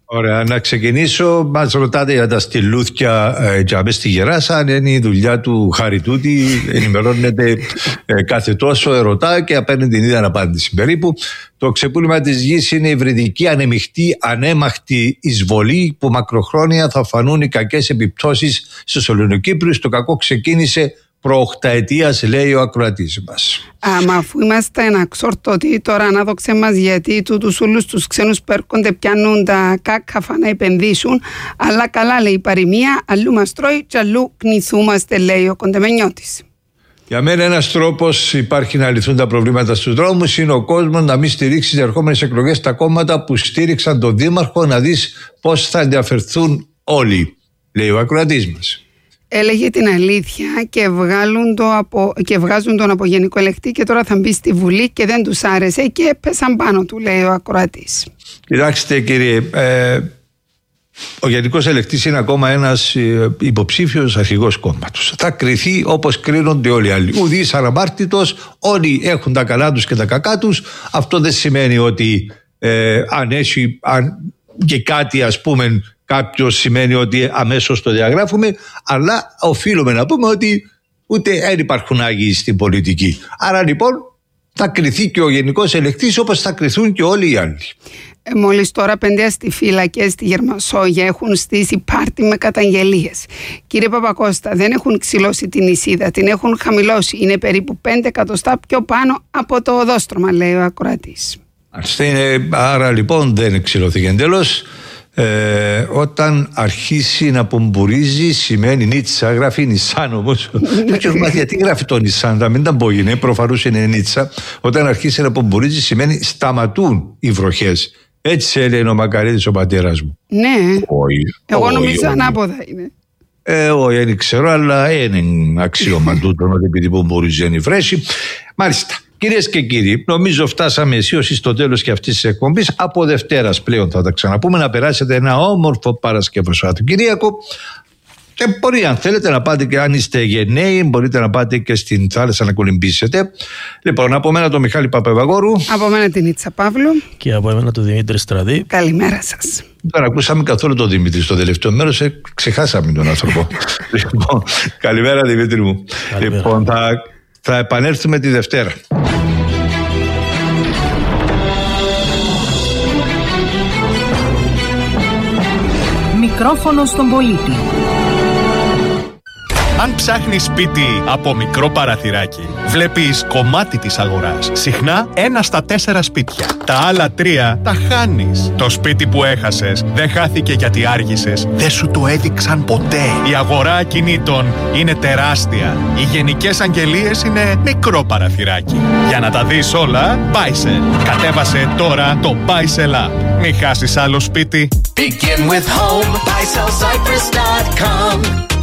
Ωραία, να ξεκινήσω. Μας ρωτάτε για τα στυλούθια τζάμπε στη Γεράσα. Αν είναι η δουλειά του Χαριτούτη, ενημερώνεται κάθε τόσο, ερωτά και παίρνει την ίδια απάντηση περίπου. Το ξεπούλημα της γης είναι υβριδική, ανεμιχτή, ανέμαχτη εισβολή που μακροχρόνια θα φανούν οι κακές επιπτώσεις στους Ελληνοκύπριους. Το κακό ξεκίνησε προοχταετίας, λέει ο ακροατής μας. Μα αφού είμαστε ένα ξορτωτή, τώρα ανάδοξε μας γιατί τούτους όλους τους ξένους που έρχονται πιάνουν τα κάκαφα να επενδύσουν. Αλλά καλά, λέει η παροιμία, αλλού μας τρώει και αλλού κνηθούμαστε, λέει ο Κοντεμενιώτης. Για μένα ένας τρόπος υπάρχει να λυθούν τα προβλήματα στους δρόμους είναι ο κόσμος να μην στηρίξει στις ερχόμενες εκλογές τα κόμματα που στήριξαν τον Δήμαρχο, να δεις πώς θα ενδιαφερθούν όλοι, λέει ο ακροατής μας. Έλεγε την αλήθεια και βγάζουν τον από γενικό ελεκτή και τώρα θα μπει στη Βουλή και δεν τους άρεσε και έπεσαν πάνω του, λέει ο ακροατής. Κοιτάξτε κύριε, ο γενικός ελεκτής είναι ακόμα ένας υποψήφιος αρχηγός κόμματος. Θα κριθεί όπως κρίνονται όλοι οι άλλοι. Ουδής αναμάρτητος, όλοι έχουν τα καλά τους και τα κακά τους. Αυτό δεν σημαίνει ότι αν έχει και κάτι ας πούμε κάποιος σημαίνει ότι αμέσως το διαγράφουμε, αλλά οφείλουμε να πούμε ότι ούτε δεν υπάρχουν άγιοι στην πολιτική. Άρα λοιπόν θα κριθεί και ο γενικός ελεκτής όπως θα κριθούν και όλοι οι άλλοι. Μόλις τώρα 5 αστιφύλακες στη Γερμασόγεια έχουν στήσει πάρτι με καταγγελίες. Κύριε Παπακώστα, δεν έχουν ξυλώσει την Ισίδα, την έχουν χαμηλώσει. Είναι περίπου 5 εκατοστά πιο πάνω από το οδόστρωμα, λέει ο ακροατής. Άρα λοιπόν δεν ξυλώθηκε εντελώς. Όταν αρχίσει να πομπουρίζει σημαίνει Νίτσα, γράφει Νισάν όμως. Δεν ξέρω γιατί γράφει το Νισάν, θα μην τα μπόγινε, προφανώς είναι Νίτσα. Όταν αρχίσει να πομπουρίζει σημαίνει σταματούν οι βροχές. Έτσι έλεγε ο Μακαρίδης ο πατέρας μου. Ναι, εγώ νομίζω ανάποδα είναι. Όχι, δεν ξέρω, αλλά είναι αξίωμα τούτο ότι επειδή πομπουρίζει είναι η βρέση. Μάλιστα. Κυρίες και κύριοι, νομίζω φτάσαμε αισίως στο τέλος και αυτής της εκπομπής. Από Δευτέρας πλέον θα τα ξαναπούμε. Να περάσετε ένα όμορφο Παρασκευό Σαββατοκύριακο. Και μπορεί, αν θέλετε, να πάτε και αν είστε γενναίοι, μπορείτε να πάτε και στην θάλασσα να κολυμπήσετε. Λοιπόν, από μένα τον Μιχάλη Παπαϊβαγόρου. Από μένα την Ίτσα Παύλου. Και από εμένα τον Δημήτρη Στραδί. Καλημέρα σας. Δεν ακούσαμε καθόλου τον Δημήτρη στο τελευταίο μέρος, ξεχάσαμε τον άνθρωπο. Λοιπόν, καλημέρα Δημήτρη μου. Καλημέρα. Λοιπόν, θα επανέλθουμε τη Δευτέρα. Μικρόφωνο στον πολίτη. Αν ψάχνεις σπίτι από μικρό παραθυράκι, βλέπεις κομμάτι της αγοράς. Συχνά 1 στα 4 σπίτια. Τα άλλα 3 τα χάνεις. Το σπίτι που έχασες δεν χάθηκε γιατί άργησες. Δεν σου το έδειξαν ποτέ. Η αγορά ακινήτων είναι τεράστια. Οι γενικές αγγελίες είναι μικρό παραθυράκι. Για να τα δεις όλα, Buysell. Κατέβασε τώρα το Buysell App. Μην χάσεις άλλο σπίτι. Begin with home. BuysellCyprus.com.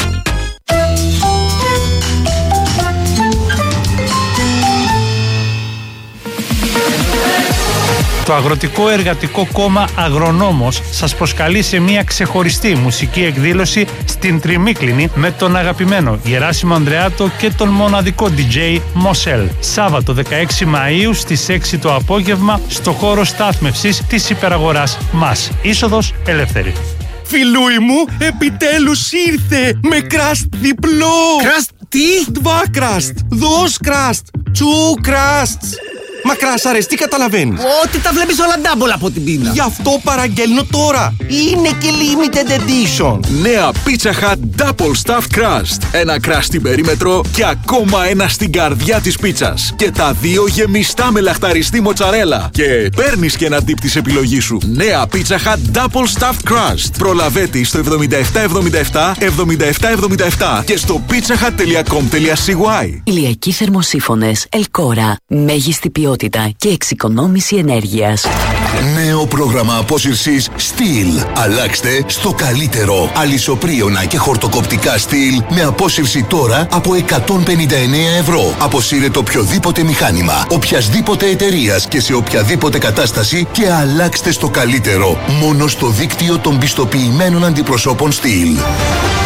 Το Αγροτικό Εργατικό Κόμμα Αγρονόμος σας προσκαλεί σε μια ξεχωριστή μουσική εκδήλωση στην Τριμίκλινη με τον αγαπημένο Γεράσιμο Ανδρεάτο και τον μοναδικό DJ Μοσέλ. Σάββατο 16 Μαΐου στις 6 το απόγευμα στο χώρο στάθμευσης της υπεραγοράς ΜΑΣ. Είσοδος ελεύθερη. Φιλούι μου, επιτέλους ήρθε με κραστ διπλό. Κραστ τι? Dva κραστ, δος κραστ, τσου κραστ. Μα κράσαρες, τι καταλαβαίνεις? Ότι τα βλέπεις όλα double από την πείνα. Γι' αυτό παραγγέλνω τώρα. Είναι και limited edition. Νέα Pizza Hut Double Stuffed Crust. Ένα κρust στην περίμετρο και ακόμα ένα στην καρδιά της πίτσας. Και τα 2 γεμιστά με λαχταριστή μοτσαρέλα. Και παίρνεις και ένα dip της επιλογής σου. Νέα Pizza Hut Double Stuffed Crust. Προλαβέτη στο 7777 7777 και στο pizzahut.com.cy. Ηλιακοί θερμοσύφωνες Ελκόρα. Μέγιστη ποιότητα και εξοικονόμηση ενέργειας. Νέο πρόγραμμα απόσυρσης Steel. Αλλάξτε στο καλύτερο. Αλυσοπρίωνα και χορτοκοπτικά Steel με απόσυρση τώρα από 159 ευρώ. Αποσύρετε οποιοδήποτε μηχάνημα, οποιασδήποτε εταιρείας και σε οποιαδήποτε κατάσταση και αλλάξτε στο καλύτερο. Μόνο στο δίκτυο των πιστοποιημένων αντιπροσώπων Steel.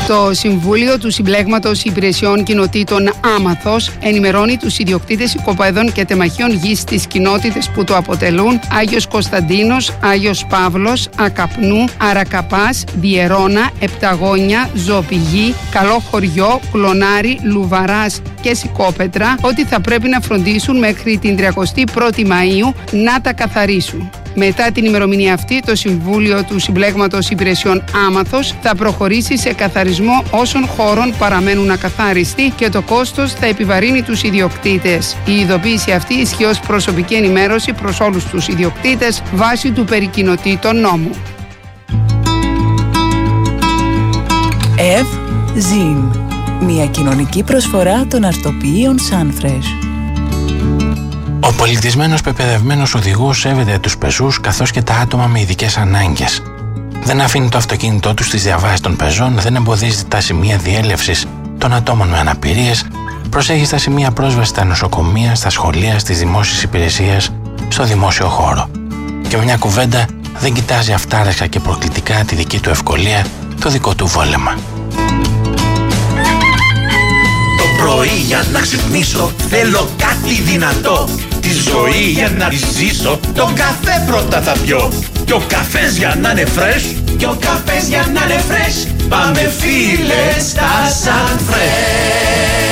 Το Συμβούλιο του Συμπλέγματος Υπηρεσιών Κοινοτήτων Άμαθος ενημερώνει τους ιδιοκτήτες οικοπαίδων και τεμαχίων γης στις κοινότητες που το αποτελούν: Άγιος Κωνσταντίνος, Άγιος Παύλος, Ακαπνού, Αρακαπάς, Διερώνα, Επταγόνια, Ζωοπηγή, Καλό Χωριό, Κλονάρι, Λουβαράς και Σικόπετρα ότι θα πρέπει να φροντίσουν μέχρι την 31η Μαΐου να τα καθαρίσουν. Μετά την ημερομηνία αυτή, το Συμβούλιο του Συμπλέγματος Υπηρεσιών Άμαθος θα προχωρήσει σε καθαρισμό όσων χώρων παραμένουν ακαθάριστοι και το κόστος θα επιβαρύνει τους ιδιοκτήτες. Η ειδοποίηση αυτή ισχύει ως προσωπική ενημέρωση προς όλους τους ιδιοκτήτες βάσει του περί κοινοτήτων νόμου. Ζιν, μια κοινωνική προσφορά των αρτοποιείων Sunfresh. Ο πολιτισμένος πεπαιδευμένος οδηγός σέβεται τους πεζούς καθώς και τα άτομα με ειδικές ανάγκες. Δεν αφήνει το αυτοκίνητό του στις διαβάσεις των πεζών, δεν εμποδίζει τα σημεία διέλευσης των ατόμων με αναπηρίες, προσέχει στα σημεία πρόσβασης στα νοσοκομεία, στα σχολεία, στις δημόσιες υπηρεσίες, στο δημόσιο χώρο. Και με μια κουβέντα δεν κοιτάζει αυτάρεξα και προκλητικά τη δική του ευκολία, το δικό του βόλεμα. Πρωί για να ξυπνήσω θέλω κάτι δυνατό. Τη ζωή για να τη ζήσω τον καφέ πρώτα θα πιω. Κι ο καφές για να είναι fresh, κι ο καφές για να είναι fresh, πάμε φίλε στα Sunfresh.